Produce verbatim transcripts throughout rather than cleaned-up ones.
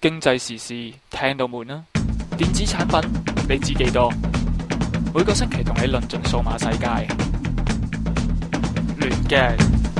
經濟時事聽到悶啦，電子產品你知幾多？每個星期同你論盡數碼世界，亂嘅。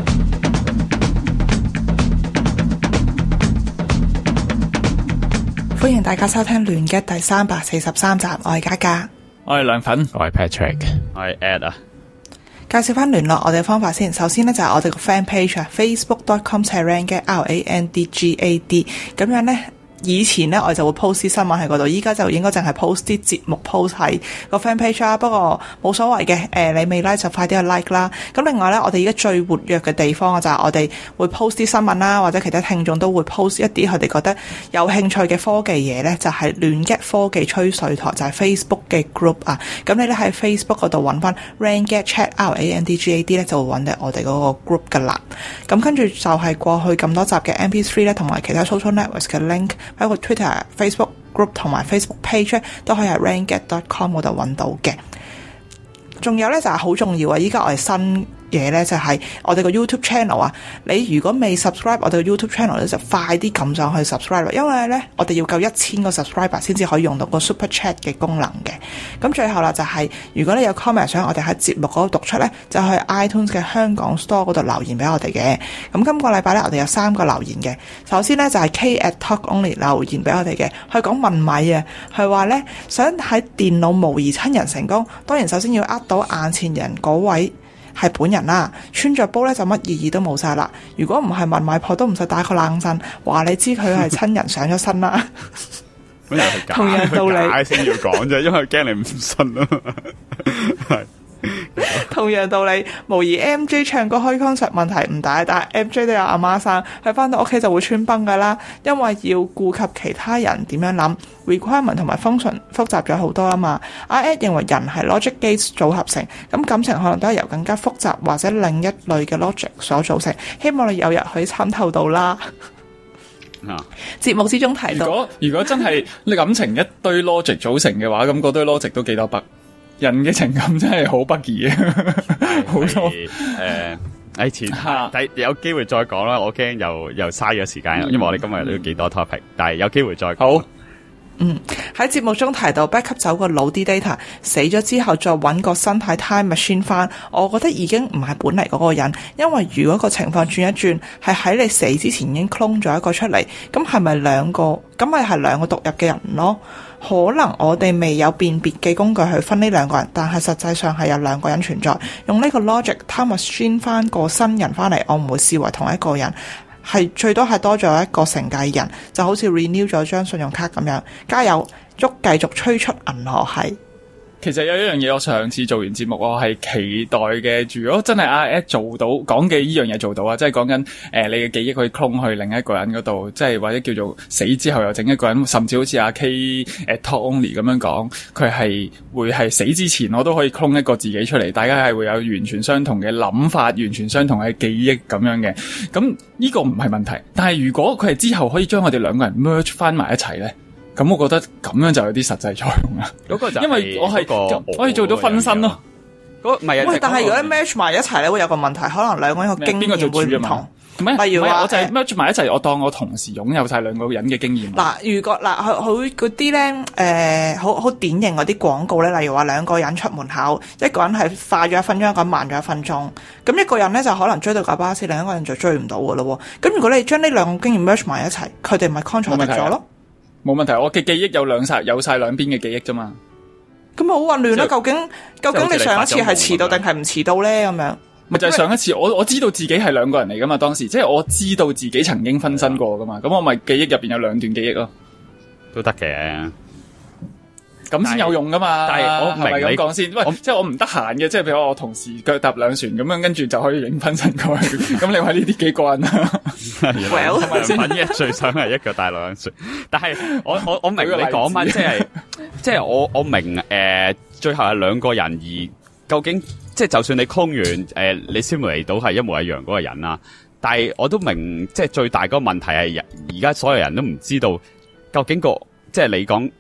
歡迎大家收聽亂嘅第三百四十三集，我係嘉嘉， 我係梁粉， 我係 Patrick， 我係 Ed 啊。 介紹翻聯絡我哋嘅方法先。首先呢，就係我哋個 fan page 啊 ，facebook dot com slash randgad R A N D G A D。咁樣呢，以前呢，我哋就會 post 啲新聞喺嗰度，依家就應該淨係 post 啲節目 post 喺個 fan page 啦。不過冇所謂嘅，誒、呃、你未 like 就快啲去 like 啦。咁另外呢，我哋而家最活躍嘅地方就係我哋會 post 啲新聞啦，或者其他聽眾都會 post 一啲佢哋覺得有興趣嘅科技嘢呢，就係亂 get 科技吹水台，就係、是、Facebook 嘅 group 啊。咁你咧喺 Facebook 嗰度揾翻 randgad chat R A N D G A D 咧，就會揾到我哋嗰個 group 噶啦。咁跟住就係過去咁多集嘅 M P three 咧，同埋其他 social networks 嘅 link， 包括 Twitter、Facebook group 同埋 Facebook page 都可以喺 randgad dot com 嗰度揾到嘅。仲有咧就係好重要啊！依家我哋新嘢咧就係我哋個 YouTube channel 啊，你如果未 subscribe 我哋個 YouTube channel 咧，就快啲撳上去 subscribe， 因為咧我哋要夠一千個 subscriber 先至可以用到個 super chat 嘅功能嘅。咁最後啦就係、是、如果你有 comment 想我哋喺節目嗰度讀出咧，就去 iTunes 嘅香港 store 嗰度留言俾我哋嘅。咁今個禮拜咧我哋有三個留言嘅。首先咧就係、是、K at Talk Only 留言俾我哋嘅，佢講問米啊，佢話咧想喺電腦模擬親人成功，當然首先要呃到眼前人嗰位係本人啦，穿着煲咧就乜意義都冇晒啦。如果唔係問買婆都唔使打個冷震，話你知佢係親人上咗身啦。同樣道理， 先要講啫，因為驚你唔信啊嘛。係。 同樣道理，模擬 M J 唱歌開 concert 問題唔大，但係 M J 都有阿媽生，佢翻到屋企就會穿崩噶啦，因為要顧及其他人點樣諗 requirement 同埋 function 複雜咗好多啊嘛。阿 Ed 認為人係 logic gates 組合成，咁感情可能都係由更加複雜或者另一類嘅 logic 所組成。希望你有日可以參透到啦。 啊！ 節目之中提到， 如果如果真係你感情一堆 logic 組成嘅話，咁嗰堆 logic 都幾多筆。人嘅情感真係好不易嘅，好多誒，誒，前睇有機會再講啦。我驚又又嘥咗時間，因為我哋今日都幾多 topic，但係有機會再講。好， 嗯，喺節目中提到 backup 走個老啲 data 死咗之後再揾個身體 time machine 翻，我覺得已經唔係本嚟嗰個人，因為如果個情況轉一轉，係喺你死之前已經 clone 咗一個出嚟，咁係咪兩個？咁咪係兩個獨入嘅人咯？可能我哋未有辨別嘅工具去分呢兩個人，但係實際上係有兩個人存在。用呢個 logic time machine 翻個新人翻嚟，我唔會視為同一個人，係最多係多咗一個承繼人，就好似 renew 咗張信用卡咁樣。加油，祝繼續吹出銀河系。 其實有一樣嘢，我上次做完節目，我係期待嘅。如果真係阿 Ed 做到講嘅呢樣嘢做到啊，即係講緊誒你嘅記憶可以 clone 去另一個人嗰度，即係或者叫做死之後又整一個人，甚至好似阿 K 誒 Talk Only 咁樣講，佢係會係死之前我都可以 clone 一個自己出嚟，大家係會有完全相同嘅諗法，完全相同嘅記憶咁樣嘅。咁呢個唔係問題，但係如果佢係之後可以將我哋兩個人 merge 翻埋一齊咧？咁我覺得咁樣就有啲實際作用啦。嗰個就係因為我係、嗰個、我係做咗分身咯。嗰唔係啊， 喂，但係如果 match 埋一齊咧，會有個問題，可能兩個人個經驗會唔同。例如話， 我就係 match 埋一齊，我當我同時擁有晒兩個人嘅經驗。 嗱，如果嗱，佢佢嗰啲咧，誒，好好典型嗰啲廣告咧，例如話兩個人出門口，一個人係快咗一分鐘，一個人慢咗一分鐘，咁一個人咧就可能追到架巴士，另一個人就追唔到噶咯。咁如果你將呢兩個經驗 match 埋一齊，佢哋咪 contradict 咗咯。 冇問題，我嘅記憶有兩晒，有晒兩邊嘅記憶啫嘛。 咁咪好混亂啦！究竟究竟你上一次係遲到定係唔遲到咧？咁樣咪就係上一次，我我知道自己係兩個人嚟噶嘛。當時即係我知道自己曾經分身過噶嘛。咁我咪記憶入邊有兩段記憶咯， 都得嘅。 咁先有用噶嘛？ 但係我唔明係咪咁講先？喂，即係我唔得閒嘅，即係譬如我同時腳踏兩船咁樣，跟住就可以影分身過去。咁你話呢啲幾過癮啊 ？Well， 同埋先嘅最想係一腳踏兩船。但係我我我明你講乜，即係即係我我明誒、呃，最後係兩個人而究竟即係就算你 clone 完誒、呃，你 simulate 到係一模一樣嗰個人啦。但係我都明，即係最大嗰個問題係而家所有人都唔知道究竟個即係你講。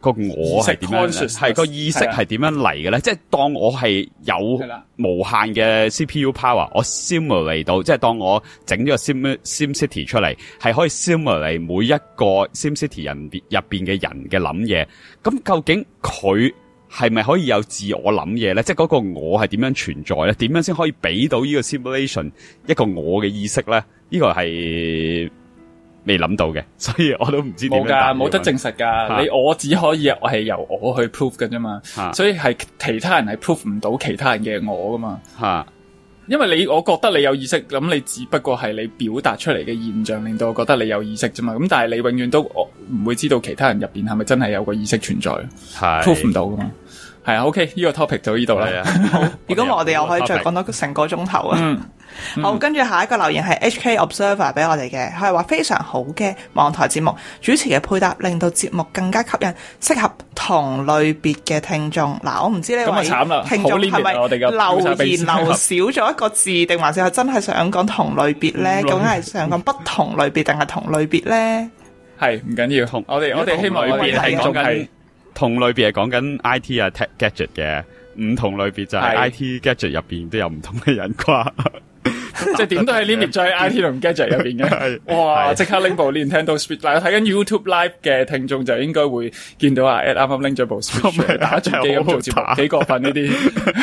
個我係點樣，係個意識係點樣嚟嘅咧？即係當我係有無限嘅 C P U power，我 simulate 到，即係當我整咗個 Sim Sim City 出嚟，係可以 simulate 每一個 Sim City 人入邊嘅人嘅諗嘢。咁究竟佢係咪可以有自我諗嘢咧？即係嗰個我係點樣存在咧？點樣先可以俾到呢個 simulation 一個我嘅意識咧？呢個係未諗到嘅，所以我都唔知點樣答。 冇噶，冇得證實噶。你我只可以係由我去 prove 嘅啫嘛，所以係其他人係 prove 唔到其他人嘅我噶嘛。吓，因為你我覺得你有意識，咁你只不過係你表達出嚟嘅現象，令到我覺得你有意識啫嘛。咁但係你永遠都唔會知道其他人入邊係咪真係有個意識存在，係 prove 唔到噶嘛。係啊 ，OK，呢個 topic 就呢度啦。 好，如果我哋又可以再講多成個鐘頭啊。嗯嗯、好，跟住下一個留言係 H K Observer 俾我哋嘅，佢係話非常好嘅網台節目，主持嘅配搭令到節目更加吸引，適合同類別嘅聽眾。嗱，我唔知呢位聽眾係咪留言留少咗一個字，定還是係真係想講同類別咧？究竟係想講不同類別定係同類別咧？係唔緊要，我哋我哋希望我哋聽眾係同類別係講緊 I T 啊 tech gadget 嘅，唔同類別就係 I T gadget 入邊都有唔同嘅人啩。 即係點都係 limit 咗喺 I T 同 gadget 入邊嘅，哇！即刻拎部 Nintendo Switch， 嗱，睇緊 YouTube Live 嘅聽眾就應該會見到啊 ，Ed 啱啱拎咗部 Switch 打住機咁做節目，幾過分呢啲，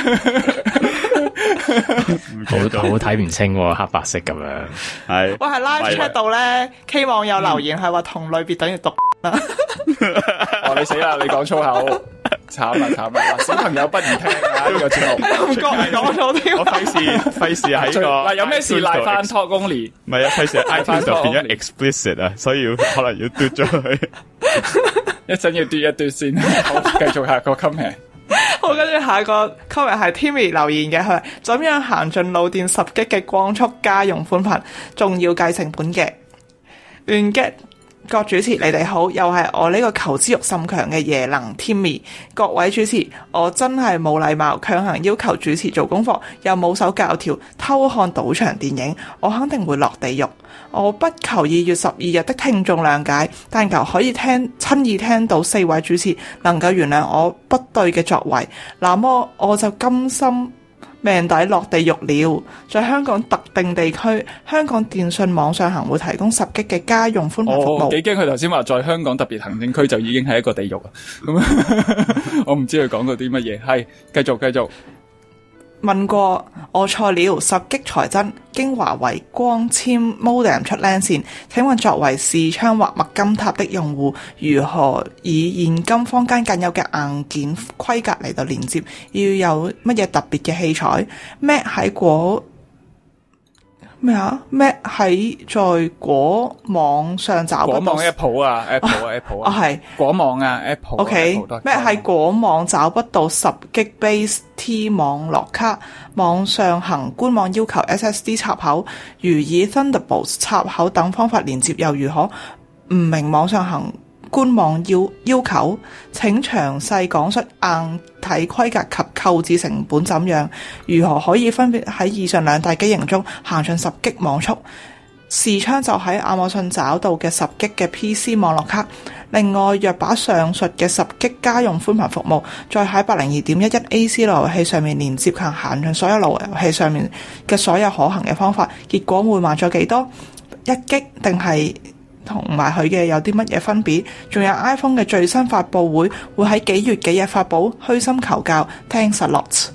好好睇唔清喎，黑白色咁樣。 係， 喂，係 live chat 度咧，K 網友留言係話同類別等於毒啦。 哦，你死啦！你講粗口。慘啦慘啦！小朋友不宜聽啊！呢個節目唔覺講咗添， 我費事費事喺個嗱，有咩事賴翻 Talk Only？ 唔係啊，費事 I T 就變咗 explicit 啊，所以要可能要嘟咗佢， 一陣要嘟一嘟先。好，繼續下個 comment。 好，跟住下一個 comment 係 Timmy 留言嘅，佢怎樣行進腦電十 G 嘅光速家用寬頻，仲要計成本嘅。亂 get。各主持你哋好，又係我呢個求知欲甚強嘅夜能 Timmy。各位主持，我真係冇禮貌，強行要求主持做功課，又冇守教條，偷看賭場電影，我肯定會落地獄。我不求二月十二日的聽眾諒解，但求可以聽親耳聽到四位主持能夠原諒我不對嘅作為，那麼我就甘心命底落地獄了。在香港特定地區，香港電訊網上行會提供十 G 嘅家用寬頻服務。 我幾驚佢頭先話在香港特別行政區就已經係一個地獄啊！咁我唔知佢講過啲乜嘢。係繼續繼續。 問過我錯了，十 G 才真，經華為光纖 modem 出 LAN 線。請問作為視窗或墨金塔的用戶，如何以現今坊間僅有嘅硬件規格嚟到連接？要有乜嘢特別嘅器材？咩喺果咩啊？咩喺在果網上找不到？ 果網 Apple 啊 ，Apple 啊 ，Apple 啊，係果網啊 ，Apple。 OK， 咩喺果網找不到十 G base T 網絡卡？網上行官網要求 S S D 插口，如以 Thunderbolt 插口等方法連接又如何？唔明網上行官網要要求，請詳細講述硬體規格及購置成本怎樣？如何可以分別喺以上兩大機型中行進十 G 網速？視窗就喺亞馬遜找到嘅十 G 嘅 P C 網絡卡。另外，若把上述嘅十 G 家用寬頻服務，再喺八零二點一一 A C 路由器上面連接及行進所有路由器上面嘅所有可行嘅方法，結果會慢咗幾多？一 G 定係？同埋佢嘅有啲乜嘢分別？仲有 iPhone 嘅最新發佈會會喺幾月幾日發佈？虛心求教，Thanks a lot。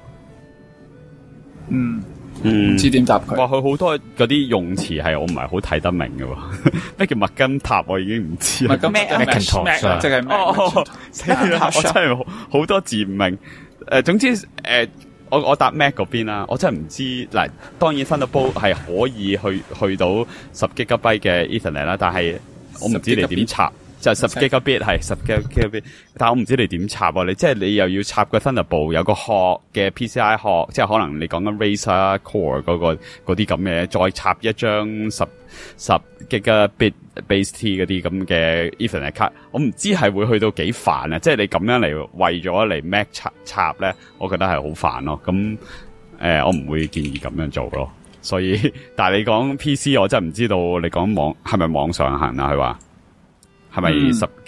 嗯嗯，唔知點答佢。 哇，佢好多嗰啲用詞係我唔係好睇得明嘅喎。咩叫麥金塔？我已經唔知。 麥金塔 Macintosh 即係咩？ 我真係好好多字唔明。誒、呃，總之誒。呃我我搭 Mac 嗰邊啦，我真係唔知嗱。當然 Thunderbolt 係可以去去到十 Gigabyte 嘅 Ethernet 啦，但係我唔知你點插，就十 Gigabit 係十 Gigabit， 但係我唔知你點插喎。你即係你又要插個 Thunderbolt 有個殼嘅 P C I 殼，即係可能你講緊 Razer Core 嗰個嗰啲咁嘅，再插一張十十 Gigabit Base T 嗰啲咁嘅 Ethernet 卡，我唔知係會去到幾煩啊！即係你咁樣嚟為咗嚟 Mac 插插咧，我覺得係好煩咯。咁誒、呃，我唔會建議咁樣做咯。所以，但係你講 P C， 我真係唔知道你講網係咪網上行啊？佢話係咪十？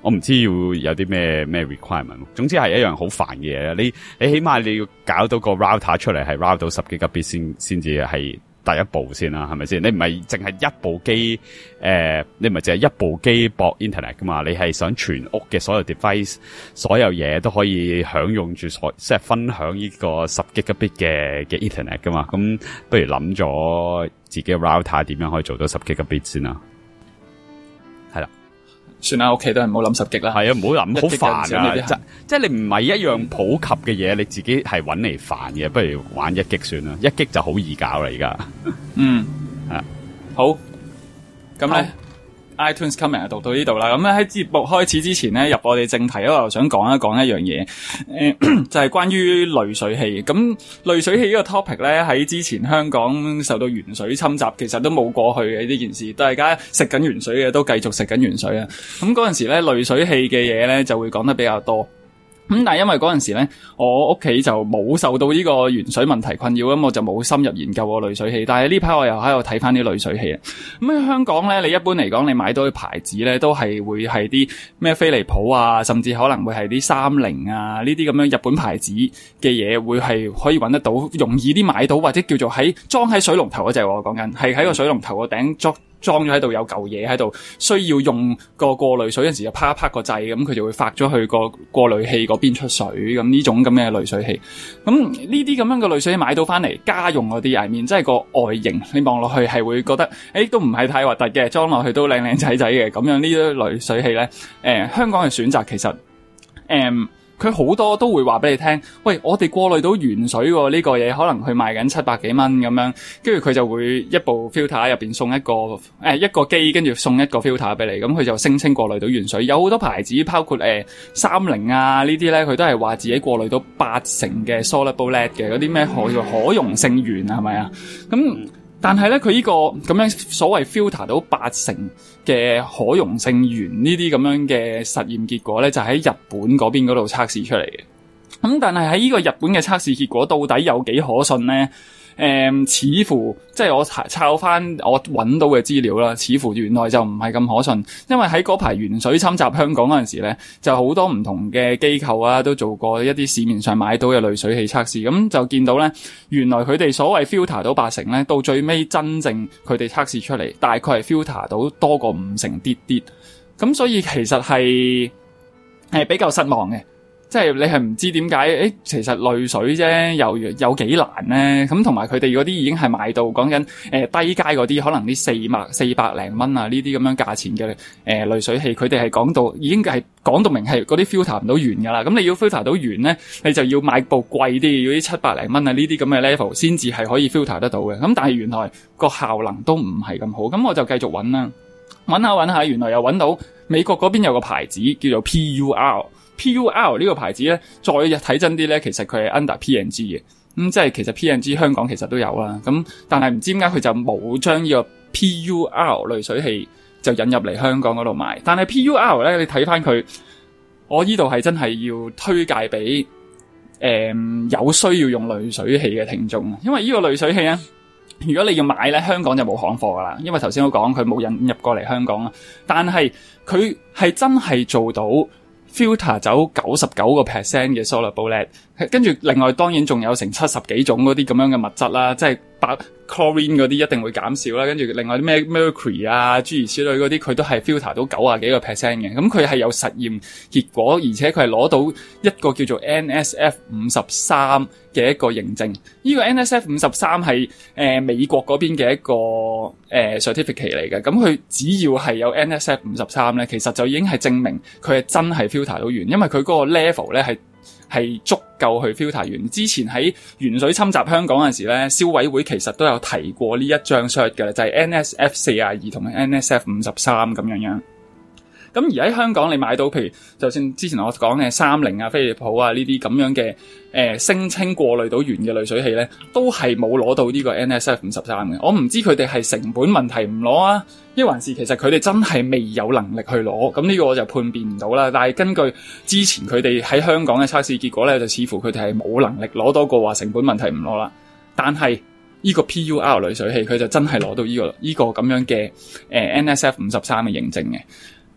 我唔知要有啲咩咩 requirement。總之係一樣好煩嘅嘢。你你起碼你要搞到個 router 出嚟係 route 到十幾個 bit 先先至係第一步先啦，係咪先？你唔係淨係一部機，誒、呃，你唔係淨係一部機駁 internet 噶嘛？你係想全屋嘅所有 device，所有嘢都可以享用住所，即係分享呢個十幾個 bit 嘅嘅 internet 噶嘛？咁不如諗咗自己嘅 router 點樣可以做到十幾個 bit 先啦？係啦。 算啦，屋企都係唔好諗十 G 啦。 係啊，唔好諗，好煩啊！ 即即係你唔係一樣普及嘅嘢，你自己係搵嚟煩嘅，不如玩一 G 算啦，一 G 就好易搞啦，而家。 嗯， 係好。咁咧 ，iTunes comment 就讀到呢度啦。咁咧喺節目開始之前咧，入我哋正題咧，我又想講一講一樣嘢，誒、呃，就係、是、關於濾水器。咁濾水器呢個 topic 咧，喺之前香港受到鉛水侵襲，其實都冇過去嘅呢件事。大家食緊鉛水嘅都繼續食緊鉛水啊。咁嗰陣時咧，濾水器嘅嘢咧就會講得比較多。咁但係因為嗰陣時咧，我屋企就冇受到呢個鉛水問題困擾，咁我就冇深入研究過濾水器。但係呢排我又喺度睇翻啲濾水器啊。咁喺香港咧，你一般嚟講，你買到嘅牌子咧，都係會係啲咩飛利浦啊，甚至可能會係啲三菱啊呢啲咁樣日本牌子嘅嘢，會係可以揾得到，容易啲買到，或者叫做喺裝喺水龍頭嗰隻。我講緊係喺個水龍頭個頂裝。裝咗喺度有嚿嘢喺度，需要用個過濾水嗰陣時就啪一啪個掣，咁佢就會發咗去個過濾器嗰邊出水，咁呢種咁嘅濾水器。咁呢啲咁樣嘅濾水器買到翻嚟家用嗰啲，I mean，即係個外形你望落去係會覺得，誒都唔係太核突嘅，裝落去都靚靚仔仔嘅。咁樣呢啲濾水器咧，誒、呃、香港嘅選擇其實，誒、呃。佢好多都會話俾你聽，喂，我哋過濾到鉛水喎，呢個嘢可能佢賣緊七百幾蚊咁樣，跟住佢就會一部 filter 入邊送一個誒、呃、一個機，跟住送一個 filter 俾你，咁佢就聲稱過濾到鉛水。有好多牌子，包括誒、呃、三菱啊呢啲咧，佢都係話自己過濾到八成嘅 soluble lead 嘅嗰啲咩可可溶性鉛啊，係咪啊？咁但係咧，佢呢個咁樣所謂 filter 到八成嘅可溶性鉛呢啲咁樣嘅實驗結果咧，就喺日本嗰邊嗰度測試出嚟嘅。咁但係喺呢個日本嘅測試結果到底有幾可信咧？誒、嗯，似乎即係我抄翻我揾到嘅資料啦，似乎原來就唔係咁可信，因為喺嗰排鉛水侵襲香港嗰陣時咧，就好多唔同嘅機構啊，都做過一啲市面上買到嘅濾水器測試，咁就見到咧，原來佢哋所謂 filter 到八成咧，到最尾真正佢哋測試出嚟，大概係 filter 到多過五成啲啲，咁所以其實係係比較失望嘅。即係你係唔知點解，誒，其實濾水啫，又有幾難咧？咁同埋佢哋嗰啲已經係賣到講緊誒低階嗰啲，可能啲四百四百零蚊啊呢啲咁樣價錢嘅誒濾水器，佢哋係講到已經係講到明係嗰啲 filter 唔到鉛噶啦。咁你要 filter 到鉛咧，你就要買部貴啲，要啲七百零蚊啊呢啲咁嘅 level 先至係可以 filter 得到嘅。咁但係原來個效能都唔係咁好，咁我就繼續揾啦，揾下揾下，原來又揾到美國嗰邊有個牌子叫做 P U R。P U R 呢個牌子咧，再睇真啲咧，其實佢係 under P and G 嘅，咁、嗯、即係其實 P and G 香港其實都有啦，咁但係唔知點解佢就冇將呢個 P U R 濾水器就引入嚟香港嗰度賣，但係 P U R 咧，你睇翻佢，我呢度係真係要推介俾誒、嗯、有需要用濾水器嘅聽眾，因為呢個濾水器咧，如果你要買咧，香港就冇行貨噶啦，因為頭先都講佢冇引入過嚟香港啦，但係佢係真係做到filter 走九十九個 percent 嘅 soluble lead， 跟住另外當然仲有成七十幾種嗰啲咁樣嘅物質啦，即係白 chlorine 嗰啲一定會減少啦，跟住另外啲咩 mercury 啊諸如此類嗰啲，佢都係 filter 到九啊幾個 percent 嘅，咁佢係有實驗結果，而且佢係攞到一個叫做 N S F 五十三嘅一個認證。呢、這個 N S F 五十三係誒美國嗰邊嘅一個誒、呃、certificate 嚟嘅，咁佢只要係有 N S F 五十三咧，其實就已經係證明佢係真係 filter 到鉛，因為佢嗰個 level 咧係係足夠去 filter 鉛。之前喺鉛水侵襲香港嗰陣時咧，消委會其實都有提過呢一張 cert 嘅，就係、是、N S F 四十二同埋 N S F 五十三咁樣樣。咁而喺香港你買到譬如就算之前我講嘅三菱啊、飛利浦啊呢啲咁樣嘅誒聲稱過濾到鉛嘅濾水器咧，都係冇攞到呢個 N S F 五十三嘅。我唔知佢哋係成本問題唔攞啊，抑還是其實佢哋真係未有能力去攞。咁呢個我就判別唔到啦。但係根據之前佢哋喺香港嘅測試結果咧，就似乎佢哋係冇能力攞到過話成本問題唔攞啦。但係呢個 P U R 濾水器佢就真係攞到呢、呢個呢、呢個咁樣嘅誒、呃、N S F 五十三嘅認證嘅。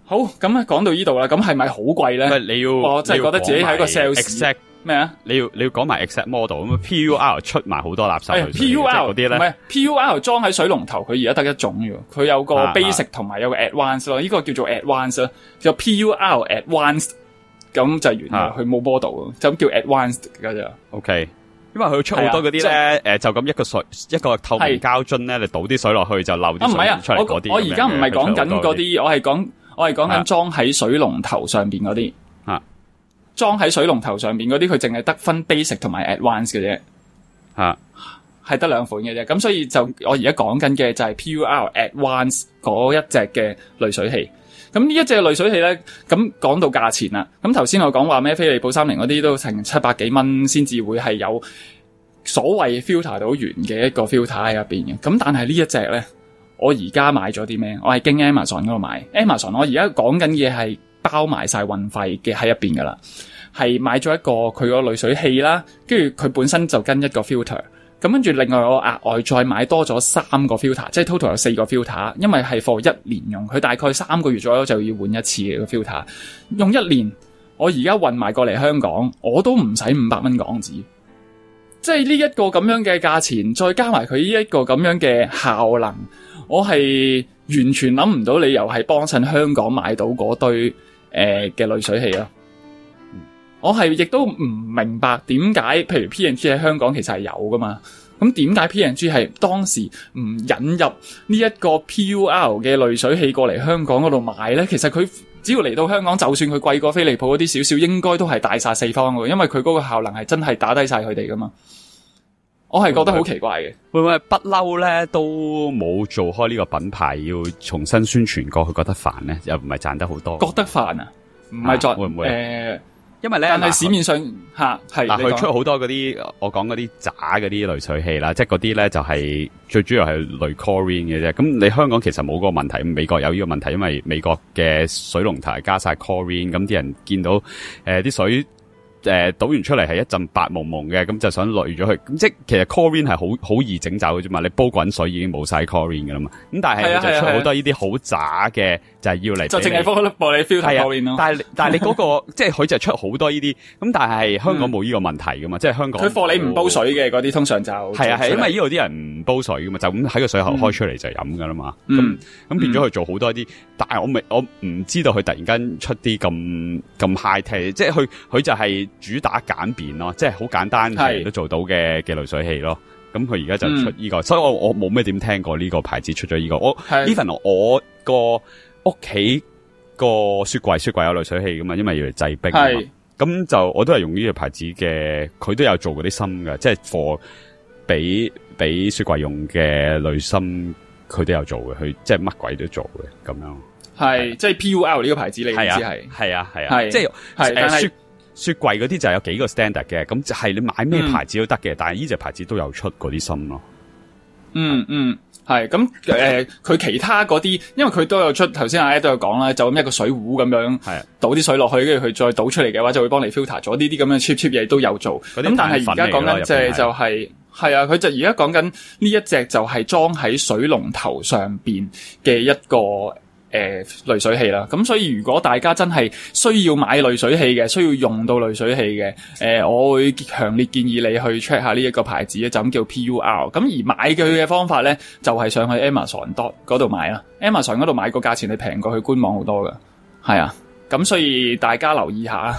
好，咁啊講到呢度啦，咁係咪好貴咧？ 喂，你要我真係覺得自己係一個 sales 咩啊？ 你要你要講埋 exact model 咁 P U R 出埋好多垃圾去。 P U R 嗰啲咧， 唔係 P U R 裝喺水龍頭，佢而家得一種嘅，佢有個 basic 同埋有個 advanced 咯，呢個叫做 advanced 咯，叫 P U R advanced， 咁就完啦，佢冇 model，就咁叫 advanced 噶咋。 OK。因為佢出好多嗰啲咧，誒就咁一個水一個透明膠樽咧，你倒啲水落去就漏啲水出嚟嗰啲。 我而家唔係講緊嗰啲，我係講我係講緊裝喺水龍頭上邊嗰啲。 吓， 裝喺水龍頭上邊嗰啲，佢淨係得分 basic 同埋 advanced 嘅啫。吓，係得兩款嘅啫。咁所以就我而家講緊嘅就係 P U R advanced 嗰一隻嘅濾水器。咁呢一隻濾水器咧，咁講到價錢啦。咁頭先我講話咩飛利浦三菱嗰啲都成七百幾蚊先至會係有所謂 filter 到完嘅一個 filter 喺入邊嘅。咁但係呢一隻咧，我而家買咗啲咩？我係經 Amazon 嗰度買。Amazon 我而家講緊嘅係包埋晒運費嘅喺入邊噶啦，係買咗一個佢個濾水器啦，跟住佢本身就跟一個 filter。咁跟住另外我額外再買多咗三個 filter， 即係 total 有四個 filter， 因為係 for 一年用，佢大概三個月左右就要換一次嘅個 filter， 用一年，我而家運埋過嚟香港，我都唔使五百蚊港紙，即係呢一個咁樣嘅價錢，再加埋佢呢一個咁樣嘅效能，我係完全諗唔到理由係幫襯香港買到嗰堆誒嘅濾水器咯。我係亦都唔明白點解，譬如 P and G 喺香港其實係有噶嘛，咁點解 P and G 係當時唔引入呢一個 P U R 嘅濾水器過嚟香港嗰度賣咧？其實佢只要嚟到香港，就算佢貴過飛利浦嗰啲少少，應該都係大殺四方嘅，因為佢嗰個效能係真係打低晒佢哋噶嘛。我係覺得好奇怪嘅， 會唔會不嬲咧都冇做開呢個品牌，要重新宣傳過，佢覺得煩咧，又唔係賺得好多， 覺得煩啊？唔係作會唔會？誒、 呃。 因為咧， 但係市面上吓係嗱，佢出好多嗰啲我講嗰啲渣嗰啲濾水器啦，即係嗰啲咧就係、是、最主要係濾 chlorine 嘅啫。咁你香港其實冇嗰個問題，美國有呢個問題，因為美國嘅水龍頭係加晒 chlorine， 咁啲人見到誒啲、呃、水。誒、呃，倒完出嚟係一陣白蒙蒙嘅，咁就想濾咗佢。咁即係其實 chlorine 係好好易整走嘅啫嘛，你煲滾水已經冇晒 chlorine 噶啦嘛。咁但係就出好多呢啲好渣嘅，就係要嚟就淨係幫玻璃 filter chlorine 咯。 但係但係你嗰、那個即係佢就出好多呢啲，咁但係香港冇呢個問題噶嘛，嗯、即係香港佢貨你唔煲水嘅嗰啲通常就係啊係，因為呢度啲人唔煲水噶嘛，就咁喺個水喉開出嚟就飲噶啦嘛。咁咁、嗯、變咗佢做好多啲，但係我未我唔知道佢突然間出啲咁咁 high tech， 即係佢佢就係主打簡便咯，即係好簡單嘅都做到嘅嘅濾水器咯。咁佢而家就出呢、這個、嗯，所以我我冇咩點聽過呢個牌子出咗呢、這個。我 even 我個屋企個雪櫃雪櫃有濾水器噶嘛，因為要嚟製冰啊嘛。咁就我都係用呢個牌子嘅，佢都有做嗰啲芯嘅，即係 for 俾俾雪櫃用嘅濾芯，佢都有做嘅，佢即係乜鬼都做嘅咁樣。係即係 P U R 呢個牌子，你意思係？ 係啊係啊，即係誒雪雪櫃嗰啲就有幾個 standard 嘅，咁就係你買咩牌子都得嘅、嗯，但係呢隻牌子都有出嗰啲芯咯。 嗯嗯，係咁誒，佢、呃、其他嗰啲，因為佢都有出，頭先阿 Ed 都有講啦，就咁一個水壺咁樣，係倒啲水落去，跟住佢再倒出嚟嘅話，就會幫你 filter 咗呢啲咁嘅 cheap cheap 嘢都有做。咁但係而家講緊隻就係係啊，佢就而家講緊呢一隻就係裝喺水龍頭上邊嘅一個。誒，濾水器啦，咁所以如果大家真係需要買濾水器嘅，需要用到濾水器嘅，誒、呃，我會強烈建議你去 check 下呢一個牌子咧，就咁叫 P U R。咁而買佢嘅方法咧，就係、是、上去 Amazon 嗰度買啦。Amazon 嗰度買個價錢係平過去官網好多噶，係啊。咁所以大家留意下。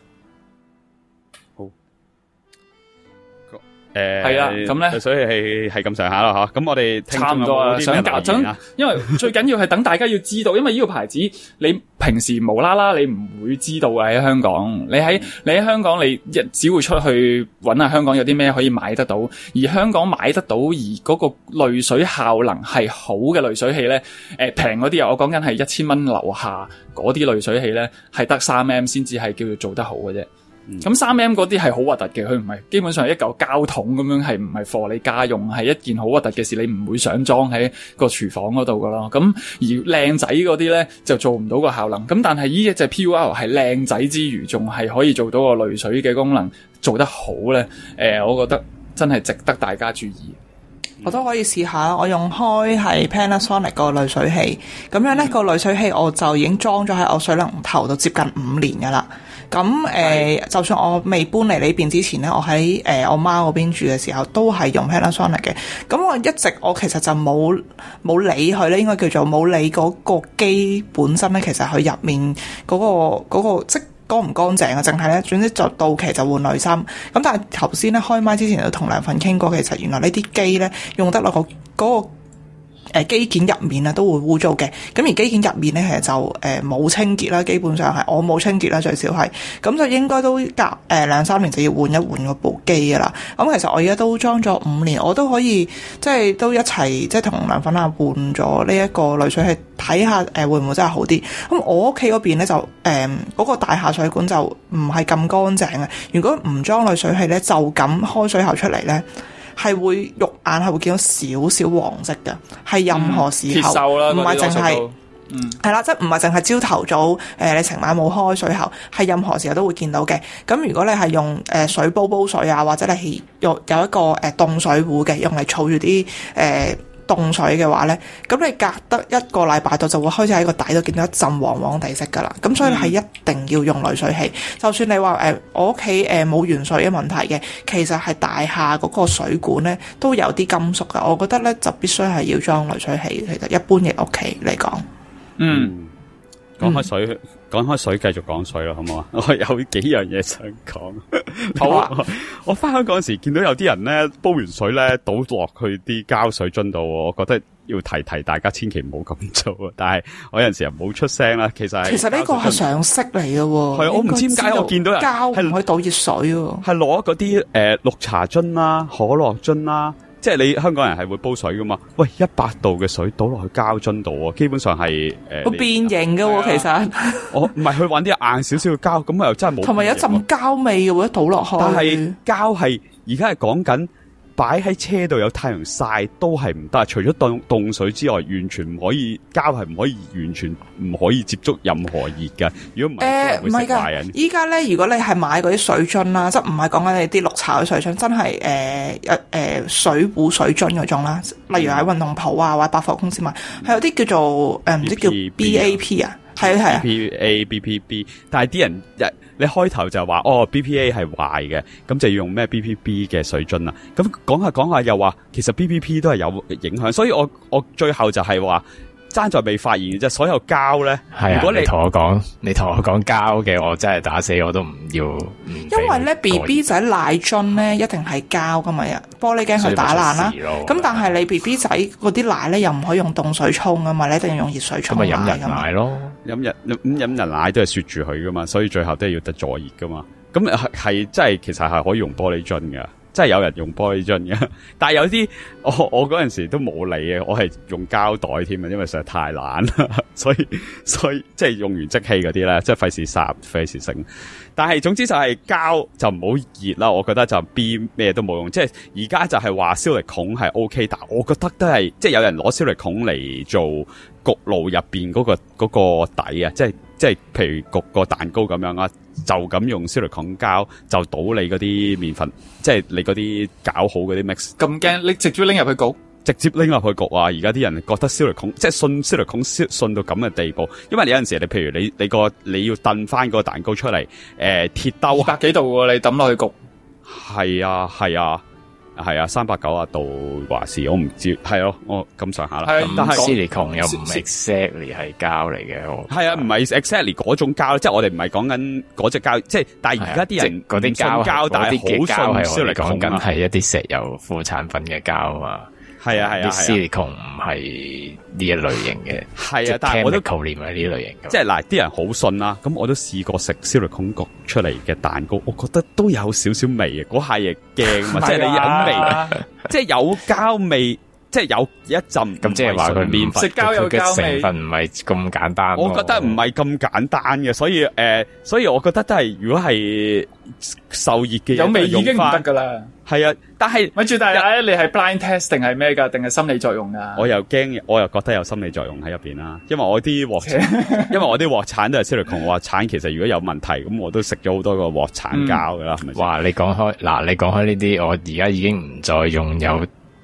誒， 係啦，咁咧， 所以係係咁上下咯，吓。咁我哋差唔多啦，想教，想，因為最緊要係等大家要知道，因為呢個牌子你平時無啦啦你唔會知道嘅喺香港，你喺你喺香港你一只會出去揾下香港有啲咩可以買得到，而香港買得到而嗰個濾水效能係好嘅濾水器咧，誒平嗰啲啊，我講緊係一千蚊樓下嗰啲濾水器咧，係得三 M 先至係叫做做得好嘅啫。咁三 M 嗰啲係好核突嘅，佢唔係基本上係一嚿膠桶咁樣，係唔係貨你家用，係一件好核突嘅事，你唔會想裝喺個廚房嗰度噶咯。咁而靚仔嗰啲咧就做唔到個效能。咁但係呢一隻 P U R 係靚仔之餘，仲係可以做到個濾水嘅功能，做得好咧。誒、呃，我覺得真係值得大家注意。 我都可以試下。我用開係 Panasonic 個濾水器，咁樣咧、嗯、個濾水器我就已經裝咗喺我水龍頭度接近五年噶啦。咁誒、呃，就算我未搬嚟呢邊之前咧，我喺誒、呃、我媽嗰邊住嘅時候，都係用 Panasonic 嘅。咁我一直我其實就冇冇理佢咧，應該叫做冇理嗰個機本身咧，其實佢入面嗰、嗰個嗰、嗰個即乾唔乾淨啊？淨係咧，總之就到期就換濾芯。咁但係頭先咧開麥之前就同梁粉傾過，其實原來呢啲機咧用得落個嗰個誒機件入面啊都會污糟嘅。咁而機件入面咧其實就誒冇、呃、清潔啦，基本上係我冇清潔啦，最少係。咁就應該都隔誒兩三年就要換一換嗰部機噶啦。咁其實我而家都裝咗五年，我都可以即係都一齊即係同梁粉啊換咗呢一個濾水器。睇下誒會唔會真係好啲？咁我屋企嗰邊咧就誒嗰、呃嗰個大廈水管就唔係咁乾淨嘅。如果唔裝濾水器咧，就咁開水喉出嚟咧，係會肉眼係會見到少少黃色嘅，係任何時候唔係淨係，嗯係啦，即係唔係淨係朝頭早誒、呃、你成晚冇開水喉，係任何時候都會見到嘅。咁如果你係用誒、呃、水煲煲水啊，或者你係用有一個誒凍、呃、水壺嘅，用嚟儲住啲誒。呃凍水嘅話咧，咁你隔得一個禮拜度就會開始喺個底度見到一陣黃黃地色噶啦，咁所以你係一定要用濾水器。嗯、就算你話誒、呃、我屋企誒冇原水嘅問題嘅，其實係大廈嗰個水管咧都有啲金屬噶，我覺得咧就必須係要裝濾水器。其實一般嘅屋企嚟講， 嗯，講開水。嗯講開水，繼續講水咯，好唔好啊？我有幾樣嘢想講。好啊！我翻香港嗰時見到有啲人咧煲完水咧倒落去啲膠水樽度，我覺得要提提大家千祈唔好咁做啊！但係我有陣時又冇出聲啦。其實係其實呢個係常識嚟嘅喎。係我唔知點解我見到人膠唔可以倒熱水喎。 係攞嗰啲誒綠茶樽啦、可樂樽啦。即係你香港人係會煲水噶嘛？喂，一百度嘅水倒落去膠樽度，基本上係誒， 會變形嘅喎。其實我唔係去揾啲硬少少嘅膠，咁又真係冇。 同埋有一陣膠味嘅喎，一倒落去。 但係膠係而家係講緊擺喺車度有太陽曬都係唔得，除咗凍凍水之外，完全唔可以膠係唔可以完全唔可以接觸任何熱嘅。如果唔係，會食壞人。 依家咧，如果你係買嗰啲水樽啦，即係唔係講緊你啲綠茶嘅水樽，真係誒誒誒水壺水樽嗰種啦。例如喺運動鋪啊或者百貨公司買，係、嗯、有啲叫做誒唔知叫 B A P 啊，係啊係啊 B P A B P B， 但係啲人你開頭就話哦 B P A 係壞嘅，咁就要用咩 B P B 嘅水樽啊？咁講下講下又話，其實 B P P 都係有影響，所以我我最後就係話爭在未發現嘅啫。所有膠咧， 係啊，如果你同我講，你同我講膠嘅，我真係打死我都唔要。 因為咧 B B 仔奶樽咧一定係膠噶嘛，玻璃鏡佢打爛啦。咁但係你 B B 仔嗰啲奶咧又唔可以用凍水沖啊嘛，你一定要用熱水沖。 咁咪飲人奶咯。 飲人咁飲人奶都係雪住佢噶嘛，所以最後都係要得坐熱噶嘛。咁係係真係其實係可以用玻璃樽噶，真係有人用玻璃樽嘅。但係有啲我我嗰陣時都冇理嘅，我係用膠袋添啊，因為實在太懶啦，所以所以即係用完即棄嗰啲咧，即係費事殺費事剩。但係總之就係膠就唔好熱啦，我覺得就 B 咩都冇用。即係而家就係話燒力孔係 OK， 但我覺得都係即係有人攞燒力孔嚟做焗爐入邊嗰個嗰個底啊，即係即係譬如焗個蛋糕咁樣啊，就咁用燒力孔膠就倒你嗰啲麵粉，即係你嗰啲搞好嗰啲 mix。 咁驚你直接拎入去焗？ 直接拎入去焗啊！而家啲人覺得燒力孔即係信燒力孔信到咁嘅地步，因為你有陣時你譬如你你個你要燉翻個蛋糕出嚟，誒、呃、鐵兜百幾度喎，你抌落去焗。 係啊係啊係啊，三百九啊度華氏，我唔知係咯，我咁上下啦。 但係 silicone 又唔 exactly 係膠嚟嘅， 係啊，唔係 exactly 嗰種膠，即係我哋唔係講緊嗰隻膠，即係但係而家啲人嗰啲膠膠，但係好信燒力孔緊係一啲石油副產品嘅膠啊。 係啊係啊， 啲 silicone 唔係呢一類型嘅， 係啊，但係我都概念係呢類型嘅。 即係嗱，啲人好信啦，咁我都試過食 silicone 焗出嚟嘅蛋糕，我覺得都有少少味嘅，嗰下亦驚嘛，即係你有味，即係有膠味，即係有一陣。咁即係話佢麵粉食膠有膠味， 成分唔係咁簡單。 我覺得唔係咁簡單嘅，所以誒、呃，所以我覺得都係如果係受熱嘅， 有味已經唔得噶啦。 係啊，但係咪住，但係你係 blind test 定係咩噶？定係心理作用噶？ 我又驚，我又覺得有心理作用喺入邊啦。因為我啲鑊產，因為我啲鑊產都係 silicone 鑊產，其實如果有問題，咁我都食咗好多個鑊產膠噶啦。係咪？ 哇！你講開嗱，你講開呢啲，我而家已經唔再用有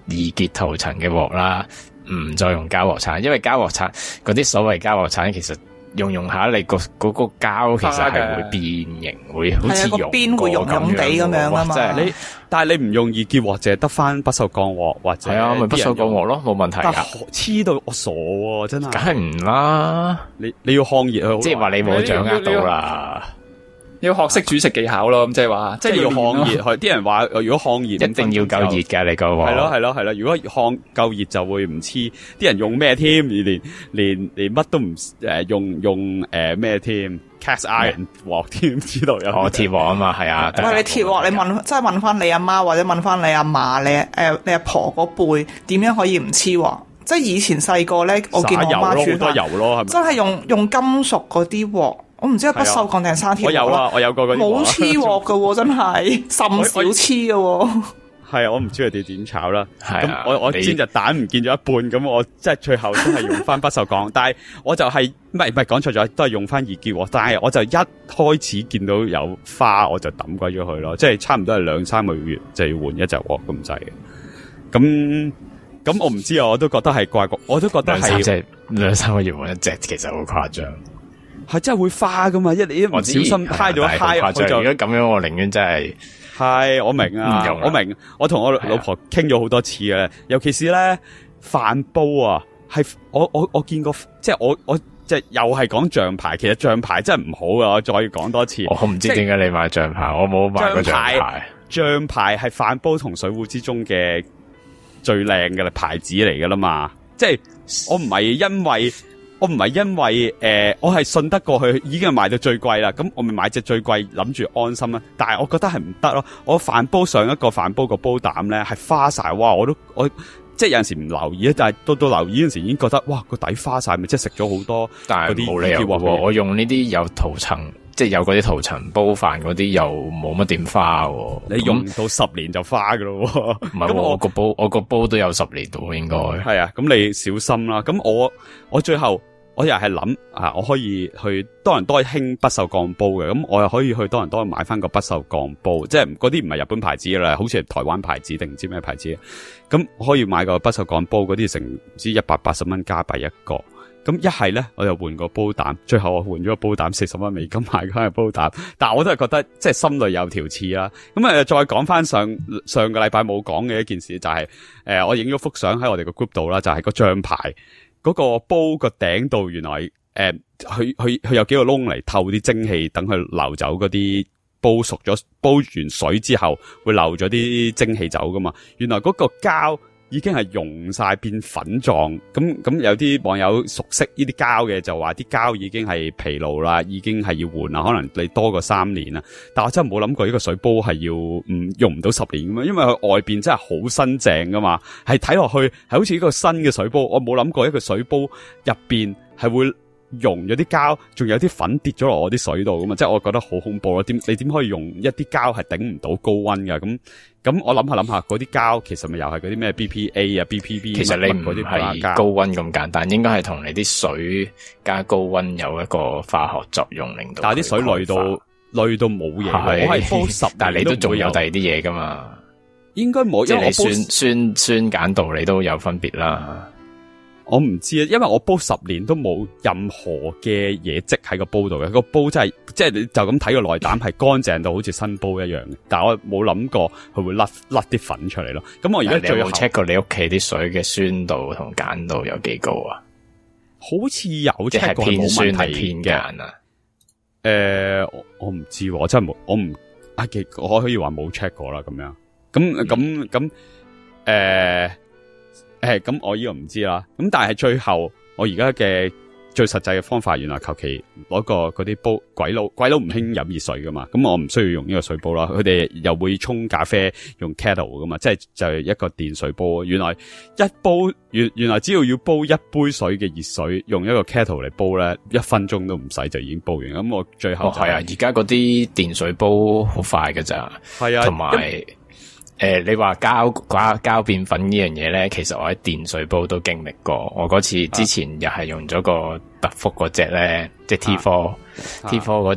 易結塗層嘅鑊啦，唔再用膠鑊鏟，因為膠鑊鏟嗰啲所謂膠鑊鏟其實用用下你個嗰個膠其實係會變形，會好似溶個邊會溶溶地咁樣啊嘛。 即係你，但係你唔用易結鑊，淨係得翻不鏽鋼鑊或者係啊，咪不鏽鋼鑊咯，冇問題噶。 黐到我傻喎，真係。 梗係唔啦， 你你要抗熱佢， 即係話你冇掌握到啦。 要學識煮食技巧咯，咁即係話，即係要抗熱佢。啲人話，如果抗熱， 一定要夠熱㗎，你個鑊。 係咯係咯係咯，如果抗夠熱就會唔黐。啲人用咩添？連連連乜都唔誒用用誒咩添 ？cast iron 鑊添，知道有。哦， 鐵鑊啊嘛，係啊。 喂，你鐵鑊，你問，即係問翻你阿媽或者問翻你阿嫲，你誒你阿婆嗰輩點樣可以唔黐鑊？即係以前細個咧，我見我媽煮飯， 好多油咯，係咪？ 真係用用金屬嗰啲鑊。我唔知係不鏽鋼定係生鐵鑊。 我有啊，我有個嗰啲冇黐鑊噶喎，真係甚少黐噶喎。係啊，我唔知佢哋點炒啦。 係啊， 咁我我煎隻蛋唔見咗一半，咁我即係最後都係用翻不鏽鋼。但係我就係唔係唔係講錯咗，都係用翻易結鑊。但係我就一開始見到有花，我就抌鬼咗佢咯。即係差唔多係兩三個月就要換一隻鑊咁滯嘅。咁咁我唔知啊，我都覺得係怪過，我都覺得係即係兩三個月換一隻，其實好誇張。 係真係會花噶嘛？一你一唔小心揩咗揩，我就如果咁樣，我寧願真係係我明啊，我明。我同我老婆傾咗好多次嘅，尤其是咧飯煲啊，係我我我見過，即係我我即係又係講象牌，其實象牌真係唔好噶，我再講多次。 我唔知點解你買象牌，我冇買過象牌。 象牌係飯煲同水壺之中嘅最靚嘅牌子嚟噶啦嘛，即係我唔係因為。我唔係因為誒、呃，我係信得過去，已經係賣到最貴啦。咁我咪買隻最貴，諗住安心啦。但係我覺得係唔得咯。我飯煲上一個飯煲個煲膽咧係花晒，哇！我都我即係有陣時唔留意，但係到到留意嗰陣時已經覺得哇個底花晒，咪即係食咗好多。 但係冇理由喎，我用呢啲有塗層，即係有嗰啲塗層煲飯嗰啲又冇乜點花喎。 你用到十年就花噶咯？ 唔係，我個煲我個煲都有十年度應該。 係啊，咁你小心啦。咁我我最後。我又係諗啊，我可以去多倫多興不鏽鋼煲嘅，咁我又可以去多倫多買翻個不鏽鋼煲，即係嗰啲唔係日本牌子㗎啦，好似係台灣牌子定唔知咩牌子，咁我可以買個不鏽鋼煲，嗰啲成唔知一百八十蚊加幣一個，咁一係咧我又換個煲膽，最後我換咗個煲膽四十蚊美金買翻個煲膽，但係我都係覺得即係心裏有條刺啦。咁啊再講翻上上個禮拜冇講嘅一件事就係、是、誒、呃、我影咗幅相喺我哋個 group 度啦，就係、是、個象牌。嗰、那個煲個頂度原來誒，佢佢佢有幾個窿嚟透啲蒸氣，等佢流走嗰啲煲熟咗，煲完水之後會漏咗啲蒸氣走噶嘛。原來嗰個膠已經係溶晒變粉狀，咁咁有啲網友熟悉呢啲膠嘅就話啲膠已經係疲勞啦，已經係要換啦，可能你多過三年啦。但我真係冇諗過呢個水煲係要唔用唔到十年咁樣，因為佢外邊真係好新淨噶嘛，係睇落去係好似一個新嘅水煲。我冇諗過一個水煲入邊係會溶咗啲膠，仲有啲粉跌咗落我啲水度噶嘛，即係我覺得好恐怖咯。點你點可以用一啲膠係頂唔到高溫噶？咁咁我諗下諗下，嗰啲膠其實咪又係嗰啲咩 B P A 啊 B P B， 其實你唔係高溫咁簡單，應該係同你啲水加高溫有一個化學作用，令到。但係啲水濾到濾到冇嘢，我係煲十，但係你都仲有第二啲嘢噶嘛？應該冇，即係你酸酸酸鹼度你都有分別啦。我唔知啊，因為我煲十年都冇任何嘅嘢積喺個煲度嘅，個煲真係即係你就咁睇個內膽係乾淨到好似新煲一樣嘅，但係我冇諗過佢會甩甩啲粉出嚟咯。咁我而家最後 check 過你屋企啲水嘅酸度同鹼度有幾高啊？好似有 check 過，冇問題偏鹼啊？誒、呃，我我唔知，我真係冇，我唔啊，我可以話冇 check 過啦，咁樣，咁咁咁誒。誒，咁我呢個唔知啦。咁但係最後，我而家嘅最實際嘅方法，原來求其攞個嗰啲煲，鬼佬鬼佬唔興飲熱水噶嘛。咁我唔需要用呢個水煲啦。佢哋又會沖咖啡用 kettle 噶嘛，即係就係一個電水煲。原來一煲原原來只要要煲一杯水嘅熱水，用一個 kettle 嚟煲咧，一分鐘都唔使就已經煲完。咁我最後係、就是哦、啊，而家嗰啲電水煲好快噶咋，係啊，同埋。誒、呃，你話膠膠膠變粉呢樣嘢咧，其實我喺電水煲都經歷過。我嗰次之前又係用咗個特福嗰隻咧，即係 T 四 T 四嗰隻膠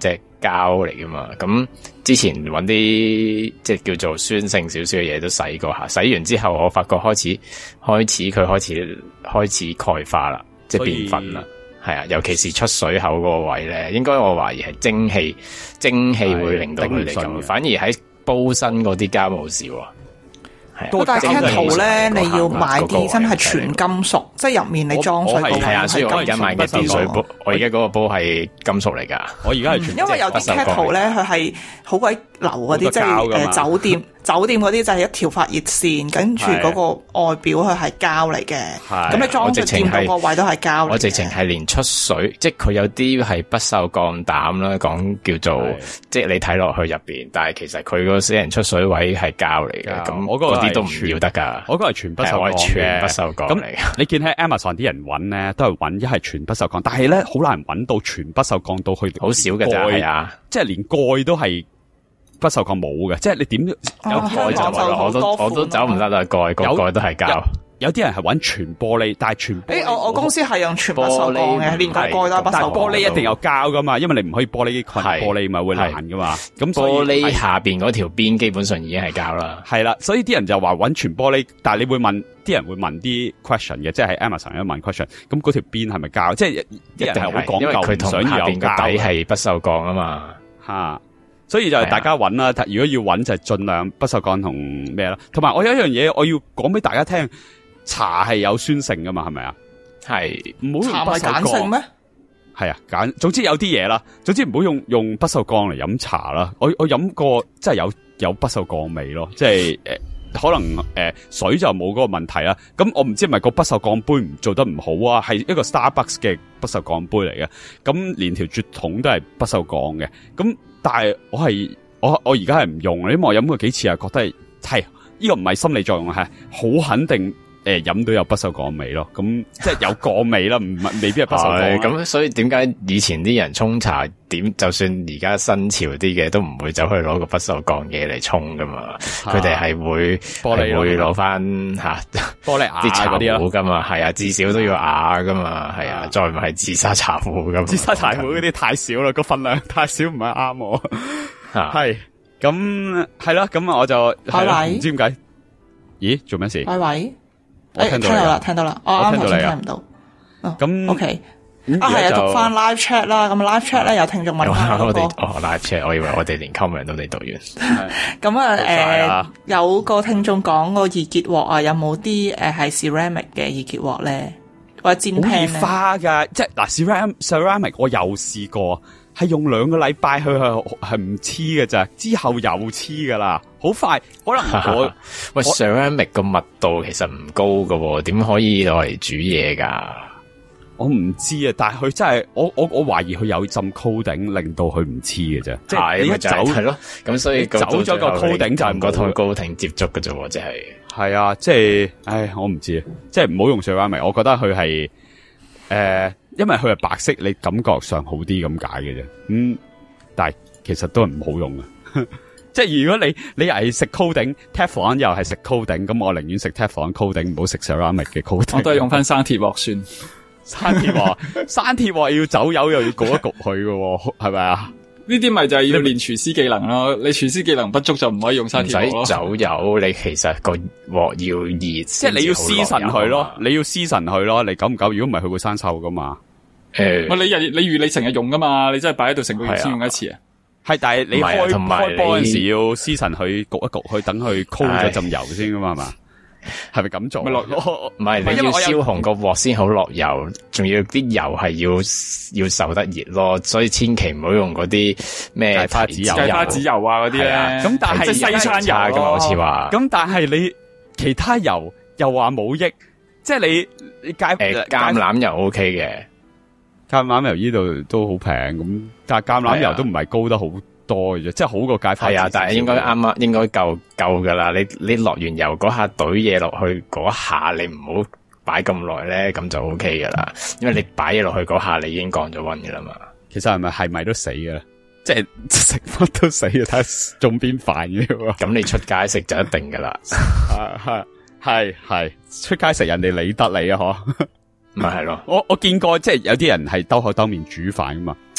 膠嚟噶嘛。咁之前搵啲即係叫做酸性少少嘅嘢都洗過下，洗完之後我發覺開始開始佢開始開始鈣化啦，即係變粉啦。係啊，尤其是出水口嗰個位咧，應該我懷疑係蒸汽，蒸汽會令到佢哋咁，反而喺煲身嗰啲膠冇事喎。 係，但係 kettle 咧，你要買啲真係全金屬，即係入面你裝水。係啊，所以我而家買嘅電水煲，我而家嗰個煲係金屬嚟㗎。我而家係全，因為有啲 kettle 咧，佢係好鬼流嗰啲，即係誒酒店。酒店嗰啲就係一條發熱線，跟住嗰個外表佢係膠嚟嘅，咁你裝住掂到個位都係膠嚟嘅。我直情係連出水，即係佢有啲係不鏽鋼膽啦，講叫做即係你睇落去入邊，但係其實佢個死人出水位係膠嚟嘅，咁我嗰啲都唔要得㗎。我嗰個係全不鏽鋼嘅，全不鏽鋼嚟嘅。你見喺 Amazon 啲人揾咧，都係揾一係全不鏽鋼，但係咧好難揾到全不鏽鋼到去好少嘅咋，係啊，即係連蓋都係。不鏽鋼冇嘅，即係你點有蓋就係啦，我都我都走唔得啦，蓋個蓋都係膠。有啲人係揾全玻璃，但係全誒、欸、我我公司係用全不鏽鋼嘅，連個蓋都係不鏽鋼。但係玻璃一定有膠噶嘛，因為你唔可以玻璃困玻璃嘛，會爛噶嘛。咁玻璃下邊嗰條邊基本上已經係膠啦。係啦，所以啲人就話揾全玻璃，但係你會問啲人會問啲 question 嘅，即係喺 Amazon 一問 question， 咁嗰條邊係咪膠？即係一定係好講究，因為佢同下邊個底係不鏽鋼啊嘛。吓。所以就大家揾啦，如果要揾就盡量不鏽鋼同咩啦。同埋我有一樣嘢我要講俾大家聽，茶係有酸性噶嘛，係咪啊？係唔好用不鏽鋼。茶係鹼性咩？係啊，鹼。總之有啲嘢啦，總之唔好用用不鏽鋼嚟飲茶啦。我我飲過，即係有有不鏽鋼味咯，即係誒、呃、可能誒、呃、水就冇嗰個問題啦。咁我唔知係咪個不鏽鋼杯唔做得唔好啊？係一個 Starbucks 嘅不鏽鋼杯嚟嘅，咁連條絕筒都係不鏽鋼嘅，咁。但係我係我我而家係唔用，因為我飲過幾次啊，覺得係係呢個唔係心理作用，係好肯定誒飲、呃、到有不鏽鋼味咯。咁即係有鋼味啦，唔未必係不鏽鋼。咁所以點解以前啲人沖茶點，就算而家新潮啲嘅都唔會走去攞個不鏽鋼嘢嚟沖噶嘛？佢哋係會玻璃會攞翻吓玻璃牙啲茶壺噶嘛？係啊，至少都要瓦噶嘛？係啊，再唔係自沙茶壺咁。自沙茶壺嗰啲太少啦，個份量太少，唔係啱我。係咁係啦，咁我就唔知點解。咦，做咩事？喂喂，我聽到啦，聽到啦，我啱頭先聽唔到。咁 OK。啊，係啊，讀翻 live chat 啦，咁 live chat 咧有聽眾問翻嗰個哦 live chat，我以為我哋連 comment 都未讀完。咁啊，誒，有個聽眾講個易潔鑊啊，有冇啲誒係 ceramic 嘅易潔鑊咧，或者煎 pan 咧？好易花噶，即係嗱 ceramic ceramic，我又試過，係用兩個禮拜去係係唔黐嘅咋，之後又黐噶啦，好快，可能我喂 ceramic 個密度其實唔高噶，點可以攞嚟煮嘢噶？我唔知啊，但係佢真係，我我我懷疑佢有浸 coating 令到佢唔黐嘅啫。即係你一走係咯，咁所以走咗個 coating就唔個同 coating 接觸嘅啫，即係。係啊，即係，唉，我唔知啊，即係唔好用水灣味，我覺得佢係誒，因為佢係白色，你感覺上好啲咁解嘅啫。嗯，但係其實都係唔好用嘅。即係如果你你又係食 coating，Teflon 又係食 coating，咁我寧願食 Teflon coating，唔好食 ceramic 嘅 coating。我都係用翻生鐵鑊算。生鐵鑊，生鐵鑊要走油又要焗一焗佢嘅，係咪啊？呢啲咪就係要練廚師技能咯。你廚師技能不足就唔可以用生鐵鑊咯。唔使走油，你其實個鑊要熱，即係你要施神佢咯。你要施神佢咯。你久唔久？如果唔係，佢會生鏽噶嘛。誒、嗯，你日你預你成日用噶嘛？你真係擺喺度成個月先用一次啊？係，但係你開開波嗰陣時要施神佢焗一焗佢，等佢 cool 咗浸油先噶嘛？係嘛？係咪咁做？咪落唔係你要燒紅個鑊先好落油，仲要啲油係要要受得熱咯，所以千祈唔好用嗰啲咩花籽油、芥花籽油啊嗰啲咧。咁但係即係西餐油噶嘛，好似話。咁但係你其他油又話冇益，即係你你芥誒橄欖油 OK 嘅，橄欖油呢度都好平咁，但係橄欖油都唔係高得好多嘅啫，即係好過芥花。係啊，但係應該啱啱應該夠夠噶啦。你你落完油嗰下懟嘢落去嗰下，你唔好擺咁耐咧，咁就 O K 噶啦。因為你擺嘢落去嗰下，你已經降咗溫噶啦嘛。其實係咪係咪都死噶啦？即係食乜都死，睇下中邊飯嘅喎。咁你出街食就一定噶啦。係係係出街食人哋理得你啊？嗬，咪係咯。我我見過即係有啲人係兜口兜面煮飯噶嘛。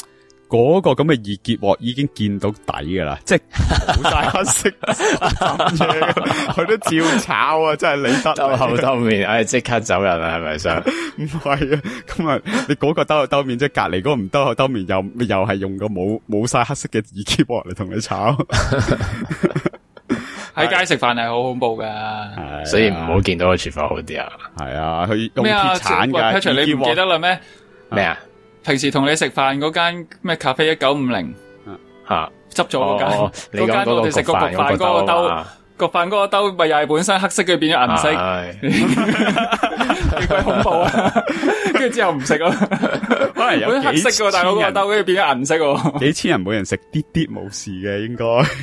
嗰個咁嘅二結鑊已經見到底噶啦，即係冇晒黑色嘢，佢都照炒啊！真係理得兜口兜面，唉，即刻走人啦，係咪想？ 唔係啊，咁啊，你嗰個兜口兜面，即係隔籬嗰個唔兜口兜面，又又係用個冇冇晒黑色嘅二結鑊嚟同你炒。 喺街食飯係好恐怖噶， 所以唔好見到個廚房好啲啊。 係啊，佢用鐵鏟嘅。 Patrick 你唔記得啦咩？ 咩啊？ 平時同你食飯嗰間咩咖啡一九五零吓執咗嗰間，嗰間我哋食個焗飯嗰個兜，焗飯嗰個兜咪又係本身黑色，佢變咗銀色，幾鬼恐怖啊！跟住之後唔食咯， 可能有黑色嘅，但係嗰個兜跟住變咗銀色， 幾千人每人食啲啲冇事嘅，應該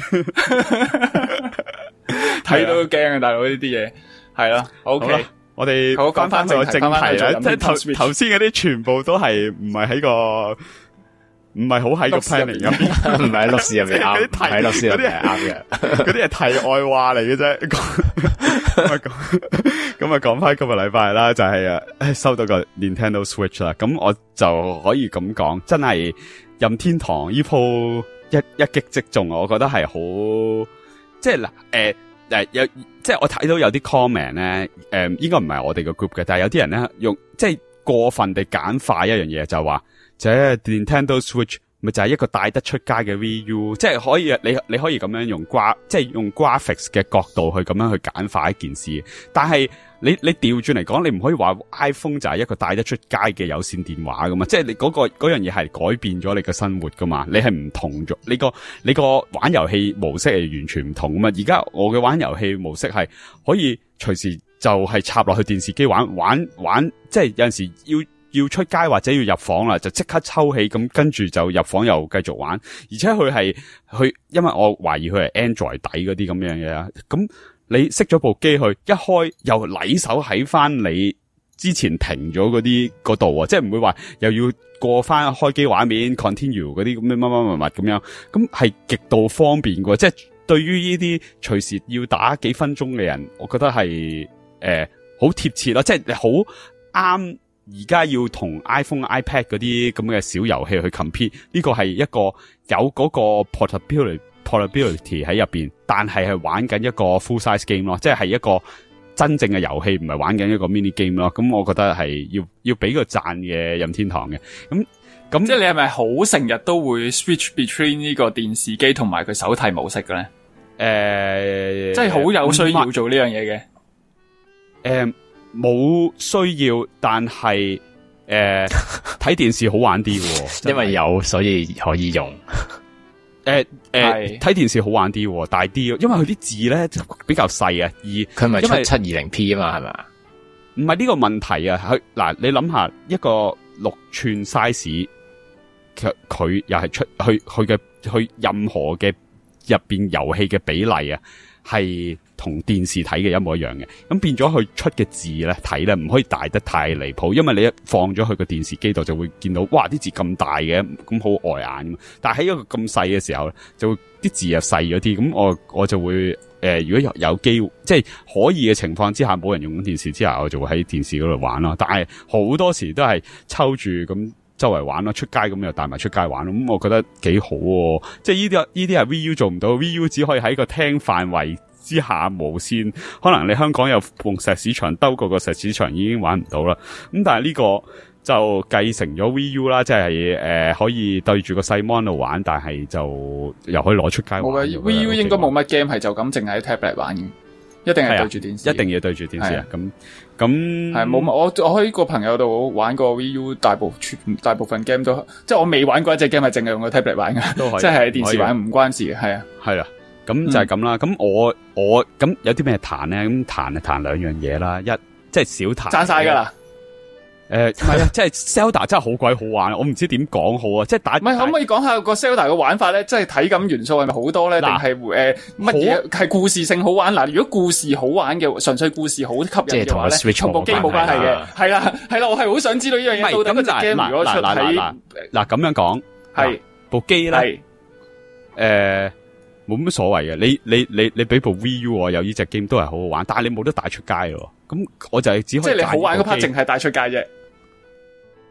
睇到都驚啊！大佬呢啲嘢係咯 ，OK。 我哋好講翻咗正題啦，即係頭頭先嗰啲全部都係唔係喺個唔係好喺個 planning 入邊， 唔係喺錄事入邊啱，喺錄事入邊係啱嘅， 嗰啲係題外話嚟嘅啫。咁啊講，咁啊講翻今日禮拜啦，就係啊收到個 Nintendo Switch 啦，咁我就可以咁講，真係任天堂呢鋪一一擊即中，我覺得係好，即係嗱誒。誒，有即係我睇到有啲 comment 咧，誒、呃，應該唔係我哋個 group 嘅，但係有啲人咧用即係過分地簡化一樣嘢，就話，即係 Nintendo Switch 咪就係一個帶得出街嘅 Wii U，即係可以你你可以咁樣用 gra 即係用 graphics 嘅角度去咁樣去簡化一件事，但係你你調轉嚟講，你唔可以話 iPhone 就係一個帶得出街嘅有線電話噶嘛，即係你嗰、嗰個嗰樣嘢係改變咗你嘅生活噶嘛，你係唔同咗，你個你個玩遊戲模式係完全唔同噶嘛，而家我嘅玩遊戲模式係可以隨時就係插落去電視機玩玩玩，即係有陣時要。要出街或者要入房啦，就即刻抽起咁，跟住就入房又繼續玩。而且佢係佢，因為我懷疑佢係 Android 底嗰啲咁樣嘢啊。咁你熄咗部機去一開，又禮手喺翻你之前停咗嗰啲嗰度啊，即係唔會話又要過翻開機畫面 continue 嗰啲咁樣乜乜乜乜咁樣。咁係極度方便嘅，即係對於呢啲隨時要打幾分鐘嘅人，我覺得係誒好貼切咯，即係好啱。而家要同 iPhone、iPad 嗰啲咁嘅小遊戲去 compete， 呢個係一個有嗰個 portability portability 喺入邊，但係係玩緊一個 full size game 咯，即係係一個真正嘅遊戲，唔係玩緊一個 mini game 咯。咁我覺得係要要俾個讚嘅任天堂嘅。咁咁即係你係咪好成日都會 switch between 呢個電視機同埋佢手提模式嘅咧？誒、呃，即係好有需要做呢樣嘢嘅。誒、 呃。冇需要，但係誒睇電視好玩啲喎， 因為有所以可以用。 誒誒睇電視好玩啲，大啲，因為佢啲字咧比較細啊，而佢咪出七二零 P 啊嘛，係咪？ 唔係呢個問題啊，佢嗱你諗下一個六寸 size，佢佢又係出去佢嘅佢任何嘅入邊遊戲嘅比例啊，係同電視睇嘅一模一樣嘅，咁變咗佢出嘅字咧睇咧唔可以大得太離譜，因為你一放咗去個電視機度就會見到，哇啲字咁大嘅，咁好礙眼。但係喺一個咁細嘅時候咧，就會啲字又細咗啲，咁我我就會誒、呃，如果有有機會，即係可以嘅情況之下，冇人用緊電視之下，我就會喺電視嗰度玩咯。但係好多時都係抽住咁周圍玩咯，出街咁又帶埋出街玩咯，咁我覺得幾好喎。即係呢啲呢啲係 Wii U 做唔到 ，Wii U 只可以喺個廳範圍之下無線，可能你香港有埲石屎牆兜過個石屎牆已經玩唔到啦。咁但係呢個就繼承咗 Wii U 啦，即係誒可以對住個細 mon 度玩，但係就又可以攞出街玩。 冇嘅 Wii U 應該冇乜 game 係就咁淨係喺 tablet 玩嘅，一定係對住電視， 一定要對住電視啊！咁咁係冇我我喺個朋友度玩過 Wii U， 大部大部分 game 都即係我未玩過一隻 game 係淨係用個 tablet 玩嘅，都可以即係喺電視玩唔關事嘅，係啊， 係啊。咁就係咁啦，咁、嗯、我我咁有啲咩彈咧？咁彈就彈兩樣嘢啦，一即係小彈， 賺晒噶啦。 誒，唔係啊，即係 Zelda 真係好鬼好玩，我唔知點講好啊！即係打， 唔係可唔可以講下個 Zelda 嘅玩法咧？即係體感元素係咪好多咧？定係誒乜嘢係故事性好玩？嗱，如果故事好玩嘅，純粹故事好吸引嘅話咧，同部機冇關係嘅，係啦係啦，我係好想知道呢樣嘢到底嗰隻 game 如果出喺嗱咁樣講，係部機咧，誒。冇乜所謂嘅，你你你你俾部 Wii U 我有呢隻 game 都係好好玩，但係你冇得帶出街咯。咁我就係只可以即係你好玩嗰 part 淨係帶出街啫。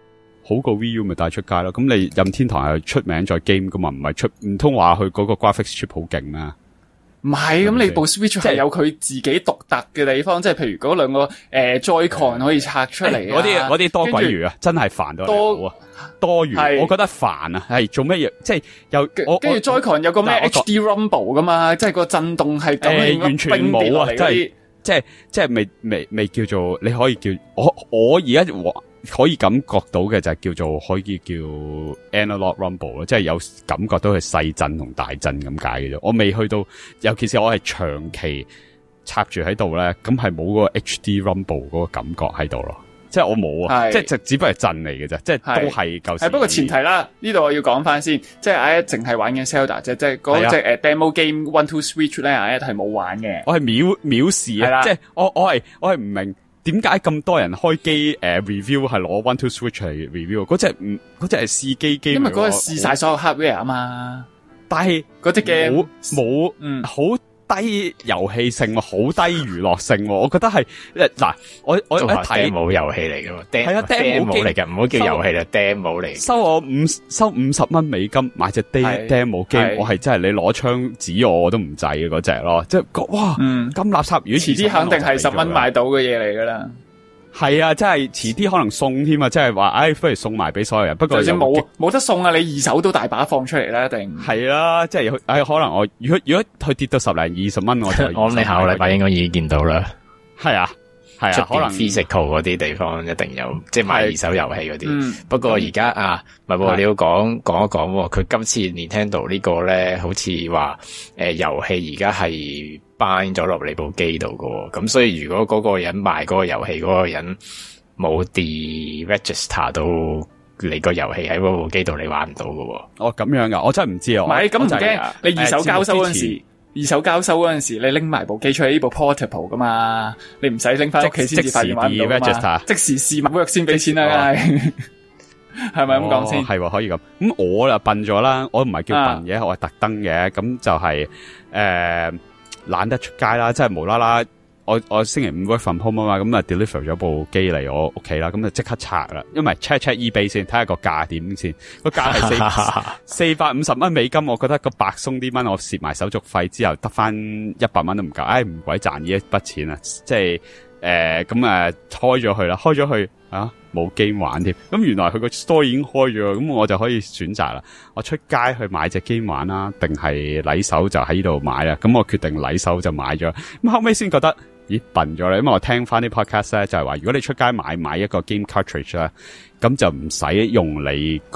好過 Wii U 咪帶出街咯。咁你任天堂係出名在 game 噶嘛，唔係出唔通話佢嗰個 graphics chip 好勁咩？ 唔係，咁你部 Switch 係有佢自己獨特嘅地方，即係譬如嗰兩個誒 Joy-Con 可以拆出嚟， 嗰啲嗰啲多鬼餘啊，真係煩到多啊，多餘，我覺得煩啊，係做咩嘢？即係又跟住 Joy-Con 有個咩 H D Rumble 噶嘛，即係個震動係咁樣完全冇啊，即係即係即係未未未叫做你可以叫我我而家可以感覺到嘅就係叫做可以叫 Analog Rumble 咯，即係有感覺到佢細震同大震咁解嘅啫。我未去到，尤其是我係長期插住喺度咧，咁係冇嗰個 H D Rumble 嗰個感覺喺度咯。即係我冇啊，即係就只不過係震嚟嘅啫，即係都係舊時。係不過前提啦，呢度我要講翻先，即係阿一淨係玩緊 Zelda 啫，即係嗰隻誒 Demo Game One Two Switch 咧，阿一係冇玩嘅。我係藐藐視啊，即係我我係我係唔明。點解咁多人開機誒、呃、review 係攞 One Two Switch 嚟 review？ 嗰隻唔嗰隻係試機機，因為嗰個試晒所有 hardware 啊嘛。但係嗰隻嘅冇冇嗯好低遊戲性，好低娛樂性。我覺得係嗱，我我一睇冇遊戲嚟噶嘛，係啊 demo 嚟嘅，唔好叫遊戲啦 demo 嚟。 收我五收五十蚊美金買隻 demo game，我係真係你攞槍指我我都唔制嘅嗰隻咯，即係哇，嗯，咁垃圾。如果遲啲肯定係十蚊買到嘅嘢嚟噶啦。係啊，真係遲啲可能送添啊！即係話，唉，不如送埋俾所有人。不過就冇冇得送啊！你二手都大把放出嚟啦，一定係啦。即係，唉，可能我如果如果佢跌到十零二十蚊，我就我諗你下個禮拜應該已經見到啦。係啊，係啊，可能 physical 嗰啲地方一定有，即係買二手遊戲嗰啲。嗯、不過而家啊，唔係喎，你要講講一講，佢今次 Nintendo 呢個咧，好似話誒遊戲而家係搬咗落你部機度㗎喎，咁所以如果嗰個人賣嗰個遊戲嗰個人冇 de-register 到你個遊戲喺嗰部機度，你玩唔到㗎喎。哦，咁樣噶，我真係唔知啊。唔係，咁唔驚，你二手交收嗰陣時，二手交收嗰陣時，你拎埋部機出嚟，呢部 portable 噶嘛，你唔使拎翻屋企先至發現玩唔到嘛。即時試買約先俾錢啦，梗係。係咪咁講先？係、哦、可以咁。咁我就笨咗啦，我唔係叫笨嘅，啊、我係特登嘅。咁就係、是、誒。呃懶得出街啦，即係無啦啦，我我星期五 work from home 啊嘛，咁啊 deliver 咗部機嚟我屋企啦，咁就即刻拆啦，因為 check check eBay 先，睇下個價點先，個價係四四百五十蚊美金，我覺得個百鬆啲蚊，我蝕埋手續費之後得翻一百蚊都唔夠，唉唔鬼賺呢一筆錢啊，即係誒咁啊開咗去啦，開咗去啊冇 game 玩添，咁原來佢個 store 已經開咗，咁我就可以選擇啦。我出街去買隻 game 玩啦，定係禮手就喺度買啦。咁我決定禮手就買咗，咁後尾先覺得咦笨咗啦，因為我聽翻啲 podcast 咧就係話，如果你出街買買一個 game cartridge 咧，咁就唔使用你個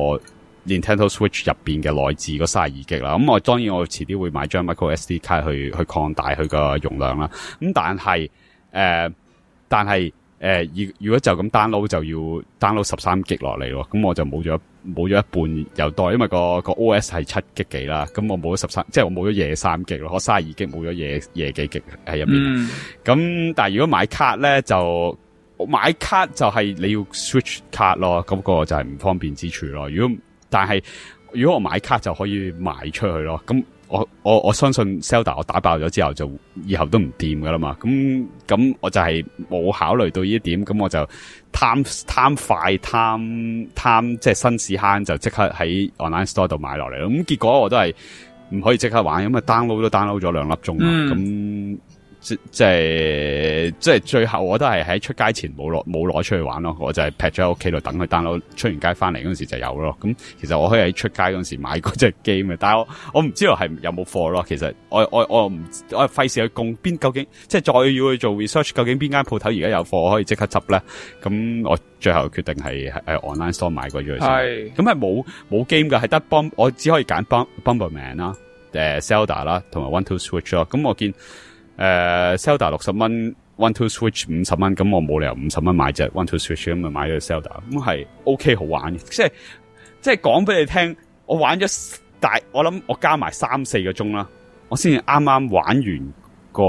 Nintendo Switch 入邊嘅內置嗰三十二 G 啦。咁我當然我遲啲會買張 micro S D 卡去去擴大佢個容量啦。咁但係誒、呃，但係。誒、呃，如如果就咁 download 就要 download 十三 G 落嚟咯，咁我就冇咗冇咗一半又多，因為個個 O S 係七 G 幾啦，咁我冇咗十三，即係我冇咗廿三 G 咯，我三十二 G 冇咗廿廿幾 G 喺入邊。咁、嗯、但係如果買卡咧就買卡就係你要 switch 卡咯，咁、那個就係唔方便之處咯。如果但係如果我買卡就可以賣出去咯，咁。我我我相信 Zelda 我打爆咗之後就以後都唔掂噶啦嘛，咁咁我就係冇考慮到呢一點，咁我就貪貪快貪貪即係新市慳就即刻喺 online store 度買落嚟咯，咁結果我都係唔可以即刻玩，咁啊 download 都 download 咗兩粒鐘啦，咁、嗯。即即係即係最後我都係喺出街前冇攞冇攞出去玩咯，我就係劈咗喺屋企度等佢 download，出完街翻嚟嗰陣時就有咯。咁其實我可以喺出街嗰陣時買嗰隻 game 嘅，但係我我唔知道係有冇貨咯。其實我我我唔我費事去供邊，究竟即係再要去做 research， 究竟邊間鋪頭而家有貨可以即刻執咧？咁我最後決定係誒 online store 買過咗先。係咁係冇冇 game 噶，係得幫我只可以揀 Bomberman 啦、誒 Zelda 啦，同埋 One Two Switch 咯。咁我見。誒、uh, ，Zelda 六十蚊 ，One Two Switch 五十蚊，咁我冇理由五十蚊買隻 One Two Switch 咁就買咗 Zelda，咁係 OK 好玩嘅，即係即係講俾你聽，我玩咗大，我諗我加埋三四個鐘啦，我先至啱啱玩完個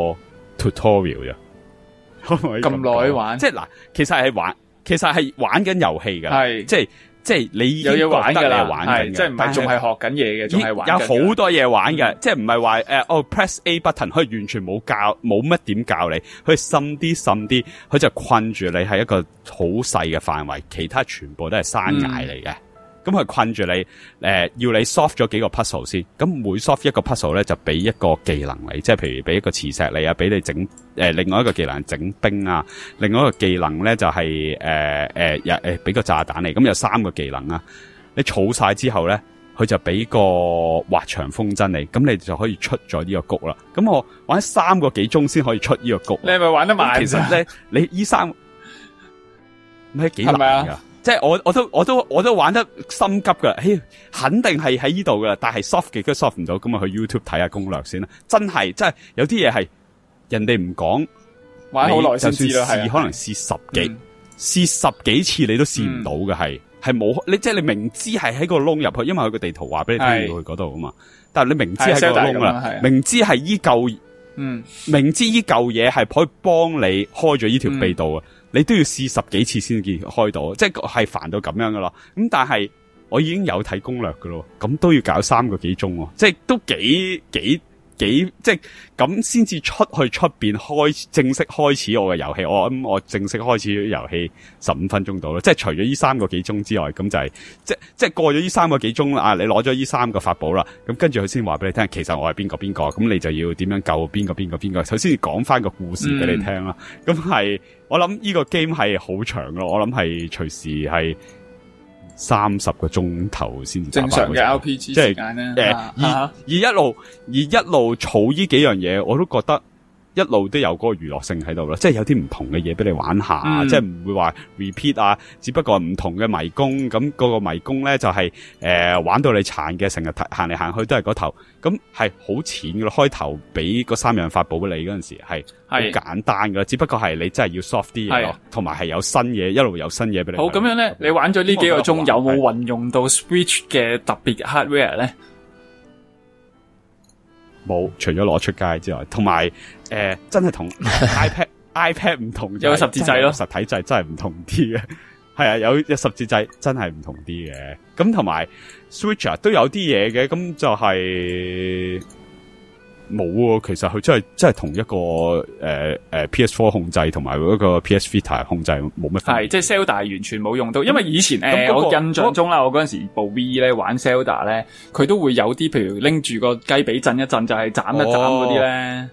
tutorial 啫，咁耐玩，即係嗱，其實係玩，其實係玩緊遊戲噶，係即係即係你已經覺得你係玩緊嘅， 即係唔係仲係學緊嘢嘅，仲係玩緊嘅。 有好多嘢玩嘅，嗯、即係唔係話誒哦 press A button，佢完全冇教，冇乜點教你，佢滲啲滲啲，佢就困住你係一個好細嘅範圍，其他全部都係山崖嚟嘅。咁佢、嗯、困住你，誒、呃、要你 solve 咗幾個 puzzle 先，咁每 solve 一個 puzzle 咧就俾一個技能你，即係譬如俾一個磁石你啊，俾你整誒、呃、另外一個技能整冰啊，另外一個技能咧就係誒誒誒誒俾個炸彈你，咁有三個技能啊。你儲晒之後咧，佢就俾個滑翔風箏你，咁你就可以出咗呢個谷啦。咁我玩三個幾鐘先可以出呢個谷。 你係咪玩得慢？ 其實咧，你依三唔係幾難噶？即係我我都我都我都玩得心急噶，嘿，肯定係喺呢度噶啦。但係 soft 極都 soft 唔到，咁啊去 YouTube 睇下攻略先啦。真係真係有啲嘢係人哋唔講， 玩好耐先知啦。 係可能試十幾試、嗯、十幾次你都試唔到嘅係。嗯係冇你，即係你明知係喺個窿入去，因為佢個地圖話俾你聽要去嗰度啊嘛。但係你明知喺個窿啦，明知係依嚿，嗯，明知依嚿嘢係可以幫你開咗依條秘道啊，嗯、你都要試十幾次先至開到，即係係煩到咁樣噶咯。咁但係我已經有睇攻略噶咯，咁都要搞三個幾鐘，即係都幾幾。幾即係咁先至出去出邊開正式開始我嘅遊戲，我諗我正式開始遊戲十五分鐘到啦，即係除咗呢三個幾鐘之外，咁就係、是、即即係過咗呢三個幾鐘啊，你攞咗呢三個法寶啦，咁跟住佢先話俾你聽，其實我係邊個邊個，咁你就要點樣救邊個邊個邊個，首先要講翻個故事俾你聽啦。咁係、嗯、我諗呢個 game 係好長咯，我諗係隨時係。三十個鐘頭先正常嘅 R P G 時間咧， 誒，而而一路而一路儲呢幾樣嘢，我都覺得一路都有嗰個娛樂性喺度啦，即係有啲唔同嘅嘢俾你玩下，嗯、即係唔會話 repeat 啊，只不過係唔同嘅迷宮，咁、嗰個迷宮咧就係、是、誒、呃、玩到你殘嘅，成日行嚟行去都係嗰頭，咁係好淺嘅咯。開頭俾嗰三樣法寶俾你嗰陣時係好簡單噶，只不過係你真係要 soft 啲嘢咯，同埋係有新嘢，一路有新嘢俾你。 好，咁樣咧，你玩咗呢幾個鐘，有冇運用到 Switch 嘅特別 hardware 咧？ 冇，除咗攞出街之外，同埋誒，真係同 iPad iPad 唔同， 有十字掣咯， 實體掣真係唔同啲嘅，係啊，有有十字掣真係唔同啲嘅。咁同埋 Switch 都有啲嘢嘅，咁就係冇喎。其實佢真係真係同一個誒誒、呃呃、P S 四 控制同埋嗰個 P S Vita 控制冇乜分別。係即係 Zelda 完全冇用到，因為以前誒、嗯呃那個、我印象中啦，我嗰陣時部 V 咧玩 Zelda 咧，佢都會有啲譬如拎住個雞髀震一震，就係斬一斬嗰啲咧。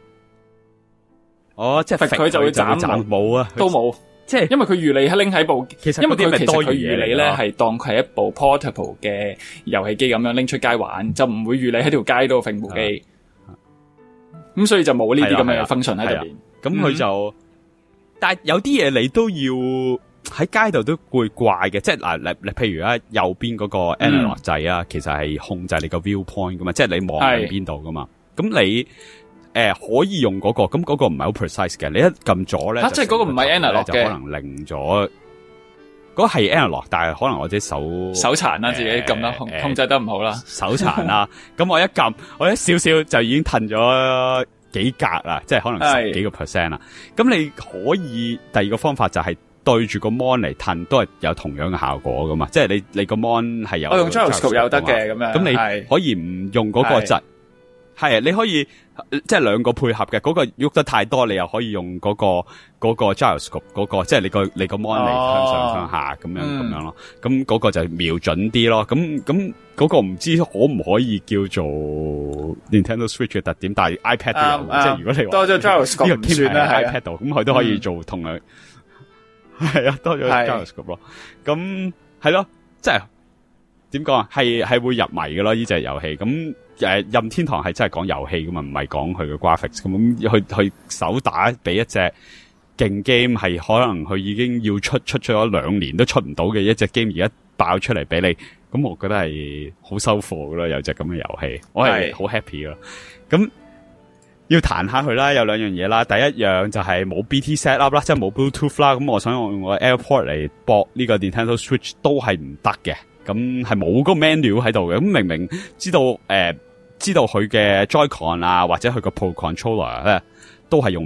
哦，即係佢就會斬冇啊， 都冇。即係因為佢預你拎喺部，其實因為佢其實佢預你咧係當佢係一部 portable 嘅遊戲機咁樣拎出街玩，就唔會預你喺條街度揈部機。咁所以就冇呢啲咁嘅 function 喺入邊。咁佢就， 嗯、但係有啲嘢你都要喺街度都會怪嘅，即係嗱，你你譬如啊，右邊嗰個 analog 掣啊，其實係控制你個 viewpoint 噶嘛，即係你望喺邊度噶嘛。咁你誒、呃、可以用嗰、嗰個，咁嗰個唔係好 precise 嘅。你一撳咗咧， 即係嗰個唔係 analog 嘅， 就可能擰咗。嗰係 analog，但係可能我自己手手殘啦，自己撳得控、呃、控制得唔好啦， 手殘啦。咁我一撳，我一少少就已經褪咗幾格啦，即係可能十幾個 percent 啦。咁你可以第二個方法就係對住個 mon 嚟褪，都係有同樣嘅效果噶嘛。即係你你個 mon 係有， 我用 gyroscope 有得嘅咁樣。 咁你可以唔用嗰個掣。係啊，你可以即係兩個配合嘅，嗰、嗰個喐得太多，你又可以用嗰、嗰個嗰、嗰個 gyroscope 嗰個，即係你個你個 mon 嚟向上向下咁樣咁、嗯、樣咯。咁嗰個就瞄準啲咯。咁咁嗰個唔知可唔可以叫做 Nintendo Switch 嘅特點，但係 iPad 都有。嗯、即係如果你話多咗 gyroscope 呢個 game 喺 iPad 度，咁佢都可以做同樣。係啊、嗯，多咗 gyroscope 咯。咁係咯，即係點講啊？係係會入迷嘅咯，呢隻遊戲咁。誒，任天堂係真係講遊戲噶嘛，唔係講佢嘅 graphics 咁。去去手打俾一隻勁 game，係可能佢已經要出出咗兩年都出唔到嘅一隻 game，而家爆出嚟俾你，咁我覺得係好收貨噶咯。有隻咁嘅遊戲，我係好 happy 咯。咁要彈下佢啦，有兩樣嘢啦。第一樣就係冇 B T set up 啦，即係冇 Bluetooth 啦。咁我想用我 AirPort 嚟駁呢個 Nintendo Switch 都係唔得嘅。咁係冇個 menu 喺度嘅。咁明明知道誒。呃知道佢嘅 Joy-Con 啊，或者佢個 Pro Controller 咧，都係用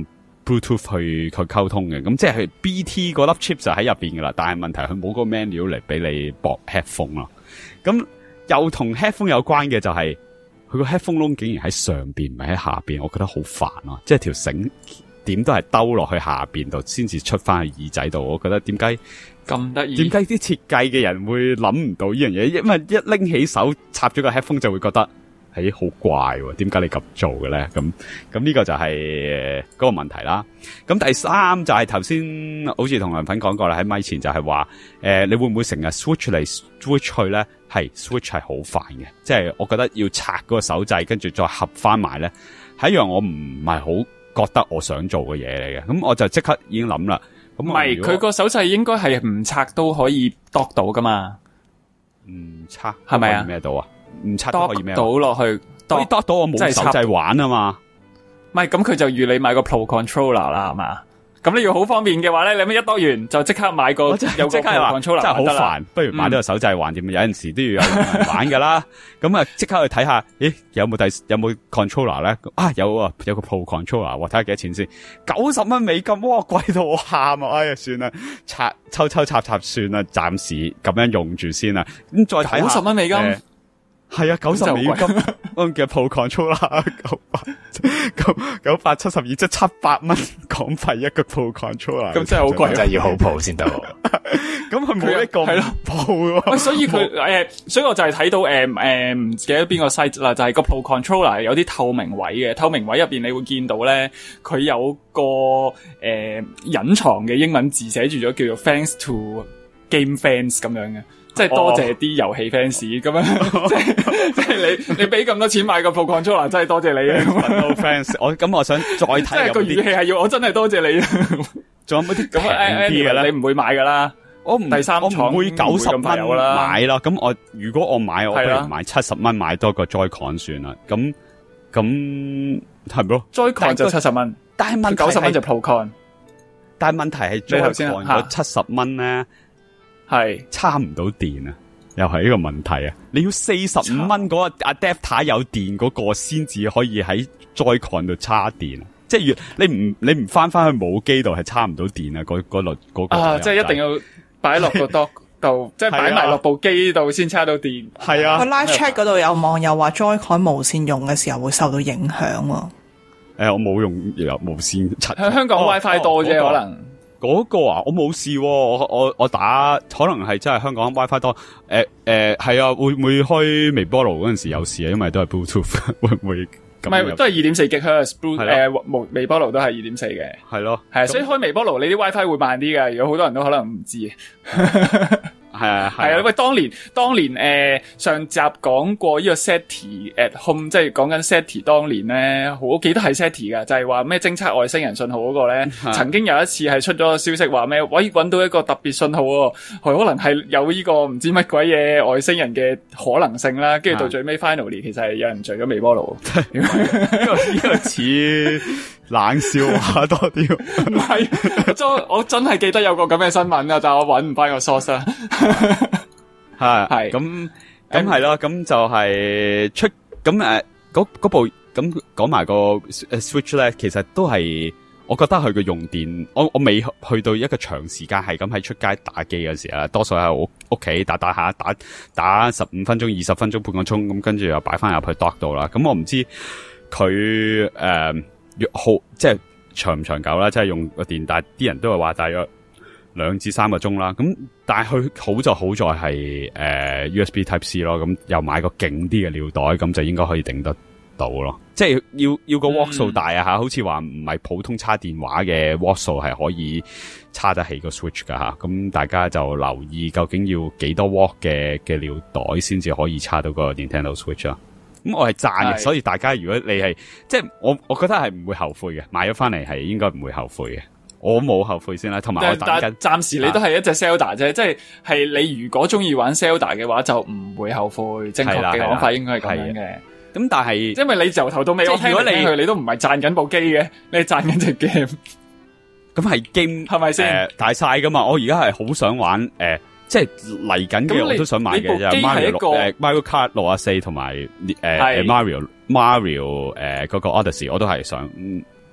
Bluetooth 去去溝通嘅。咁即係 B T 嗰粒 chip 就喺入邊噶啦，但係問題佢冇個 menu 嚟俾你駁 headphone 咯。咁又同 headphone 有關嘅就係、是、佢個 headphone 窿竟然喺上邊唔係喺下邊，我覺得好煩咯。即係條繩點都係兜落去下邊度先至出翻去耳仔度，我覺得點解咁得意？點解啲設計嘅人會諗唔到呢樣嘢？因為一拎起手插咗個 headphone 就會覺得係好怪喎，點解你咁做嘅咧？咁咁呢個就係嗰個問題啦。咁第三就係頭先好似同梁粉講過啦，喺咪前就係話誒，你會唔會成日 switch 嚟 switch 去咧？係 switch 係好煩嘅，即係我覺得要拆嗰個手掣，跟住再合翻埋咧，係一樣我唔係好覺得我想做嘅嘢嚟嘅。咁我就即刻已經諗啦。咁唔係佢個手掣應該係唔拆都可以 dock 到噶嘛？ 唔拆係咪啊？ 咩到啊？唔拆都可以咩？ 倒落去， 可以 dock 到我冇手掣玩啊嘛？ 唔係咁佢就預你買個 Pro Controller 啦，係嘛？咁你要好方便嘅話咧，你咪一多完就即刻買個有個 Pro Controller 真係好煩，不如買呢個手掣玩點？有陣時都要有人玩噶啦。咁啊，即刻去睇下，咦，有冇第有冇 Controller 咧？啊，有啊，有個 Pro Controller，我睇下幾多錢先。九十蚊美金，哇，貴到我喊啊！哎呀，算啦，插抽抽插插算啦，暫時咁樣用住先啦。咁再睇下， 九十蚊美金。呃係啊，九十美金，我嘅 Pro Controller 九百九九百七十二，即係七百蚊港幣一個 Pro Controller， 咁真係好貴， 真係要好 Pro 先得。 咁佢冇一個係咯 Pro， 喂，所以佢誒、呃，所以我就係睇到誒誒，唔記得邊個 site 啦，就係、是、個 Pro Controller 有啲透明位嘅，透明位入邊你會見到咧，佢有個誒隱、呃、藏嘅英文字寫住咗叫做 Thanks to Game Fans 咁樣嘅。即係多謝啲遊戲 fans 咁樣，即係即係你你俾咁多錢買個 Pro Controller，真係多謝你啊 ！No fans，我咁我想再睇， 即係個語氣係要我真係多謝你啊！ 仲有冇啲咁誒啲嘅咧？你唔會買噶啦， 我唔第三我唔會九十蚊買啦。咁我如果我買，我不如買七十蚊買多個 Joy-Con 算啦。咁咁係咯 ，Joy-Con 就七十蚊， 但係問題九十蚊就 Pro-Con。 但係問題係 Joy-Con 嗰七十蚊咧。係插唔到電啊，又係呢個問題啊！你要四十五蚊嗰個 adapter 有電嗰個先至可以喺 Joy-Con 度插電，即係你唔你唔翻翻去母機度係插唔到電啊！嗰嗰輪嗰個啊，即係一定要擺落個 dock 度，即係擺埋落部機度先插到電。 係啊， 個 live chat 嗰度有網友話 Joy-Con 無線用嘅時候會受到影響。誒、 欸，我冇用有無線， 喺香港 WiFi 多啫，可能。 嗰、那個啊，我冇試，我我我打可能係真係香港 WiFi 多，誒誒係啊，會唔會開微波爐嗰陣時有事啊？因為都係 Bluetooth，會唔會？唔係都係二點四 Gigahertz，誒微波爐都係二點四嘅，係咯，係啊，所以開微波爐你啲 WiFi 會慢啲嘅，如果好多人都可能唔知。係啊，係啊，喂，當年當年誒、呃、上集講過呢個 SETI at home， 即係講緊 SETI 當年咧，我記得係 SETI 噶，就係話咩偵測外星人信號嗰個咧，曾經有一次係出咗個消息話咩，喂，搵到一個特別信號喎，佢可能係有呢個唔知乜鬼嘢外星人嘅可能性啦，跟住到最尾 finally 其實係有人聚咗微波爐，呢個呢個似冷笑話多啲， 唔係，我真係記得有個咁嘅新聞啊，但係我搵唔翻個 source 啦。 係係咁咁係咯，咁就係出咁誒嗰嗰部咁講埋個 Switch 咧，其實都係我覺得佢個用電，我我未去到一個長時間係咁喺出街打機嘅時候，多數喺屋屋企打打下打打十五分鐘、二十分鐘、半個鐘咁，跟住又擺翻入去 dock 度啦。咁我唔知佢誒越好即係長唔長久啦，即係用個電，但係啲人都係話大約兩至三個鐘啦，咁但係佢好就好在係誒、呃、U S B Type C 咯，咁又買個勁啲嘅尿袋，咁就應該可以頂得到咯。即係要要個 watt 數大啊吓、嗯，好似話唔係普通插電話嘅 watt 數係可以插得起個 Switch 噶吓，咁大家就留意究竟要幾多 watt 嘅嘅尿袋先至可以插到個 Nintendo Switch 啊。咁我係讚嘅，所以大家如果你係即係我我覺得係唔會後悔嘅，買咗翻嚟係應該唔會後悔嘅。我冇後悔先啦，同埋我等緊。暫時你都係一隻 Zelda 啫、啊，即係係你如果中意玩 Zelda 嘅話，就唔會後悔。正確嘅講法應該係咁樣嘅。咁但係，因為你由頭到尾，我聽嚟聽去，你都唔係賺緊部機嘅，你係賺緊隻 game。咁係 game 係咪先？大晒噶嘛？我而家係好想玩誒、呃，即係嚟緊嘅我都想買嘅啫。Mario 六誒 Mario Kart 六啊四同埋誒 Mario Mario 誒嗰個 Odyssey 我都係想。嗯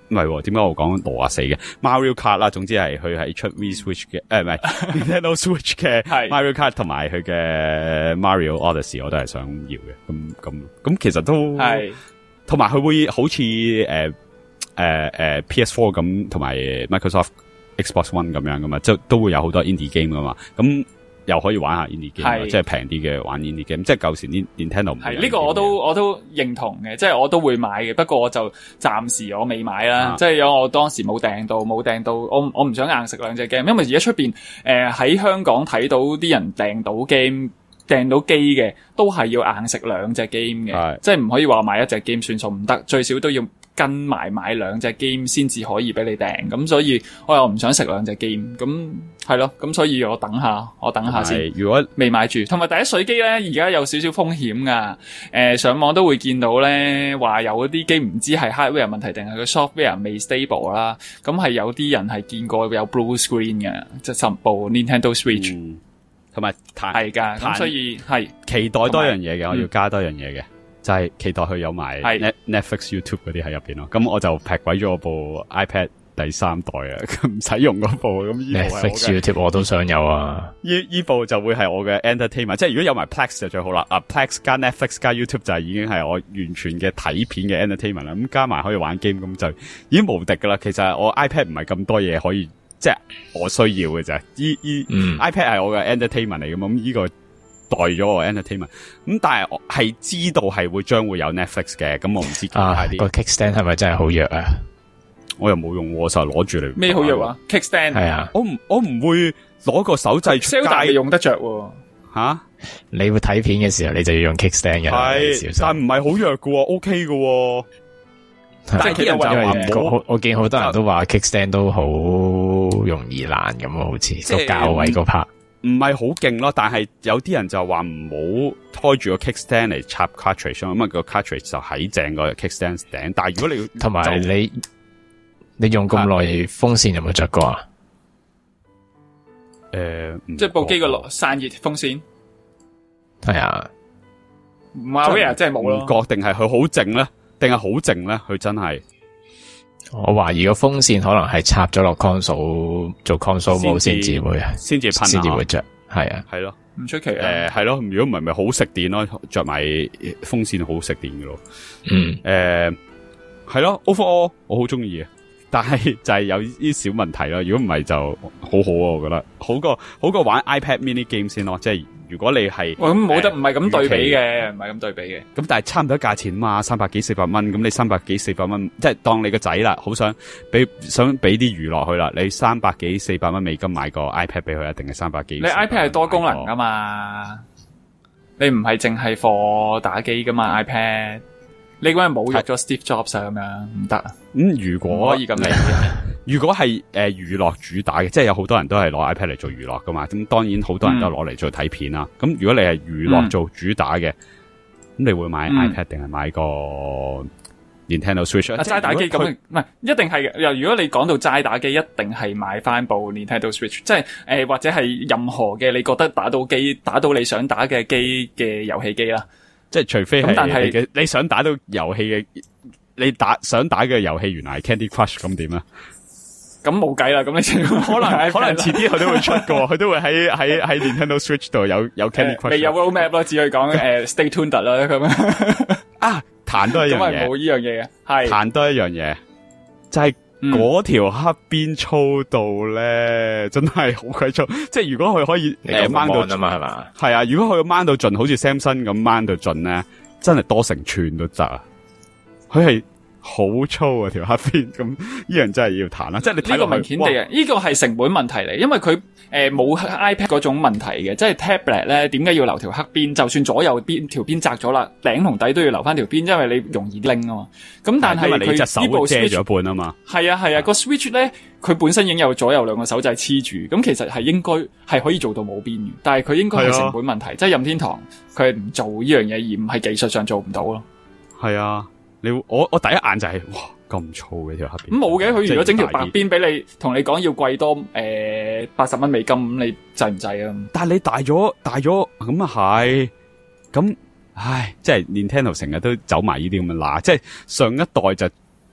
唔係，點解我講六啊四嘅 Mario Kart 啦？總之係佢係出 V Switch 嘅，誒唔係 Nintendo Switch 嘅 Mario Kart 同埋佢嘅 Mario Odyssey， 我都係想要嘅。咁咁咁，其實都係，同埋佢會好似誒誒誒 P S 四 咁，同埋 Microsoft Xbox One 咁樣噶嘛，即係都會有好多 indie game 噶嘛。咁又可以玩下 indie game，即係平啲嘅玩 indie game，即係舊時 Nintendo 唔係。係呢個我都我都認同嘅，即係我都會買嘅。不過我就暫時我未買啦，即係有我當時冇訂到，冇訂到，我我唔想硬食兩隻 game，因為而家出邊誒喺香港睇到啲人訂到 game 訂到機嘅，都係要硬食兩隻 game 嘅，即係唔可以話買一隻 game 算數，唔得，最少都要跟埋買兩隻 game 先至可以俾你訂，咁所以我又唔想食兩隻 game，咁係咯，咁所以我等下，我等下先。如果未買住，同埋第一水機咧，而家有少少風險噶，誒、呃，上網都會見到咧，話有啲機唔知係 hardware 問題定係個 software 未 stable 啦，咁係有啲人係見過有 blue screen 嘅，即係十部 Nintendo Switch， 同埋係噶，咁所以係期待多樣嘢嘅，我要加多樣嘢嘅。就係、是、期待佢有埋 Netflix、YouTube 嗰啲喺入邊咯，咁我就劈鬼咗我部 iPad 第三代啊，唔使用嗰部咁。 Netflix、YouTube 我都想有啊， 依依部就會係我嘅 entertainment， 即係如果有埋 Plex 就最好啦。啊 Plex 加 Netflix 加 YouTube 就係已經係我完全嘅睇片嘅 entertainment 啦。咁加埋可以玩 game，咁就已經無敵噶啦。其實我 iPad 唔係咁多嘢可以，即係我需要嘅啫。依依、嗯、iPad 係我嘅 entertainment 嚟嘅嘛，咁依個代咗我 entertainment， 咁但係我係知道係會將會有 Netflix 嘅，咁我唔知其他啲。 個 kickstand 係咪真係好弱啊？ 我又冇用，我就攞住嚟。 咩好弱啊 ？kickstand 係啊， 我唔我唔會攞個手掣出街。 你用得着喎、啊？ 吓、啊？ 你會睇片嘅時候，你就要用 kickstand 嘅。 係，但唔係好弱嘅 ，OK 嘅。 但係啲人話我我見好多人都話 kickstand 都好容易爛咁啊，好似個較位嗰 part。 唔係好勁咯，但係有啲人就話唔好開住個 kickstand 嚟插 cartridge， 咁啊個 cartridge 就喺正個 kickstand 頂。但係如果你同埋你你用咁耐風扇有冇着過啊？ 誒、呃， 即係部機個散熱風扇係啊， 唔係咩啊？即係冇咯。 唔覺定係佢好靜咧，定係好靜咧？佢真係。 我懷疑個風扇可能係插咗落 console 做 console mode 先至會啊， 先至噴先至會着，係啊， 係咯， 唔出奇啊。 誒，係咯，如果唔係咪好食電咯，着埋風扇好食電㗎咯。 嗯， 誒，係咯 ，overall 我好中意嘅，但係就係有啲小問題咯。如果唔係就好好啊，我覺得好過好過玩 iPad mini game 先咯，即係。如果你係， 咁冇得唔係咁對比嘅，唔係咁對比嘅。 咁但係差唔多價錢嘛，三百幾四百蚊。咁你三百幾四百蚊，即係當你個仔啦，好想俾想俾啲娛樂佢啦。你三百幾四百蚊美金買個 iPad 俾佢，一定係三百幾。你 iPad 係多功能噶嘛？你唔係淨係課打機噶嘛 ？iPad 你嗰日侮辱咗 Steve Jobs 咁樣唔得。咁如果可以咁理解。如果係誒娛樂主打嘅，即係有好多人都係攞 iPad 嚟做娛樂噶嘛，咁當然好多人都攞嚟做睇片啦。咁、嗯、如果你係娛樂做主打嘅，咁、嗯、你會買 iPad 定係買個 Nintendo Switch？啊，齋打機咁唔係一定係嘅。又如果你講到齋打機，一定係買翻部 Nintendo Switch， 即係誒、呃、或者係任何嘅你覺得打到機打到你想打嘅機嘅遊戲機啦。即係除非係，但係你想打到遊戲嘅，你打想打嘅遊戲原來係 Candy Crush 咁點啊？咁冇計啦，咁你可能可能遲啲佢都會出嘅，佢都會喺喺喺 Nintendo Switch 度有有 Candy Crush。未有 roadmap 咯，只可以講誒 Stay tuned 啦咁啊，彈多一樣嘢，咁係冇呢樣嘢嘅，係彈多一樣嘢，就係嗰條黑邊粗度咧，真係好鬼粗。即係如果佢可以誒掹到啊嘛，係嘛？係啊，如果佢掹到盡，好似 Samsung 咁掹到盡咧，真係多成寸都得啊！佢係。好粗啊條黑邊，咁呢樣真係要彈啦，即係你睇個明顯地嘅，呢個係成本問題嚟，因為佢誒冇 iPad 嗰種問題嘅，即係 tablet 咧，點解要留條黑邊？就算左右邊條邊窄咗啦，頂同底都要留翻條邊，因為你容易拎啊嘛。咁但係佢呢部 Switch 遮咗一半啊嘛。係啊係啊，個 Switch 咧，佢本身已經有左右兩個手掣黐住，咁其實係應該係可以做到冇邊嘅，但係佢應該係成本問題，即係任天堂佢係唔做呢樣嘢，而唔係技術上做唔到咯。係啊。你我我第一眼就係、是、哇咁粗嘅條黑邊，咁冇嘅，佢如果整條白邊俾你，同你講要貴多誒八十蚊美金，咁你制唔制啊？但係你大咗大咗咁啊係，咁唉，即係 Nintendo 成日都走埋呢啲咁嘅嗱，即係上一代就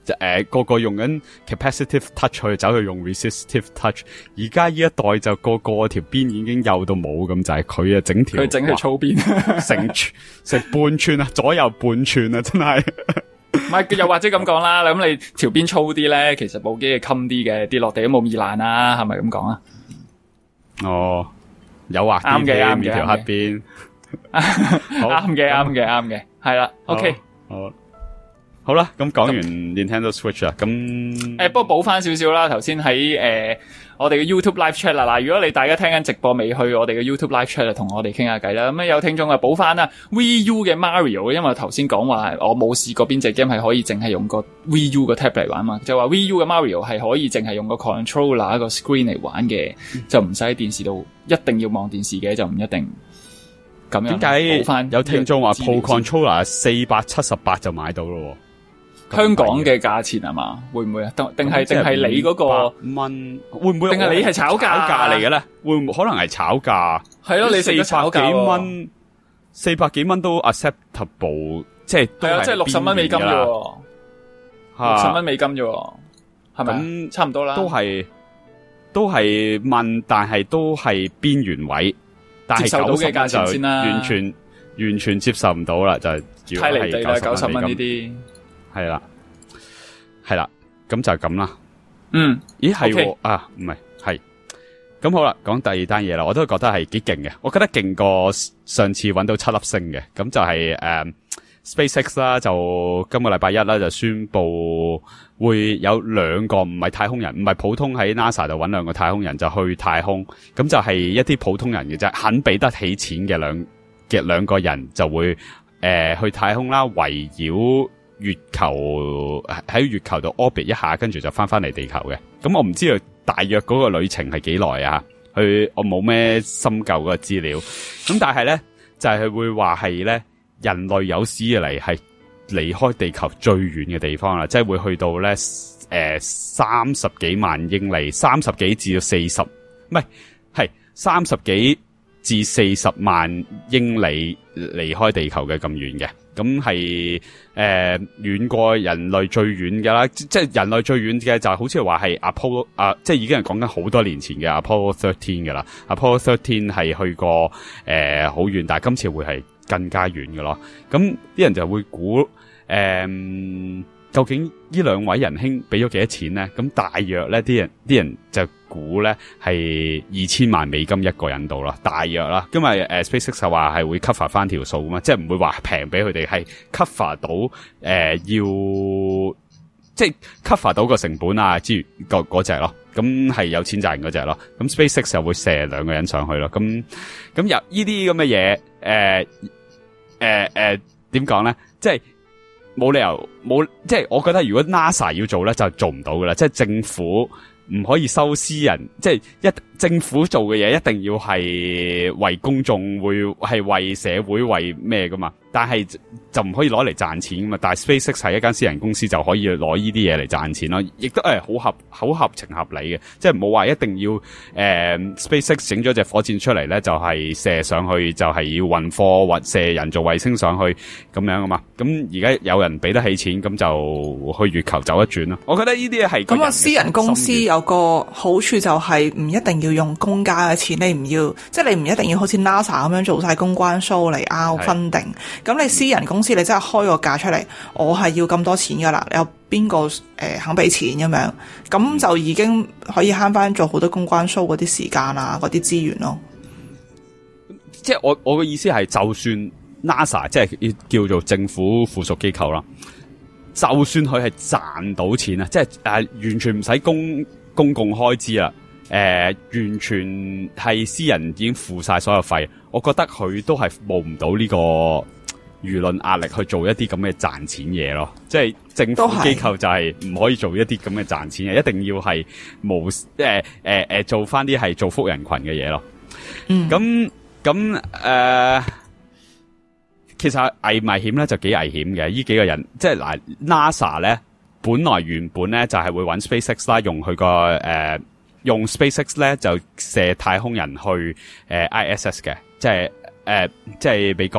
誒、呃、個個用緊 capacitive touch 去走去用 resistive touch， 而家呢一代就個個條邊已經幼到冇咁滯，佢啊整條佢整條粗邊， 成成半寸啊，左右半寸啊，真係。 唔係，又或者咁講啦，咁你條邊粗啲咧，其實部機係襟啲嘅，跌落地都冇易爛啦，係咪咁講啊？ 哦，有畫啲嘅，啱嘅條黑邊， 啱嘅，啱嘅，啱嘅，係啦 ，OK， 好。好啦，咁講完 Nintendo Switch 啦，咁誒，不過補翻少少啦。頭先喺誒我哋嘅 YouTube Live Chat 啦，嗱，如果你大家聽緊直播未去我哋嘅 YouTube Live Chat 啊，同我哋傾下偈啦。咁有聽眾啊補翻啦 Wii U 嘅 Mario， 因為頭先講話我冇試過邊隻 game 係可以淨係用個 Wii U 個 tab 嚟玩嘛，就話 Wii U 嘅 Mario 係可以淨係用個 controller 一個 screen 嚟玩嘅，嗯、就唔使喺電視度一定要望電視嘅，就唔一定咁樣。點解有聽眾話 Pro Controller 四百七十八就買到咯？ 香港嘅價錢係嘛？會唔會啊？定係定係你嗰個蚊？會唔會？ 定係你係炒價價嚟嘅咧？會唔會可能係炒價？ 係咯，你四百幾蚊，四百幾蚊都 acceptable， 即係係啊，即係六十蚊美金啫，六十蚊美金啫，係咪？咁差唔多啦。都係都係問，但係都係邊緣位，但係接受到嘅價錢先啦， 完全完全接受唔到啦，就係太離地啦，九十蚊呢啲。 係啦，係啦，咁就咁啦。 嗯， 咦係、okay. 啊，唔係係，咁好啦，講第二單嘢啦，我都覺得係幾勁嘅，我覺得勁過上次搵到七粒星嘅，咁就係、是、誒、呃、SpaceX 啦，就今個禮拜一啦就宣布會有兩個唔係太空人，唔係普通喺 NASA 度搵兩個太空人就去太空，咁就係一啲普通人嘅啫，肯俾得起錢嘅兩嘅兩個人就會誒、呃、去太空啦，圍繞月球喺月球度 orbit 一下，跟住就翻翻嚟地球嘅。咁我唔知道大約嗰個旅程係幾耐啊？佢我冇咩深究嗰個資料。咁但係咧就係、是、會話係咧人類有史以嚟係離開地球最遠嘅地方啦，即係會去到咧誒三十幾萬英里，三十幾至到四十，唔係係三十幾至四十萬英里離開地球嘅咁遠嘅。咁係誒遠過人類最遠嘅啦，即係人類最遠嘅就係好似話係 Apollo 啊，即係已經係講緊好多年前嘅 Apollo 十三嘅啦。Apollo 十三係去過誒好遠，但係今次會係更加遠嘅咯。咁啲人就會估誒、呃，究竟呢兩位仁兄俾咗幾多錢咧？咁大約咧啲人啲人就估咧係二千萬美金一個人度啦，大約啦，因為誒、呃、SpaceX 就話係會 cover 翻條數嘛，即係唔會話平俾佢哋，係 cover 到誒、呃、要即係 cover 到個成本啊，之嗰嗰隻咯，咁係有錢賺嗰隻咯，咁 SpaceX 就會射兩個人上去咯，咁咁入呢啲咁嘅嘢，誒誒誒點講咧，即係冇理由冇，即係我覺得如果 NASA 要做咧就做唔到噶啦，即係政府。唔可以收私人，即係一政府做嘅嘢一定要係為公眾，會係為社會為咩噶嘛？但係就唔可以攞嚟賺錢噶嘛？但係 SpaceX 係一間私人公司就可以攞呢啲嘢嚟賺錢咯，亦都係好合好合情合理嘅，即係冇話一定要誒、呃、SpaceX 整咗隻火箭出嚟咧，就係、是、射上去就係、是、要運貨或射人造衛星上去咁樣噶嘛？咁而家有人俾得起錢，咁就去月球走一轉咯。我覺得呢啲係咁啊，私人公司有個好處就係唔一定要用公家嘅錢，你唔要即係你唔一定要好似 NASA 咁樣做晒公關 show 嚟拗分定。咁你私人公司你真係開個價出嚟，我係要咁多錢噶啦，有邊個誒肯俾錢咁樣，咁就已經可以慳翻做好多公關 show 嗰啲時間啊，嗰啲資源咯。 即係我我嘅意思係，就算 NASA 即係叫做政府附屬機構啦，就算佢係賺到錢啊，即係誒、呃、完全唔使公公共開支啦。誒、呃，完全係私人已經付晒所有費，我覺得佢都係冒唔到呢個輿論壓力去做一啲咁嘅賺錢嘢咯。即係政府機構就係唔可以做一啲咁嘅賺錢嘢，一定要係無誒誒誒做翻啲係造福人群嘅嘢咯。嗯，咁咁誒，其實危唔危險咧就幾危險嘅。呢幾個人即係嗱 NASA 咧，本來原本咧就係、是、會揾 SpaceX 啦，用佢個誒。呃用 SpaceX 咧就射太空人去誒、呃、I S S 嘅，即係誒、呃、即係美國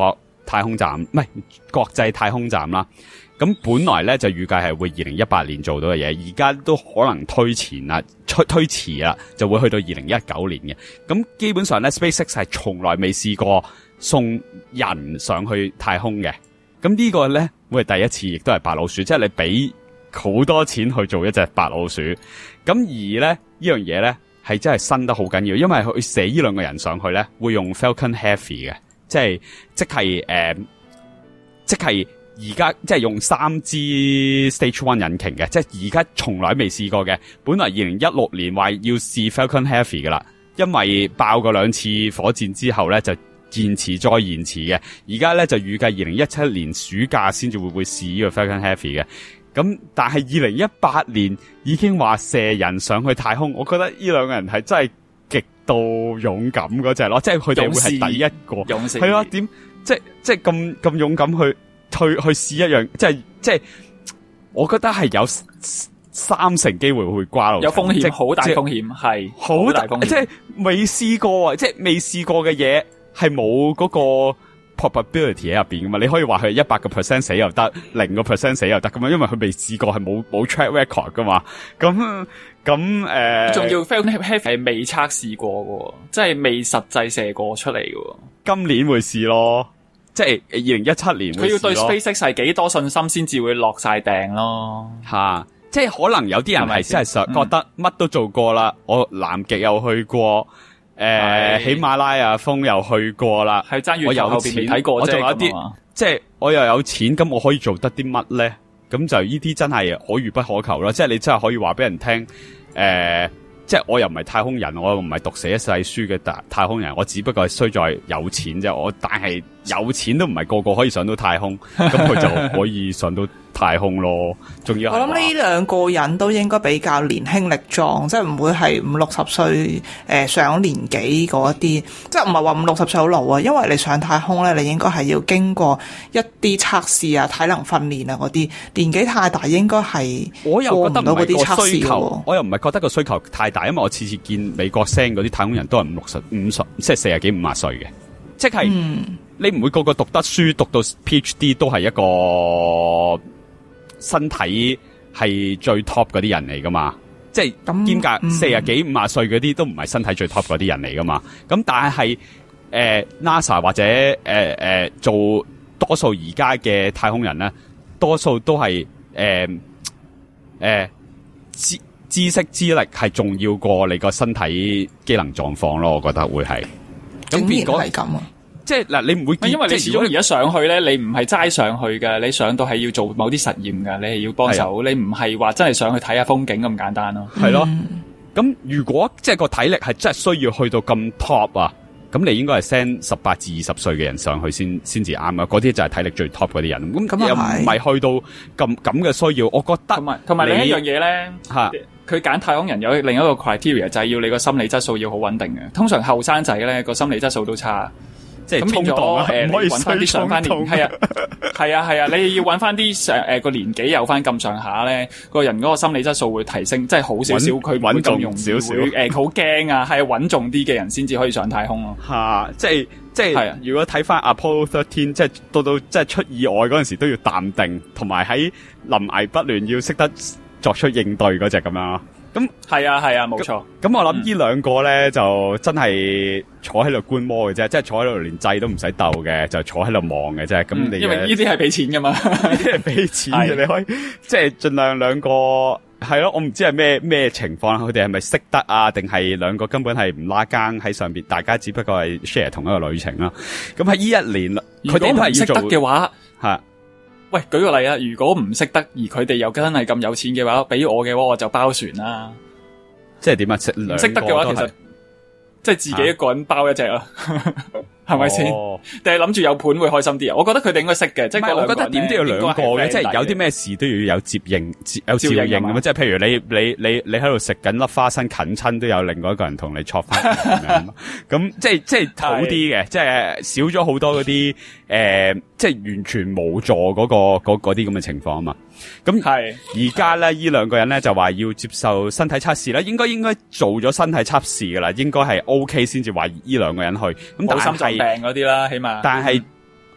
太空站，唔係國際太空站啦。咁本來咧就預計係會二零一八年做到嘅嘢，而家都可能推前啦，推推遲啦，就會去到二零一九年嘅。咁基本上咧 ，SpaceX 係從來未試過送人上去太空嘅。咁呢個咧會係第一次，亦都係白老鼠，即係你俾好多錢去做一隻白老鼠。咁而咧呢樣嘢咧係真係新得好緊要，因為佢寫呢兩個人上去咧會用 Falcon Heavy 嘅，即係即係誒、呃，即係。而家即係用三支 Stage One 引擎嘅，即係而家從來未試過嘅。本來二零一六年話要試 Falcon Heavy 噶啦，因為爆過兩次火箭之後咧就延遲再延遲嘅。而家咧就預計二零一七年暑假先至會會試呢個 Falcon Heavy 嘅。咁但係二零一八年已經話射人上去太空，我覺得呢兩個人係真係極度勇敢嗰隻咯，即係佢哋會係第一個，勇士係啊？點即係即係咁咁勇敢去？去去試一樣，即係即係，我覺得係有三成機會會瓜落， 有風險，好大風險，係好大風險， 即係未試過啊！即係未試過嘅嘢，係冇嗰個 probability 喺入邊噶嘛？你可以話佢一百個 percent 死又得，零個 percent 死又得咁樣，因為佢未試過，係冇冇 track record 噶嘛？咁咁誒， 仲、呃、要 Falcon Heavy 係未測試過噶，即係未實際射過出嚟噶。 今年會試咯。即係二零一七年， 佢要對 SpaceX 係幾多信心先至會落晒訂咯？ 吓，即係可能有啲人係真係實覺得乜都做過啦、嗯。我南極又去過，誒、呃，喜馬拉雅峰又去過啦。係爭月球後邊未睇過，我仲有啲，即係我又有錢，咁我可以做得啲乜咧？咁就呢啲真係可遇不可求啦。即係你真係可以話俾人聽，誒、呃。即係我又唔係太空人，我又唔係讀寫一世書嘅太太空人，我只不過係衰在有錢啫。我但係有錢都唔係個個可以上到太空，咁佢就可以上到太空咯。仲要我諗呢兩個人都應該比較年輕力壯，即係唔會係五六十歲誒上年紀嗰一啲，即係唔係話五六十歲好老啊。因為你上太空咧，你應該係要經過一啲測試啊、體能訓練啊嗰啲，年紀太大應該係我又覺得唔係個需求， 哦、 我又唔係覺得個需求太大，因為我次次見美國 send 嗰啲太空人都係五六十、五十，即係四十幾、五十歲嘅，即係、嗯、你唔會個個讀得書讀到 PhD 都係一個身體係最 top 嗰啲人嚟噶嘛？即係兼隔四十幾、五十歲嗰啲都唔係身體最 top 嗰啲人嚟噶嘛？咁但係誒、呃、NASA 或者誒誒、呃、做多數而家嘅太空人咧，多數都係誒誒知知識資歷係重要過你個身體機能狀況咯，我覺得會係。 咁變果係咁啊！ 即係嗱，你唔會見， 因為你始終而家上去咧，你唔係齋上去㗎，你上到係要做某啲實驗㗎，你係要幫手，你唔係話真係上去睇下風景咁簡單咯。 係咯，咁如果即係個體力係真係需要去到咁 top 啊，咁你應該係 send 十八至二十歲嘅人上去先先至啱啊！嗰啲就係體力最 top 嗰啲人，咁又唔係去到咁咁嘅需要。我覺得同埋同埋另一樣嘢咧吓。佢揀太空人有另一個 criteria 就係要你個心理質素要好穩定嘅。通常後生仔咧個心理質素都差，即係衝動啊，唔可以揾翻啲上翻年，係啊，係啊，係啊，你要揾翻啲上誒個年紀有翻咁上下咧，個人嗰個心理質素會提升，即係好少少，佢穩重少少，誒好驚啊，係穩重啲嘅人先至可以上太空咯。嚇，即係即係，係啊，如果睇翻 Apollo 十三，即係到到即係出意外嗰陣時都要淡定，同埋喺臨危不亂要識得作出應對嗰隻咁樣咯，咁係啊係啊冇錯。咁我諗呢兩個咧就真係坐喺度觀摩嘅啫，即係坐喺度連掣都唔使鬥嘅，就坐喺度望嘅啫。咁、嗯、你因為呢啲係俾錢噶嘛，呢啲係俾錢嘅，你可以即係盡量兩個係咯。我唔知係咩咩情況，佢哋係咪識得啊？定係兩個根本係唔拉更喺上邊，大家只不過係 share 同一個旅程啦。咁喺呢一年，佢哋都係識得嘅話吓。喂，舉個例啊！如果唔識得，而佢哋又真係咁有錢嘅話，俾我嘅話，我就包船啦。即係點啊？識唔識得嘅話，其實即係自己一個人包一隻啦，係咪先？定係諗住有盤會開心啲啊？我覺得佢哋應該識嘅，即係我覺得點都要兩個嘅，即係有啲咩事都要有接應，有照應咁嘛。即係譬如你你你你喺度食緊粒花生近親，都有另外一個人同你戳翻咁樣。咁即係即係好啲嘅，即係少咗好多嗰啲誒，即係完全冇助嗰個嗰嗰啲咁嘅情況啊嘛。咁係而家咧，呢兩個人咧就話要接受身體測試啦，應該應該做咗身體測試噶啦，應該係 O K 先至話呢兩個人去。咁但係心臟病嗰啲啦，起碼。但係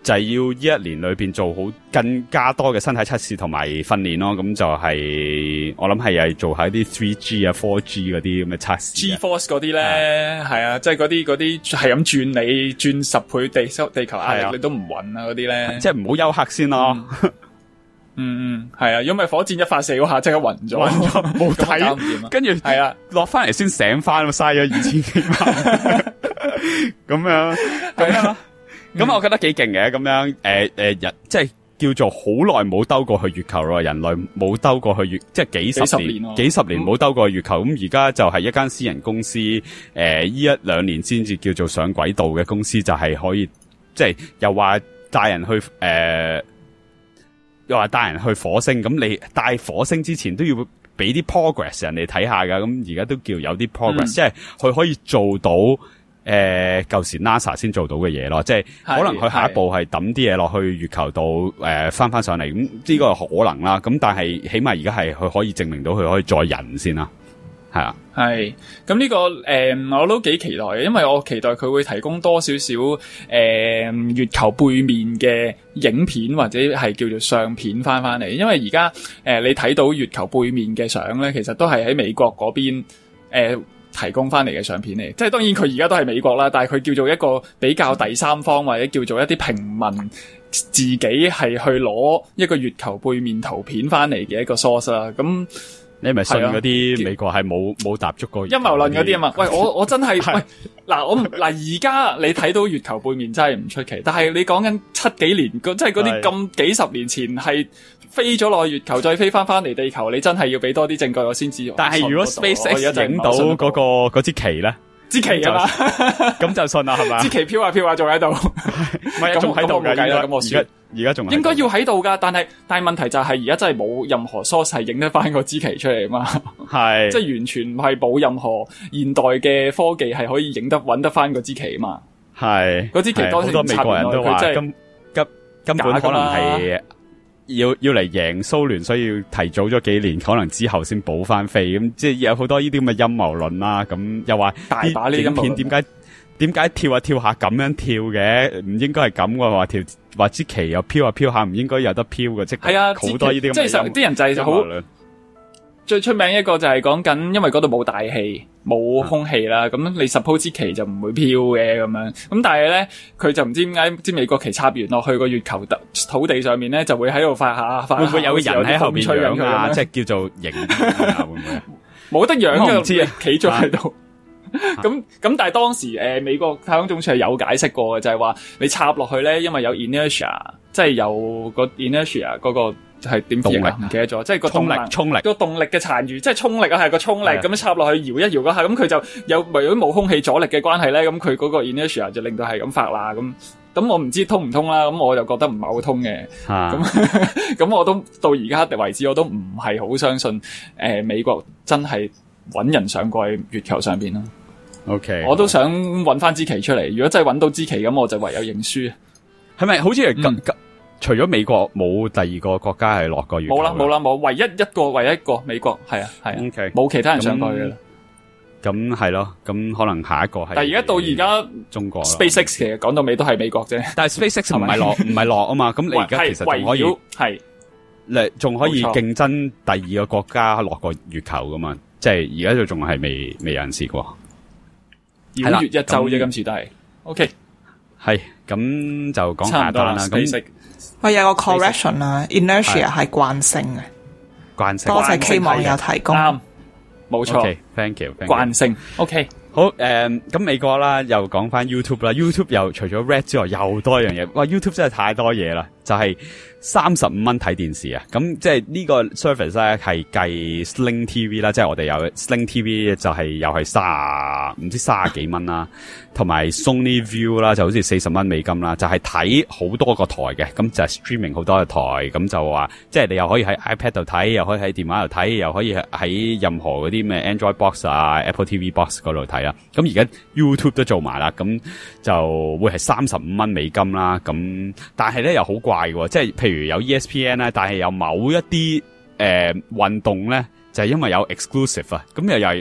就係要呢一年裏邊做好更加多嘅身體測試同埋訓練咯，咁就係我諗係係做下啲 three G 啊 four G 嗰啲咁嘅測試。 G-force 嗰啲咧，係啊，即係嗰啲嗰啲係咁轉你轉十倍地地球壓力，你都唔穩啊嗰啲咧， 即係唔好休克先咯。 嗯嗯，係啊，因為火箭一發射嗰下即刻暈咗，暈咗冇睇， 跟住係啊落翻嚟先醒翻，嘥咗二千幾萬，咁樣咁樣。咁、嗯、我覺得幾勁嘅，咁樣誒誒、呃呃、人即係叫做好耐冇兜過去月球咯，人類冇兜過去月，即係幾十年幾十年幾十年冇兜過去月球，咁而家就係一間私人公司，誒、呃、呢一兩年先至叫做上軌道嘅公司，就係可以即係又話帶人去誒、呃，又話帶人去火星，咁你帶火星之前都要俾啲 progress 人哋睇下噶，咁而家都叫有啲 progress，、嗯、即係佢可以做到。誒、呃，舊時 NASA 先做到嘅嘢咯，即係可能佢下一步係抌啲嘢落去月球度，誒翻翻上嚟，咁呢個係可能啦。咁但係起碼而家係佢可以證明到佢可以載人先啦，係啊。 係咁呢個誒、呃，我都幾期待嘅，因為我期待佢會提供多少少誒月球背面嘅影片或者係叫做相片翻翻嚟，因為而家誒你睇到月球背面嘅相咧，其實都係喺美國嗰邊誒。呃提供翻嚟嘅相片嚟，即係當然佢而家都係美國啦，但係佢叫做一個比較第三方或者叫做一啲平民自己係去攞一個月球背面圖片翻嚟嘅一個 source 啦。咁你係咪信嗰啲美國係冇冇踏足過陰謀論嗰啲啊嘛？喂，我我真係喂嗱，我嗱而家你睇到月球背面真係唔出奇，但係你講緊七幾年，即係嗰啲咁幾十年前係飛咗落月球再飛翻翻嚟地球，你真係要俾多啲證據我先知。 但係如果 SpaceX 影到嗰、嗰個嗰支旗咧， 支旗啊嘛， 咁就信啦係嘛？ 支旗飄下飄下仲喺度， 唔係仲喺度㗎？咁我而家而家仲應該要喺度噶，但係但係問題就係而家真係冇任何 source 係影得翻個支旗出嚟啊嘛，係即係完全係冇任何現代嘅科技係可以影得揾得翻個支旗啊嘛，係嗰支旗當時好多美國人都話根根根本可能係。要要嚟贏蘇聯，所以要提早咗幾年，可能之後先補翻飛，咁即係有好多呢啲咁嘅陰謀論啦。咁又話大把呢啲影片點解點解跳下跳下咁樣跳嘅？唔應該係咁嘅話，跳話支旗又飄下飄下，唔應該有得飄嘅，即係啊，好多呢啲咁嘅。即係實啲人就係好最出名一個就係講緊，因為嗰度冇大氣冇空氣啦，咁、啊、你 suppose 支旗就唔會飄嘅咁樣，咁但係咧佢就唔知點解，啲美國旗插完落去個月球土地上面咧，就會喺度發下發下，會唔會有個人喺後面養啊？即係叫做影啊？會唔會？冇得養嘅，唔知啊，企咗喺度。咁咁，但係當時誒、呃、美國太空總署係有解釋過嘅，就係、是、話你插落去咧，因為有 inertia， 即係有個 inertia 嗰、那個。係點動力？唔記得咗，即係個動力，衝力個動力嘅殘餘，即係衝力啊，係個衝力咁樣插落去搖一搖嗰下，咁佢就有如果冇空氣阻力嘅關係咧，咁佢嗰個 inertia 就令到係咁發啦，咁咁我唔知通唔通啦，咁我就覺得唔係好通嘅，咁咁我都到而家為止我都唔係好相信，誒、呃、美國真係搵人上過去月球上邊咯。OK，我都想搵翻支旗出嚟，如果真係搵到支旗咁，我就唯有認輸。係咪好似係咁？嗯除咗美國冇第二個國家係落過月球，冇啦冇啦冇，唯一一個唯一一個美國係啊係啊，冇、okay. 其他人上過去嘅啦。咁係咯，咁可能下一個係。但係而家到而家中國 SpaceX 其實講到尾都係美國啫。但係 SpaceX 唔係落唔係落啊嘛，咁你而家其實仲可以係，你仲可以競爭第二個國家落過月球噶嘛？即係而家就仲係未未有人試過。繞月一周啫，今次都係 OK。係咁就講下單啦。咁喂，有個 correction 啦 ，inertia 係慣性嘅，慣性。多謝 K 網友提供，啱，冇錯。Okay, thank you，慣性。OK， 好誒，咁、呃、美國啦，又講翻 YouTube 啦 ，YouTube 又除咗 Red 之外，又多一樣嘢。哇 ，YouTube 真係太多嘢啦，就係三十五蚊睇電視啊！咁即係呢個 service 咧係計 Sling T V 啦，即係我哋有 Sling T V 就係又係卅唔知卅幾蚊啦，同埋 Sony View 啦就好似四十蚊美金啦，就係睇好多個台嘅，咁就係 streaming 好多個台，咁就話即係你又可以喺 iPad 度睇，又可以喺電話度睇，又可以喺任何嗰啲咩 Android Box 啊、Apple T V Box 嗰度睇啊。咁而家 YouTube 都做埋啦，咁就會係三十五蚊美金啦。咁但係咧又好怪嘅，即係譬如。譬如有 E S P N 咧，但係有某一啲誒運動咧，就係、是、因為有 exclusive 啊，咁又又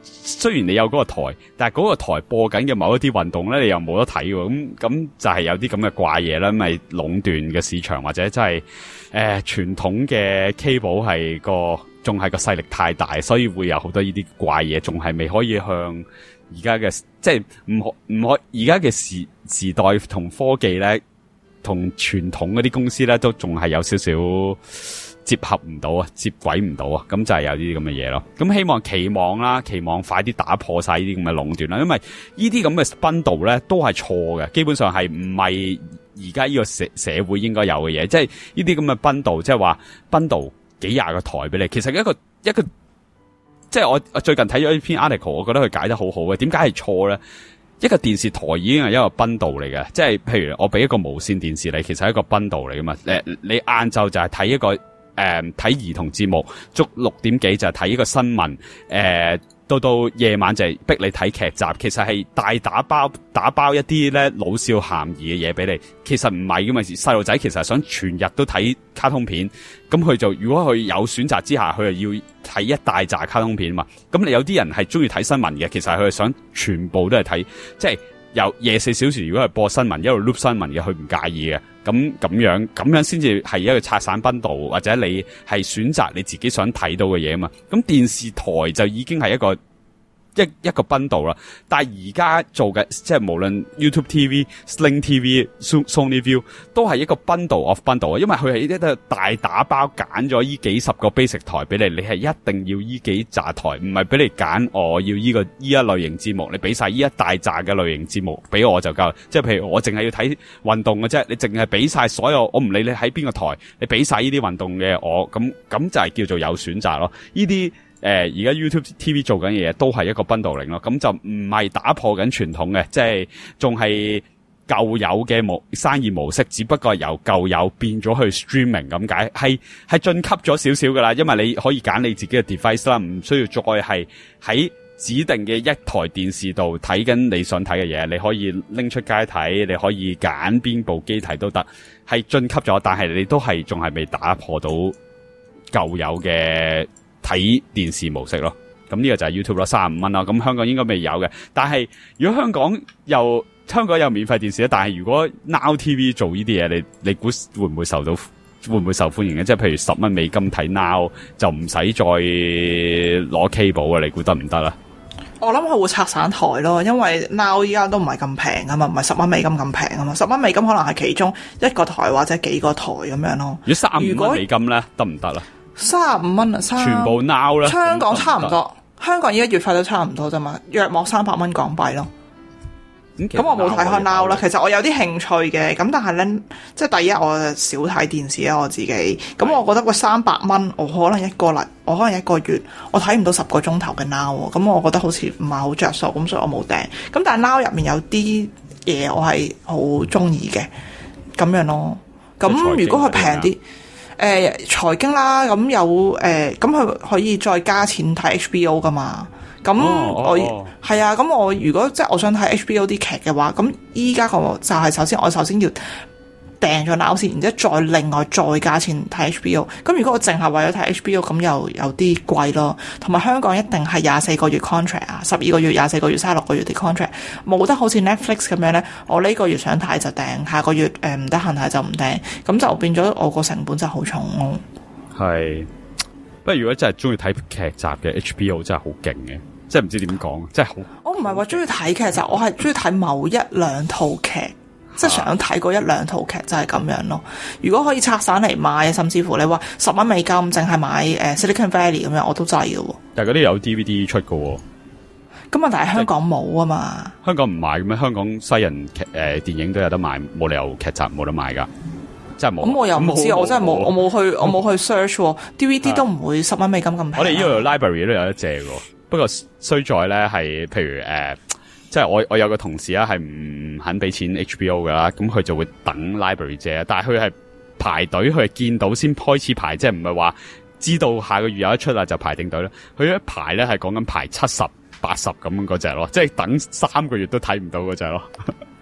雖然你有嗰個台，但係嗰個台播緊嘅某一啲運動咧，你又冇得睇喎。咁咁就係有啲咁嘅怪嘢啦，因為壟斷嘅市場或者真係誒傳統嘅 cable 係個仲係個勢力太大，所以會有好多呢啲怪嘢，仲係未可以向而家嘅即係唔可唔可而家嘅時時代同科技咧，同傳統嗰啲公司咧都仲係有少少接合唔到啊，接軌唔到啊，咁就係有啲咁嘅嘢咯。咁希望期望啦，期望快啲打破晒呢啲咁嘅壟斷啦，因為呢啲咁嘅 bundle 咧都係錯嘅，基本上係唔係而家呢個社社會應該有嘅嘢，即係呢啲咁嘅 bundle，即係話 bundle 幾廿個台俾你，其實一個一個即係我我最近睇咗呢篇 article， 我覺得佢解得好好嘅。點解係錯咧？一個電視台已經係一個 bundle 嚟嘅，即係譬如我俾一個無線電視你，其實係一個 bundle 嚟噶嘛。誒，你晏晝就係睇一個。誒、嗯，睇兒童節目，足六點幾就係睇呢個新聞，誒、呃，到到夜晚就係逼你睇劇集，其實係大打包打包一啲咧老少咸宜嘅嘢俾你，其實唔係噶嘛，細路仔其實係想全日都睇卡通片，咁佢就如果佢有選擇之下，佢就要睇一大紮卡通片嘛，咁你有啲人係中意睇新聞嘅，其實佢係想全部都係睇，即係由廿四小時如果係播新聞一路 loop 新聞嘅，佢唔介意嘅。咁咁樣咁樣先至係一個拆散bundle，或者你係選擇你自己想睇到嘅嘢啊嘛。咁電視台就已經係一個一一個 bundle 啦。但係而家做嘅即係無論 YouTube T V、Sling T V、Sony View 都係一個 bundle of bundle，因為佢係一個大打包揀咗依幾十個 basic 台俾你，你係一定要依幾紮台，唔係俾你揀我要依個依一類型節目，你俾晒依一大紮嘅類型節目俾我就夠。即係譬如我淨係要睇運動嘅啫，你淨係俾晒所有，我唔理你喺邊個台，你俾晒依啲運動嘅我，咁咁就係叫做有選擇咯。依啲誒，而家 YouTube T V 做緊嘅嘢都係一個 bundling 咯，咁就唔係打破緊傳統嘅，即係仲係舊有嘅模生意模式，只不過係由舊有變咗去 streaming 咁解，係係晉級咗少少噶啦，因為你可以揀你自己嘅 device 啦，唔需要再係喺指定嘅一台電視度睇緊你想睇嘅嘢，你可以拎出街睇，你可以揀邊部機睇都得，係晉級咗，但係你都係仲係未打破到舊有嘅睇電視模式咯。咁呢個就係 YouTube 咯，三十五蚊啦。咁香港應該未有嘅，但係如果香港又香港有免費電視咧，但係如果 Now T V 做呢啲嘢，你你估會唔會受到會唔會受歡迎嘅？即係譬如十蚊美金睇 Now 就唔使再攞 cable 啊？你估得唔得啊？ 我諗佢會拆散台咯，因為 Now 依家都唔係咁平啊嘛，唔係十蚊美金咁平啊嘛，十蚊美金可能係其中一個台或者幾個台咁樣咯。 如果三十五蚊美金咧，得唔得啦？ 三十五蚊啊， 全部 Now 咧， 香港差唔多，香港依家月費都差唔多啫嘛，約莫三百蚊港幣咯。咁、嗯、我冇睇開 Now 啦，其實我有啲興趣嘅，咁但係咧，即係第一我少睇電視啊，我自己，咁我覺得個三百蚊，我可能一個禮，我可能一個月，我睇唔到十個鐘頭嘅 Now， 咁我覺得好似唔係好着數，咁所以我冇訂。咁但係 Now 入面有啲嘢我係好中意嘅，咁樣咯。咁如果佢平啲，誒財經啦，咁有誒，咁、呃、佢可以再加錢睇 H B O 噶嘛。咁我係、oh, oh, oh. 啊，咁我如果即係我想睇 H B O 啲劇嘅話，咁依家個就係首先我首先要訂咗 Now先，然之後再另外再加錢睇 H B O。咁如果我淨係為咗睇 H B O，咁又有啲貴咯。同埋香港一定係廿四個月 contract 啊，十二個月、廿四個月、三十六個月啲 contract， 冇得好似 Netflix 咁樣咧。我呢個月想睇就訂，下個月誒唔得閒睇就唔訂，咁就變咗我個成本就好重咯。 係，不過如果真係中意睇劇集嘅 H B O 真係好勁嘅。即係唔知點講，即係好。我唔係話中意睇劇集，我係中意睇某一兩套劇，即係想睇過一兩套劇就係咁樣咯。如果可以拆散嚟買，甚至乎你話十蚊美金淨係買誒、呃、Silicon Valley 咁樣，我都制嘅。但係嗰啲有 D V D 出嘅。咁啊，但係香港冇啊嘛。香港唔買嘅咩？香港西人劇誒、呃、電影都有得買，冇理由劇集冇得買噶。真係冇。咁我又唔知，我真係冇，我冇去，我冇去 search。D V D 都唔會十蚊美金咁平。我哋呢度 library 都有得借嘅。不過衰在咧係，譬如誒、呃，即係我我有個同事啊，係唔肯俾錢 H B O 噶啦，咁佢就會等 library 借，但係佢係排隊，佢係見到先開始排，即係唔係話知道下個月有得出啦就排定隊啦。佢一排咧係講緊排七十、八十咁樣嗰隻咯，即係等三個月都睇唔到嗰隻咯。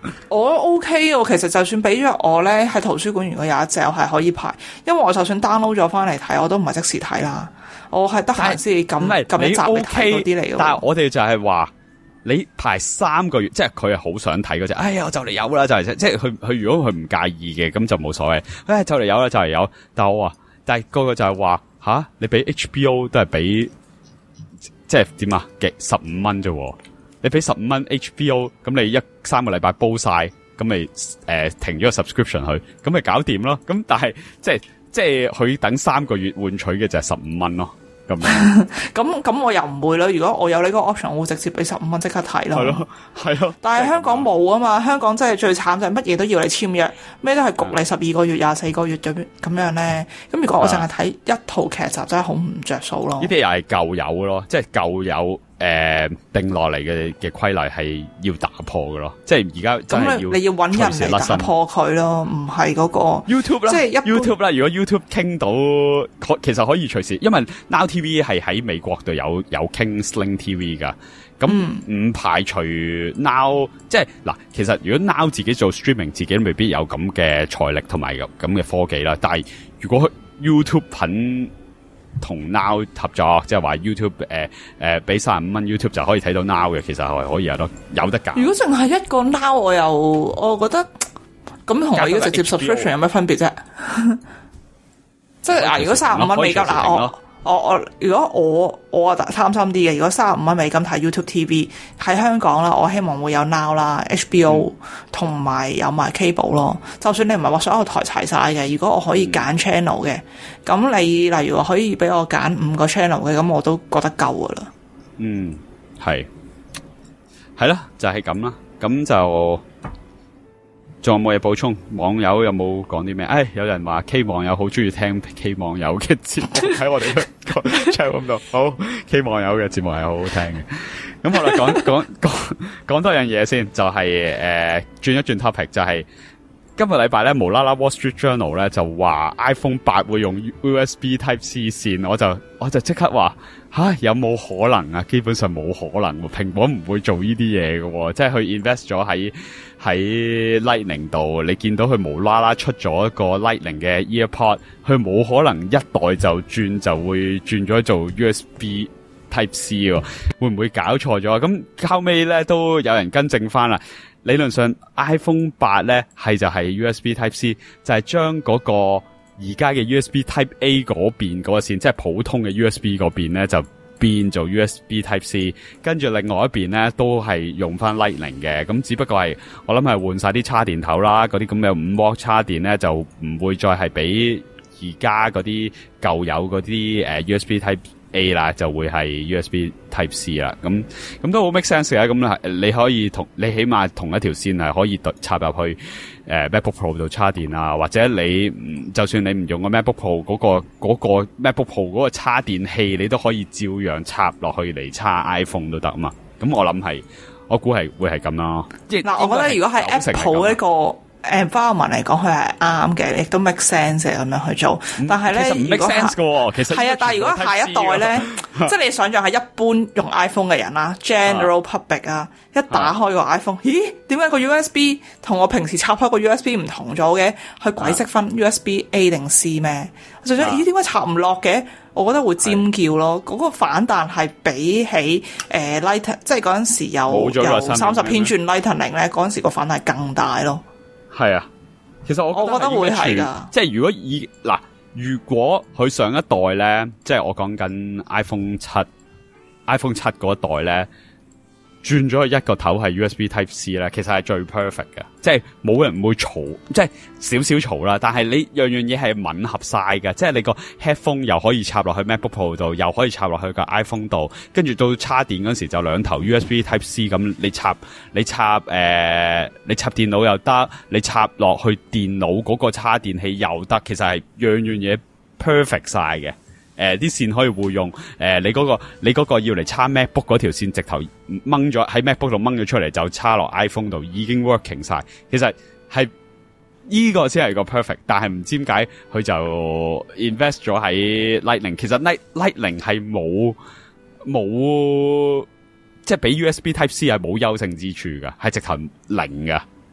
我 OK 喎，其實就算俾咗我咧，喺圖書館如果有一隻，我係可以排，因為我就算 download 咗翻嚟睇，我都唔係即時睇啦，我係得閒先撳撳一集嚟睇嗰啲嚟嘅。 但係我哋就係話，你排三個月，即係佢係好想睇嗰隻。哎呀，就嚟有啦，就嚟即係佢佢如果佢唔介意嘅，咁就冇所謂。哎，就嚟有啦，就嚟有。但係我話，但係個個就係話，吓你俾 H B O 都係俾，即係點啊？幾十五蚊啫。你俾十五蚊 H B O， 咁你一三個禮拜煲晒，咁咪誒停咗個 subscription 去，咁咪搞掂咯。咁但係即係即係佢等三個月換取嘅就係十五蚊咯。咁咁咁我又唔會啦。如果我有呢個 option，我會直接俾十五蚊即刻睇咯。 係咯，係咯。 但係香港冇啊嘛，香港真係最慘就係乜嘢都要你簽約，咩都係焗你十二個月、廿四個月咁咁樣咧。咁如果我淨係睇一套劇集，真係好唔着數咯。 呢啲又係舊有咯，即係舊有。誒、呃，定落嚟嘅嘅規例係要打破嘅咯，即係而家真係要你要揾人嚟打破佢咯，唔係嗰個 YouTube 啦， 即係一 YouTube 啦。如果 YouTube 傾到，其實可以隨時，因為 Now T V 係喺美國度有有傾 Sling T V 噶，咁唔、嗯、排除 Now 即係嗱，其實如果 Now 自己做 streaming， 自己都未必有咁嘅財力同埋咁嘅科技啦。但係如果 YouTube 肯同 Now 合作，即係話 YouTube 誒誒俾三十五蚊 YouTube 就可以睇到 Now 嘅，其實係可以有得有得揀。 如果淨係一個 Now， 我又我覺得咁同我而家直接 subscription 有咩分別啫？即係嗱，如果三十五蚊美金嗱，我我我如果我我啊貪心啲嘅，如果三十五蚊美金睇 YouTube T V 喺香港啦，我希望會有 Now 啦、H B O 同埋、嗯、有埋 cable 咯。就算你唔係話所有台齊晒嘅，如果我可以揀 channel 嘅，咁、嗯、你例如話可以俾我揀五個 channel 嘅，咁我都覺得夠噶啦。嗯， 係係啦，就係咁啦，咁就。仲有冇嘢補充？網友有冇講啲咩？誒，有人話 K 網友好中意聽 K 網友嘅節目喺我哋個 channel 度。好 ，K 網友嘅節目係好好聽嘅。咁我哋講講講講多樣嘢先，就係、是、誒、呃、轉一轉 topic， 就係、是、今個禮拜咧無啦啦 Wall Street Journal 咧就話 iPhone 八會用 U S B Type C 線，我就我就即刻話。吓，有冇可能啊？基本上冇可能，蘋果唔會做呢啲嘢嘅，即係佢 invest 咗喺喺 Lightning 度。你見到佢無啦啦出咗一個 Lightning 嘅 EarPod， 佢冇可能一代就轉就會轉咗做 U S B Type C 喎，會唔會搞錯咗？咁後尾咧都有人更正翻啦。理論上 iPhone 八咧係就係 U S B Type C， 就係將嗰個。而家嘅 U S B Type A 嗰邊嗰個線，即係普通嘅 U S B 嗰邊咧，就變做 U S B Type C， 跟住另外一邊咧都係用翻 Lightning 嘅，咁只不過係我諗係換晒啲叉電頭啦，嗰啲咁嘅五瓦叉電咧就唔會再係俾而家嗰啲舊有嗰啲誒 U S B Type A 啦，就會係 U S B Type C 啦，咁咁都好 make sense 嘅，咁你可以同你起碼同一條線係可以插入去。誒、呃、MacBook Pro 度插電啊，或者你就算你唔用個 MacBook Pro 嗰、嗰個嗰、嗰個 MacBook Pro 嗰個插電器，你都可以照樣插落去嚟插 iPhone 都得啊嘛。咁我諗係，我估係會係咁咯。嗱， 我覺得如果係 Apple 呢個 environment 嚟講，佢係啱嘅，亦都 make sense 嘅咁樣去做。但係咧， 其實唔 make sense 嘅，其實係啊。但係如果下一代咧，即係你想象係一般用 iPhone 嘅人啦，general public 啊，一打開個 iPhone，咦？點解個 U S B 同我平時插開個 U S B 唔同咗嘅？佢鬼識分 U S B A 定 C 咩？我就想，咦？點解插唔落嘅？我覺得會尖叫咯。嗰個反彈係比起誒 Light， 即係嗰陣時有有三十偏轉 Lightning 咧，嗰陣時個反彈更大咯。 係啊，其實我覺得， 我覺得會係噶， 即係如果以嗱，如果佢上一代咧，即係我講緊 iPhone 七、iPhone 七嗰一代咧，轉咗一個頭係 U S B Type C 咧，其實係最 perfect 嘅，即係冇人會嘈，即係少少嘈啦。但係你樣樣嘢係吻合晒嘅，即係你個 headphone 又可以插落去 MacBook Pro 度，又可以插落去個 iPhone 度，跟住到插電嗰時就兩頭 U S B Type C 咁，你插你插誒、呃，你插電腦又得，你插落去電腦嗰個插電器又得，其實係樣樣嘢 perfect 晒嘅。誒、呃，啲線可以互用。誒、呃，你嗰、那個你嗰個要嚟插 MacBook 嗰條線，直頭掹咗喺 MacBook 度掹咗出嚟，就插落 iPhone 度，已經 working 晒。其實係呢、這個先係個 perfect， 但係唔知點解佢就 invest 咗喺 Lightning。其實 Light Lightning 係冇冇即係比 U S B Type C 係冇優勝之處噶，係直頭零噶。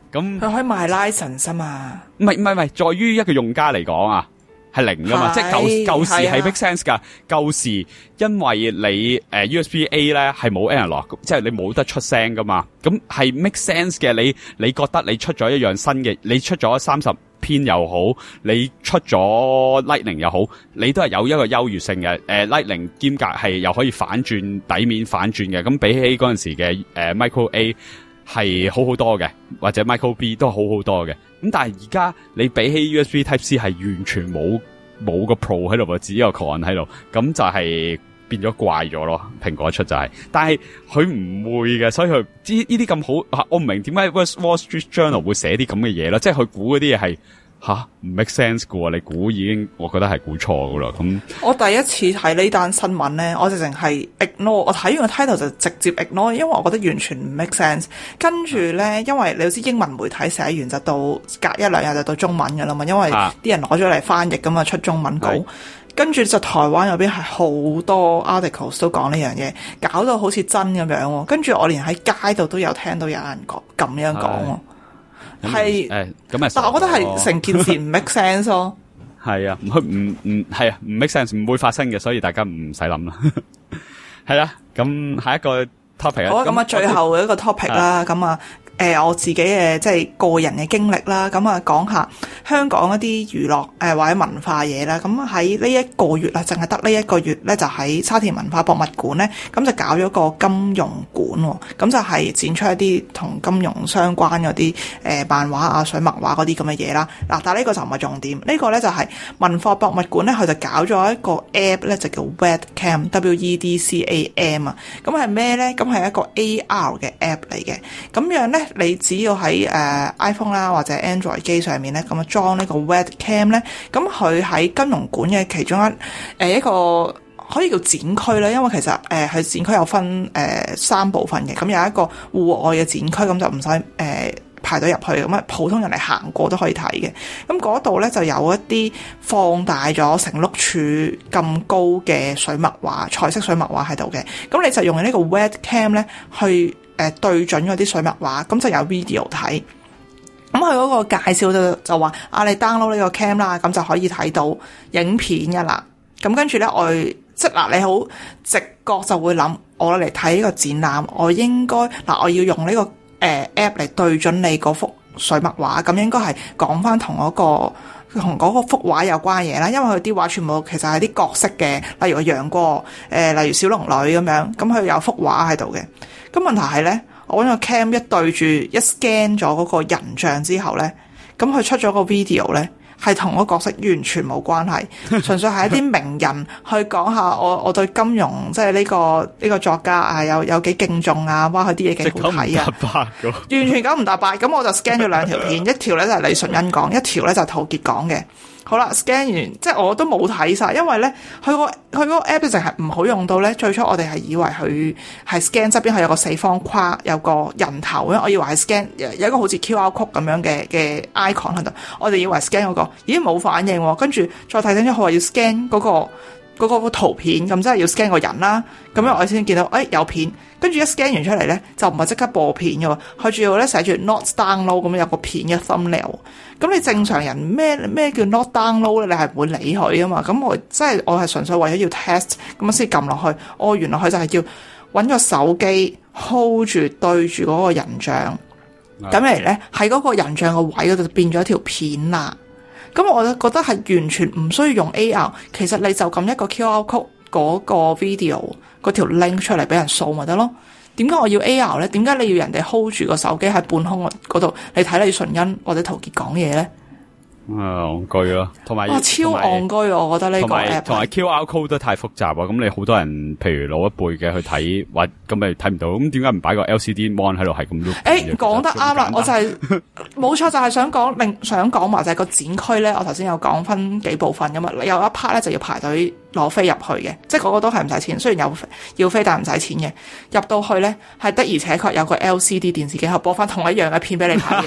咁佢可以賣 license 啊嘛。 唔係唔係唔係，在於一個用家嚟講啊。係零噶嘛，即係舊舊時係 make sense 噶。舊時因為你誒、呃、U S B A 咧係冇 analog，即係你冇得出聲噶嘛。咁係 make sense 嘅。你你覺得你出咗一樣新嘅，你出咗三十篇又好，你出咗 Lightning 又好，你都係有一個優越性嘅。誒、呃、Lightning 兼夾係又可以反轉底面反轉嘅。咁比起嗰陣時嘅誒、呃、Micro A 係好好多嘅，或者 Micro B 都好好多嘅。咁但係而家你比起 U S B Type C 係完全冇冇個 Pro 喺度，只有個 Con 喺度，咁就係變咗怪咗咯。蘋果出就係、是，但係佢唔會嘅，所以佢呢呢啲咁好，我唔明點解 Wall Street Journal 會寫啲咁嘅嘢咯，即係佢估嗰啲嘢係。吓唔 make sense 噶喎，你估已經我覺得係估錯噶啦。咁我第一次睇呢單新聞咧，我直情係 ignore，我睇完個 title 就直接 ignore，因為我覺得完全唔 make sense。跟住咧，因為你好似英文媒體寫完就到隔一兩日就到中文噶啦嘛，因為啲人攞咗嚟翻譯咁嘛，出中文稿。跟住就台灣嗰邊係好多 articles 都講呢樣嘢，搞到好似真咁樣。跟住我連喺街度都有聽到有人講咁樣講。係誒，咁啊！但係我覺得係成件事唔 make sense 咯。 係啊，唔唔唔係啊，唔 make sense，唔會發生嘅，所以大家唔使諗啦。係啦，咁下一個 topic 好啊，咁啊，最後一個 topic 啦，咁啊。誒、呃、我自己嘅即係個人嘅經歷啦，咁啊講下香港一啲娛樂誒、呃、或者文化嘢啦。咁喺呢一個月啦，淨係得呢一個月咧，就喺沙田文化博物館咧，咁就搞咗個金融館喎。咁就係展出一啲同金融相關嗰啲誒漫畫啊、水墨畫嗰啲咁嘅嘢啦。嗱，但係呢個就唔係重點，呢、這個咧就係文化博物館咧，佢就搞咗一個 app 咧，就叫 Wedcam，W E D C A M 啊。咁係咩咧？咁係一個 A R 嘅 app 嚟嘅。咁樣咧。你只要喺誒、呃、iPhone 啦或者 Android 機上面咧，咁啊裝呢個 Webcam 咧，咁佢喺金融館嘅其中一誒、呃、一個可以叫展區啦，因為其實誒佢、呃、展區有分誒、呃、三部分嘅，咁有一個戶外嘅展區，咁就唔使誒排隊入去，咁啊普通人嚟行過都可以睇嘅。咁嗰度咧就有一啲放大咗成碌柱咁高嘅水墨畫、彩色水墨畫喺度嘅，咁你就用呢個 Webcam 咧去。誒對準嗰啲水墨畫，咁就有 video 睇。咁佢嗰個介紹就就話啊，你 download 呢個 cam 啦，咁就可以睇到影片㗎啦。咁跟住咧，我即係嗱，你好直覺就會諗，我嚟睇呢個展覽，我應該嗱，我要用呢、這個誒、呃、app 嚟對準你嗰幅水墨畫，咁應該係講翻同嗰個同嗰個幅畫有關嘅嘢啦。因為佢啲畫全部其實係啲角色嘅，例如個楊過，誒、呃，例如小龍女咁樣，咁佢有幅畫喺度嘅。咁問題係咧，我揾個 cam 一對住一 scan 咗嗰個人像之後咧，咁佢出咗個 video 咧，係同個角色完全冇關係，純粹係一啲名人去講下我我對金融即係呢個呢、呢個作家啊有有幾敬重啊，哇佢啲嘢幾好睇啊，完全九唔搭八。咁我就 scan 咗兩條片，一條咧就係李純恩講，一條咧就係陶傑講嘅。好啦 ，scan 完即係我都冇睇晒，因為咧佢個佢嗰個 app 淨係唔好用到咧。最初我哋係以為佢係 scan 側邊係有個四方框，有個人頭，因為我以為係 scan 有一個好似 Q R code 咁樣嘅嘅 icon 喺度，我哋以為 scan 嗰個，咦冇反應喎，跟住再睇清楚佢話要 scan 嗰個。嗰、那個圖片咁，即係要 scan 個人啦，咁樣我先見到，誒、哎、有片，跟住一 scan 完出嚟咧，就唔係即刻播片嘅喎，佢仲要咧寫住 not download 咁樣有個片嘅 thumbnail，咁你正常人咩咩叫 not download 咧？你係唔會理佢啊嘛，咁我即係我係純粹為咗要 test，咁樣先撳落去，哦原來佢就係要揾個手機 hold 住對住嗰個人像，咁嚟咧喺嗰個人像個位嗰度變咗條片啦。咁我就覺得係完全唔需要用 A R， 其實你就撳一個 Q R code 嗰個 video 嗰條 link 出嚟俾人掃咪得咯。點解我要 A R 咧？點解你要人哋 hold 住個手機喺半空嗰度你睇李純恩或者陶傑講嘢咧？ 啊戇居咯，同埋哇超戇居，我覺得呢個 app 同埋 Q R code 都太複雜啊！咁你好多人，譬如老一輩嘅去睇，或咁咪睇唔到。咁點解唔擺個 L C D mon 喺度係咁都？誒，講得啱啦，我就係冇錯，就係想講，另想講埋就係個展區咧。我頭先有講分幾部分噶嘛，有一 part 咧就要排隊攞飛入去嘅，即係嗰個都係唔使錢，雖然有要飛但係唔使錢嘅。入到去咧係的而且確有個 L C D 電視機，可播翻同一樣嘅片俾你睇。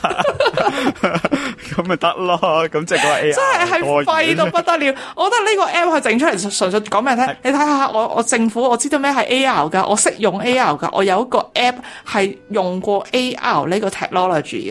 咁咪得咯，咁即係個 A R 真係係廢到不得了。我覺得呢個 app 佢整出嚟純粹講俾人聽，你睇下我我政府我知道咩係 A R 噶，我識用 A R 噶，我有一個 app 係用過 A R 呢個 technology 噶。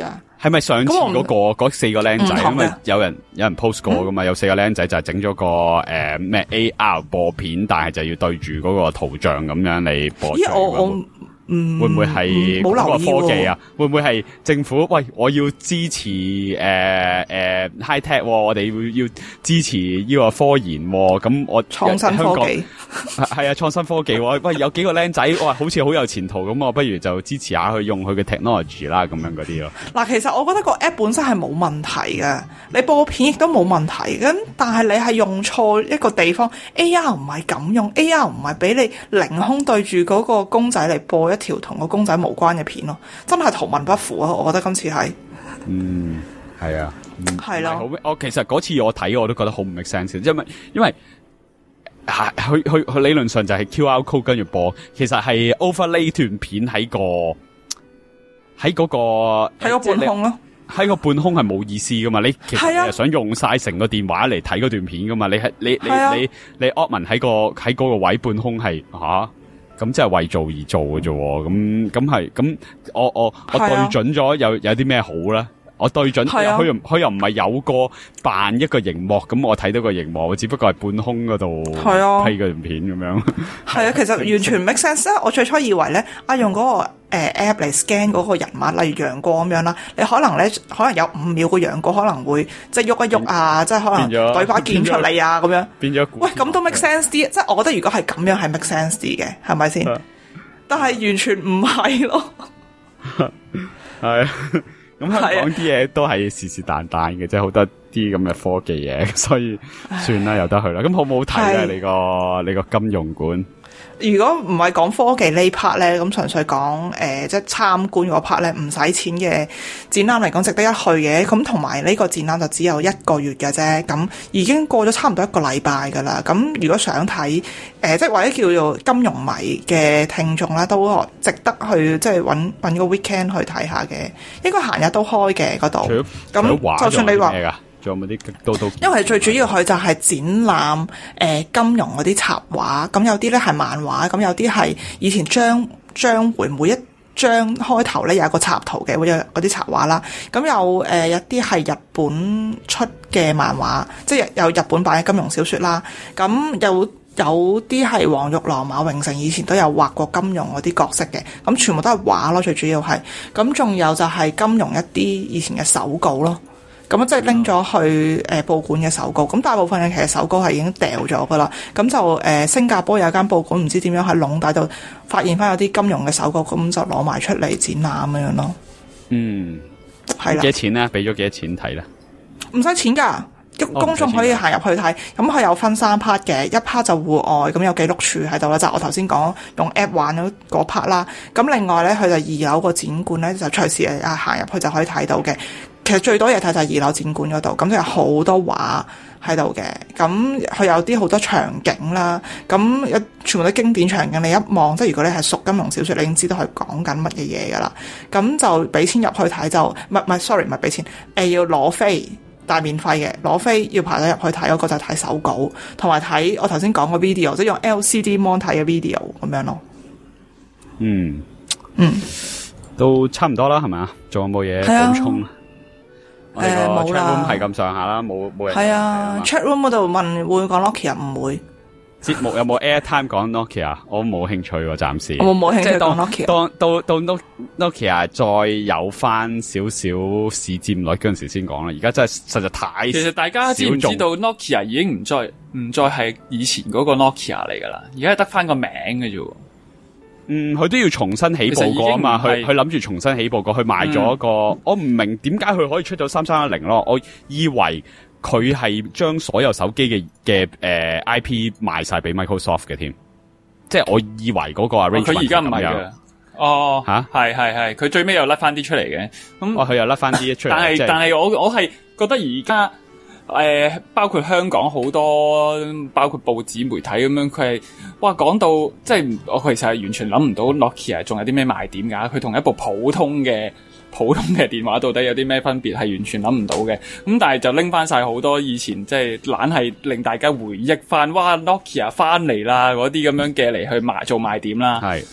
係咪上次嗰、那個嗰四個僆仔？因為有人有人 post 過噶嘛，嗯、有四個僆仔就係整咗個誒咩、呃、A R 播片，但係就要對住嗰個圖像咁樣嚟播。 咦？我我嗯， 會唔會係嗰個科技啊？會唔會係政府？喂，我要支持誒誒、呃呃、high tech，、哦、我哋要要支持呢個科研、哦，咁我創新科技係啊，創新科技、哦。喂，有幾個僆仔，哇，好似好有前途咁，我不如就支持下佢用佢嘅 technology 啦，咁樣嗰啲咯。嗱， 其實我覺得個 app 本身係冇問題嘅，你播片亦都冇問題。咁但係你係用錯一個地方 ，A R 唔係咁用 ，A R 唔係俾你凌空對住嗰個公仔嚟播一條同個公仔無關嘅片咯，真係圖文不符啊！我覺得今次係， 嗯，係啊， 係咯。 我其實嗰次我睇我都覺得好唔 make sense，因為因為係佢佢佢理論上就係 Q R code 跟住播，其實係 overlay 段片喺個喺嗰個喺個半空咯， 喺個半空係冇意思噶嘛？你其實你係想用晒成個電話嚟睇嗰段片噶嘛？你係你你、啊、你你你 Oddman 喺個喺嗰個位半空係吓？咁即係為做而做嘅啫，咁咁係咁，我我我對準咗有有啲咩好咧？我對準佢、啊、又佢又唔係有個扮一個熒幕，咁我睇到個熒幕，只不過係半空嗰度睇嗰段片咁樣。 係啊，其實完全唔 make sense 啊！我最初以為咧，啊用嗰、嗰個誒、呃、app 嚟 scan 嗰個人物，例如楊過咁樣啦，你可能咧可能有五秒個楊過可能會即係喐一喐啊，即係可能懟把劍出嚟啊咁樣。變咗喂，咁都 make sense 啲，即係我覺得如果係咁樣係 make sense 啲嘅，係咪先？但係完全唔係咯。 係。咁香港啲嘢都係是是但但嘅，即係好多啲咁嘅科技嘢，所以算啦，由得去啦。咁好唔好睇咧？你個你個金融館？ 如果唔係講科技呢 part 咧，咁純粹講誒，即係參觀嗰 part 咧，唔使錢嘅展覽嚟講，值得一去嘅。咁同埋呢個展覽就只有一個月嘅啫，咁已經過咗差唔多一個禮拜噶啦。咁如果想睇誒、呃，即係或者叫做金融迷嘅聽眾咧，都值得去即係揾揾個 weekend 去睇下嘅。應該閒日都開嘅嗰度。咁就算你話。 仲有冇啲都都？ 因為最主要佢就係展覽誒、呃、金融嗰啲插畫，咁有啲咧係漫畫，咁有啲係以前章章回每一章開頭咧有一個插圖嘅，會有嗰啲插畫啦。咁有誒、呃、有啲係日本出嘅漫畫，即係有日本版嘅金融小說啦。咁有有啲係黃玉郎、馬榮成以前都有畫過金融嗰啲角色嘅，咁全部都係畫咯。最主要係咁，仲有就係金融一啲以前嘅手稿咯。咁即係拎咗去誒、呃、報館嘅手稿，咁大部分嘅其實手稿係已經掉咗噶啦。咁就誒、呃、新加坡有間報館，唔知點樣喺籠底度發現翻有啲金融嘅手稿，咁就攞埋出嚟展覽咁樣咯。 嗯，係啦。幾多錢咧？俾咗幾多錢睇咧？唔使錢噶，公眾可以行入去睇。咁佢有分三 part 嘅，一 part 就戶外，咁有記錄處喺度啦，就係、我頭先講用 app 玩咗嗰 part 啦。咁另外咧，佢就二樓個展館咧，就隨時啊行入去就可以睇到嘅。其實最多嘢睇就係二樓展館嗰度，咁就有好多畫喺度嘅。咁佢有啲好多場景啦，咁有全部都經典場景。你一望，即係如果你係熟金庸小說，你已經知道佢講緊乜嘢嘢噶啦。咁就俾錢入去睇就，唔係唔係，sorry 唔係俾錢，誒、呃、要攞飛，但係免費嘅，攞飛要排隊入去睇嗰個就睇手稿，同埋睇我頭先講個 video，即係用 L C D mon 睇嘅 video 咁樣咯。 嗯嗯， 都差唔多啦，係咪？仲有冇嘢補充？ 誒冇啦， 係咁上下啦，冇冇人係啊 ，chat room 嗰度問會講 Nokia 唔會。 節目有冇 airtime 講 Nokia？我冇興趣喎，暫時。 我冇興趣講 Nokia。 當到到 Nokia 再有翻少少市佔率嗰陣時先講啦。而家真係實在太其實大家知唔知道 Nokia 已經唔再唔再係以前嗰個 Nokia 嚟噶啦？而家係得翻個名嘅啫。 嗯，佢都要重新起步過啊嘛，佢佢諗住重新起步過，佢賣咗一個，嗯、我唔明點解佢可以出到三三一零咯，我以為佢係將所有手機嘅嘅誒 I P 賣晒俾 Microsoft 嘅添，即係我以為嗰個 arrangement 佢而家唔係嘅，哦吓，係係係，佢最尾又甩翻啲出嚟嘅，咁哦佢又甩翻啲出嚟， 但係、就是、但係我我係覺得而家。誒、呃，包括香港好多，包括報紙媒體咁樣，佢係哇講到即係我其實係完全諗唔到 Nokia 仲有啲咩賣點㗎，佢同一部普通嘅普通嘅電話到底有啲咩分別，係完全諗唔到嘅。咁但係就拎翻晒好多以前即係懶係令大家回憶翻，哇 Nokia 翻嚟啦嗰啲咁樣嘅嚟去賣做賣點啦。 係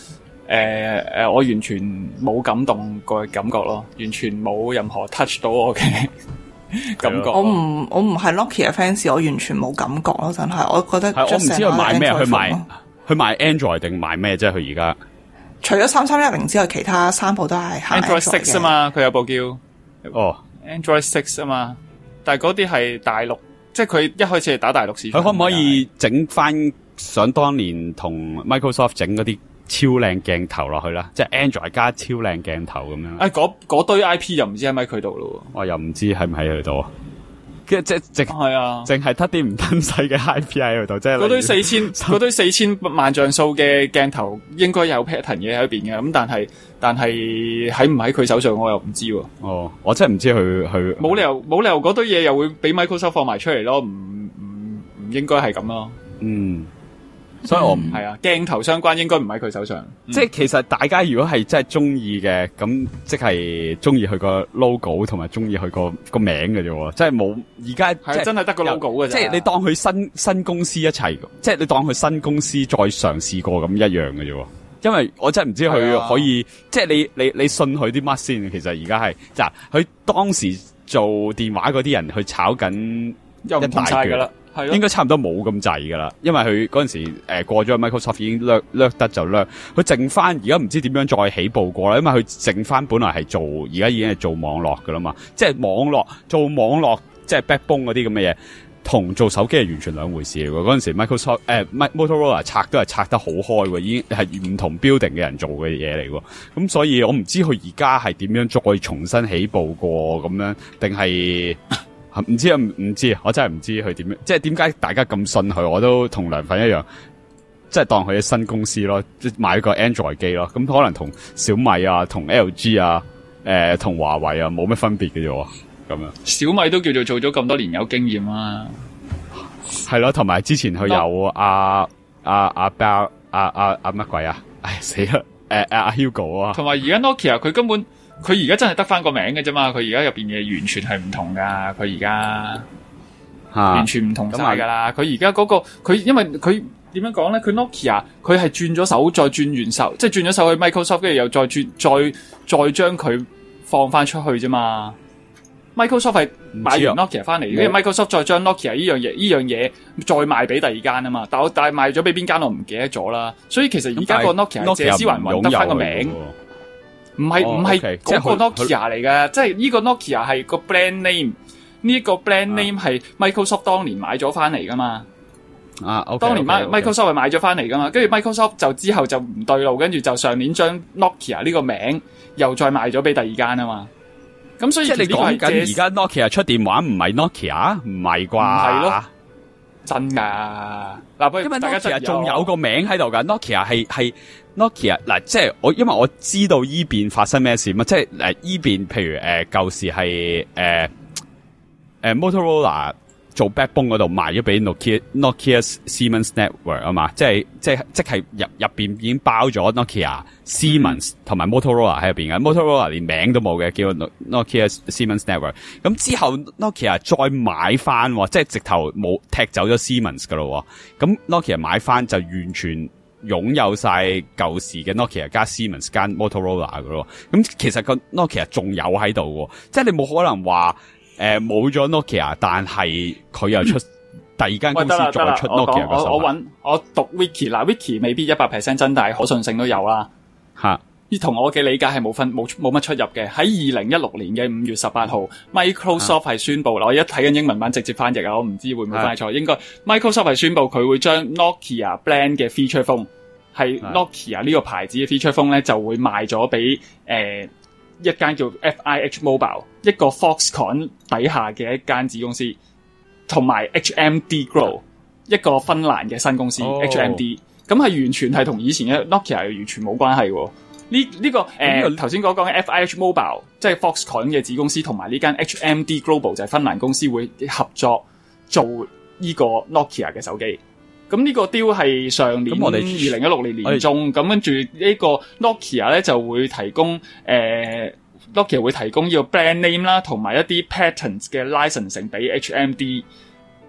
誒誒，我完全冇感動個感覺咯，完全冇任何 touch 到我嘅感覺。 我唔我唔係 Nokia fans，我完全冇感覺咯，真係。我覺得我唔知佢賣咩，佢賣佢賣 Android 定賣咩啫？佢而家除咗三三一零之外，其他三部都係 Android Six 啊嘛，佢有部叫哦 Android Six 啊嘛，但係嗰啲係大陸，即係佢一開始係打大陸市場。 佢可唔可以整翻想當年同 Microsoft 整嗰啲超靚鏡頭落去啦？即係 Android 加超靚鏡頭咁樣。 誒，嗰嗰堆 I P 又唔知喺咪佢度咯？ 我又唔知喺唔喺佢度。即係即係係啊， 淨係得啲唔登細嘅 I P 喺度，即係嗰堆四千嗰堆四千萬像素嘅鏡頭應該有 pattern 嘢喺邊嘅，咁但係但係喺唔喺佢手上我又唔知喎。 哦，我真係唔知佢佢冇理由冇理由嗰堆嘢又會俾 Microsoft 放埋出嚟咯，唔唔唔應該係咁咯。 嗯。所以我唔係、 嗯、啊，鏡頭相關應該唔喺佢手上。 即係其實大家如果係真係中意嘅，咁即係中意佢個 logo 同埋中意佢個個名嘅啫。即係冇而家係真係得個 logo 嘅啫。 即係你當佢新新公司一齊，即係你當佢新公司再嘗試過咁一樣嘅啫。因為我真係唔知佢可以，啊、即係你你你信佢啲乜先？其實而家係嗱，佢當時做電話嗰啲人去炒緊一大橛。應該差唔多冇咁滯噶啦，因為佢嗰陣時誒、呃、過咗 Microsoft 已經掠掠得就掠，佢剩翻而家唔知點樣再起步過啦，因為佢剩翻本來係做而家已經係做網絡噶啦嘛，即係網絡做網絡即係 backbone 嗰啲咁嘅嘢，同做手機係完全兩回事嚟喎。嗰陣時 Microsoft 誒、呃、Motorola 拆都係拆得好開喎，已經係唔同 building 嘅人做嘅嘢嚟喎。咁所以我唔知佢而家係點樣再重新起步過咁樣，定係？唔知啊，唔知啊，我真係唔知佢點樣，即係點解大家咁信佢？我都同梁粉一樣，即係當佢嘅新公司咯，買個 Android 機咯。咁可能同小米啊、同 L G 啊、誒、呃、同華為啊冇乜分別嘅啫。咁樣小米都叫做做咗咁多年有經驗啦， 係咯。同埋之前佢有阿阿阿 Bell 阿阿阿乜鬼啊？唉死啦！誒阿阿 Hugo 啊， 同埋而家 Nokia 佢根本。佢而家真係得翻個名嘅啫嘛，佢而家入邊嘢完全係唔同噶，佢而家完全唔同晒噶啦。佢而家嗰個佢，因為佢點樣講咧？佢 Nokia 佢係轉咗手，再轉完手，即係轉咗手去 Microsoft，跟住又再轉，再再將佢放翻出去啫嘛。Microsoft 係買完 Nokia 翻嚟，跟住 Microsoft 再將 Nokia 呢樣嘢，呢樣嘢再賣俾第二間啊嘛。但係我但係賣咗俾邊間我唔記得咗啦。所以其實而家個 Nokia 係借屍還魂得翻個名。唔係唔係嗰個 Nokia 嚟嘅，即係呢個 Nokia 係個 brand name， 呢個 brand name 係 Microsoft 當年買咗翻嚟噶嘛。 啊， okay, 當年 okay, okay. Microsoft 係買咗翻嚟噶嘛，跟住 Microsoft 就之後就唔對路，跟住就上年將 Nokia 呢個名又再賣咗俾第二間啊嘛。咁所以即係你講緊而家 Nokia 出電話唔係 Nokia， 唔係啩？唔係咯， 真噶嗱， 因為 Nokia 仲有個名喺度噶 ，Nokia 係係。Nokia 嗱，即係我，因為我知道依邊發生咩事嘛，即係誒依邊，譬如誒舊、呃、時係誒誒 Motorola 做 backbone 嗰度賣咗俾 Nokia Nokia Siemens Network 啊嘛，即係即係即係入入邊已經包咗 Nokia Siemens 同埋 Motorola 喺入邊嘅 ，Motorola 連名都冇嘅，叫 Nokia Siemens Network。咁之後 Nokia 再買翻，即係直頭冇踢走咗 Siemens 噶咯，咁 Nokia 買翻就完全。擁有晒舊時嘅 Nokia 加 Siemens 加 Motorola 嘅咯，咁其實個 Nokia 仲有喺度喎，即係你冇可能話誒冇咗 Nokia， 但係佢又出第二間公司再出 Nokia 嘅手。 我我揾我讀 Wiki 嗱 ，Wiki 未必一百 percent 真，但係可信性都有啦。吓，呢同我嘅理解係冇分冇冇乜出入嘅。喺二零一六年嘅五月十八號 ，Microsoft 係宣布啦。我而家睇緊英文版直接翻譯啊，我唔知會唔會翻錯。應該 Microsoft 係宣布佢會將 Nokia brand 嘅 feature phone 係 Nokia 呢個牌子嘅 feature phone 咧，就會賣咗俾誒一間叫 F I H Mobile 一個 Foxconn 底下嘅一間子公司，同埋 H M D Global 一個芬蘭嘅新公司、oh. H M D。咁係完全係同以前嘅 Nokia 係完全冇關係喎。呢呢、呢個誒頭先講講嘅 F I H Mobile 即係 Foxconn 嘅子公司，同埋呢間 H M D Global 就係芬蘭公司會合作做呢個 Nokia 嘅手機。咁呢個 deal 係上年二零一六年年中，咁跟住呢個 Nokia 咧就會提供誒、呃、Nokia 會提供呢個 brand name 啦，同埋一啲 patents 嘅 licensing 俾 H M D。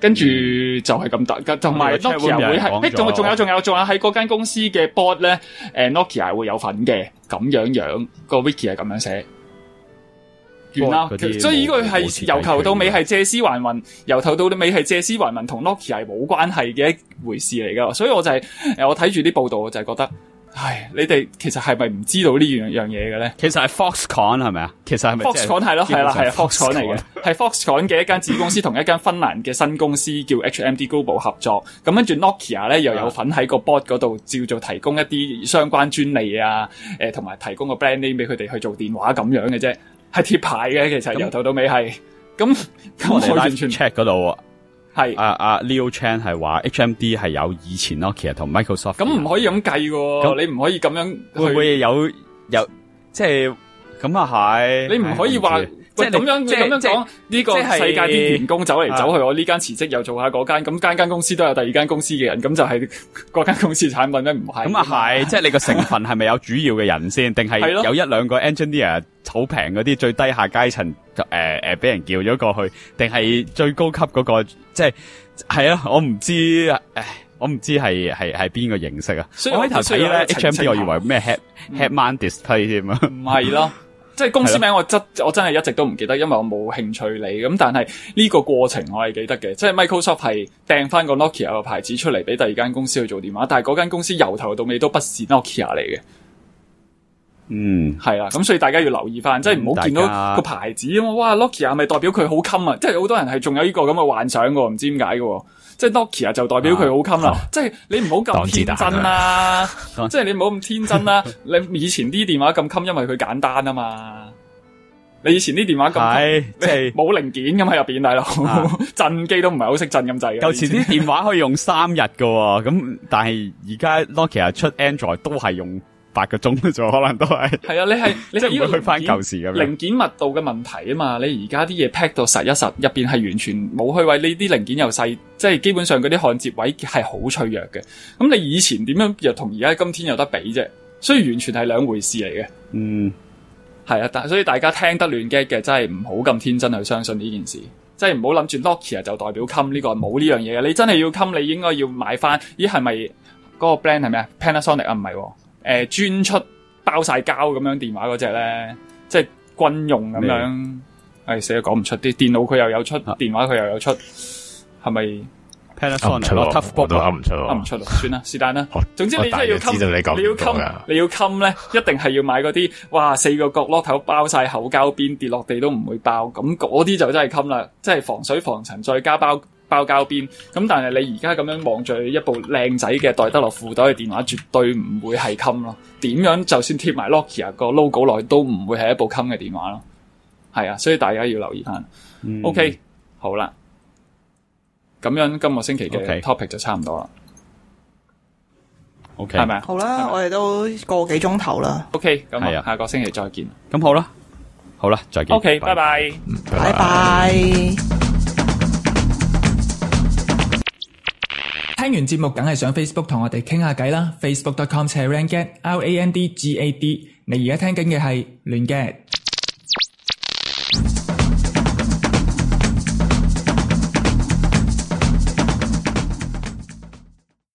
跟住就係咁大，同埋 Nokia 會係，誒仲仲有仲有仲有喺嗰間公司嘅 board 咧，誒 Nokia 會有份嘅，咁樣樣個 wiki 係咁樣寫。完啦，所以呢個係由頭到尾係借屍還魂，由頭到尾係借屍還魂，同 Nokia 係冇關係嘅一回事嚟噶。所以我就係、是、誒，我睇住啲報道，我就係覺得。唉，你哋其實係咪唔知道呢樣樣嘢嘅咧？ 其實係 Foxconn 係咪啊？其實係咪 Foxconn 係咯，係啦，係 Foxconn 嚟嘅，係 Foxconn 嘅一間子公司同一間芬蘭嘅新公司叫 H M D Global 合作。咁跟住 Nokia 咧又有份喺個 board 嗰度，照做提供一啲相關專利啊，誒同埋提供個 brand name 俾佢哋去做電話咁樣嘅啫，係貼牌嘅。其實由頭到尾係咁。咁我哋完全 check 嗰度。 係啊啊 Leo Chan 係話 H M D 係有以前 Nokia 同 Microsoft， 咁唔可以咁計喎，你唔可以咁樣會唔會有有即係咁啊係？ 你唔可以話即係咁樣即係咁樣講呢個世界啲員工走嚟走去，我呢間辭職又做下嗰間，咁間間公司都有第二間公司嘅人，咁就係嗰間公司產品咧，唔係咁啊係，即係你個成分係咪有主要嘅人先，定係有一兩個 engineer 好平嗰啲最低下階層誒誒俾人叫咗過去，定係最高級嗰個？即係係啊，我唔知誒，我唔知係係係邊個形式啊。我開頭睇咧 H M D， 我以為咩 head head mount display 添啊， 唔係咯。即係公司名我真我真係一直都唔記得，因為我冇興趣理。咁但係呢個過程我係記得嘅，即係 Microsoft 係掟翻個 Nokia 個牌子出嚟俾第二間公司去做電話，但係嗰間公司由頭到尾都不是 Nokia 嚟嘅。 嗯， 係啦，咁所以大家要留意翻，即係唔好見到個牌子啊嘛，哇 Nokia 係咪代表佢好襟啊？即係好多人係仲有呢個咁嘅幻想嘅，唔知點解嘅。即係 Nokia 就代表佢好襟啦，即係你唔好咁天真啦，即係你唔好咁天真啦。你以前啲電話咁襟，因為佢簡單啊嘛。你以前啲電話咁即係冇零件咁喺入邊，大佬震機都唔係好識震咁滯嘅。 舊時啲電話可以用三日噶，咁但係而家 Nokia 出 Android 都係用八個鐘嘅啫，可能都係。係啊，你係你係要去翻舊時咁樣零件密度嘅問題啊嘛。你而家啲嘢 pack 到實一實，入邊係完全冇去位，呢啲零件又細，即係基本上嗰啲焊接位係好脆弱嘅。咁你以前點樣又同而家今天有得比啫？所以完全係兩回事嚟嘅。 嗯， 係啊，但所以大家聽得亂 get 嘅，真係唔好咁天真去相信呢件事。即係唔好諗住 Nokia 就代表襟，呢個冇呢樣嘢嘅。你真係要襟，你應該要買翻。咦，係咪嗰個 brand 係咩啊 ？Panasonic 啊，唔係喎。誒、呃，專出包晒膠咁樣電話嗰隻咧，即係軍用咁樣，係死都講唔出。啲電腦佢又有出，啊、電話佢又有出，係咪 Panasonic 咯 Toughbook 都噏唔出， 噏唔出咯，算啦，是但啦。總之你真係要襟， 你要襟，你要襟咧，一定係要買嗰啲，哇，四個角落頭包晒厚膠邊，跌落地都唔會爆，咁嗰啲就真係襟啦，即係防水防塵，再加包。包膠邊咁，但係你而家咁樣望住一部靚仔嘅袋得落褲袋嘅電話，絕對唔會係襟咯。點樣就算貼埋 Nokia 個 logo 落去，都唔會係一部襟嘅電話咯。係啊，所以大家要留意翻。 嗯、 OK， 好啦，咁樣今個星期嘅 topic 就差唔多啦。 OK， 係咪啊？ 好啦，我哋都個幾鐘頭啦。 OK，咁啊，下個星期再見。 咁好啦，好啦，再見。 OK，拜拜， 拜拜。 聽完節目梗係上 Facebook 同我哋傾下偈啦 ，facebook dot com slash rangad R A N D G A D。你而家聽緊嘅係亂 gad。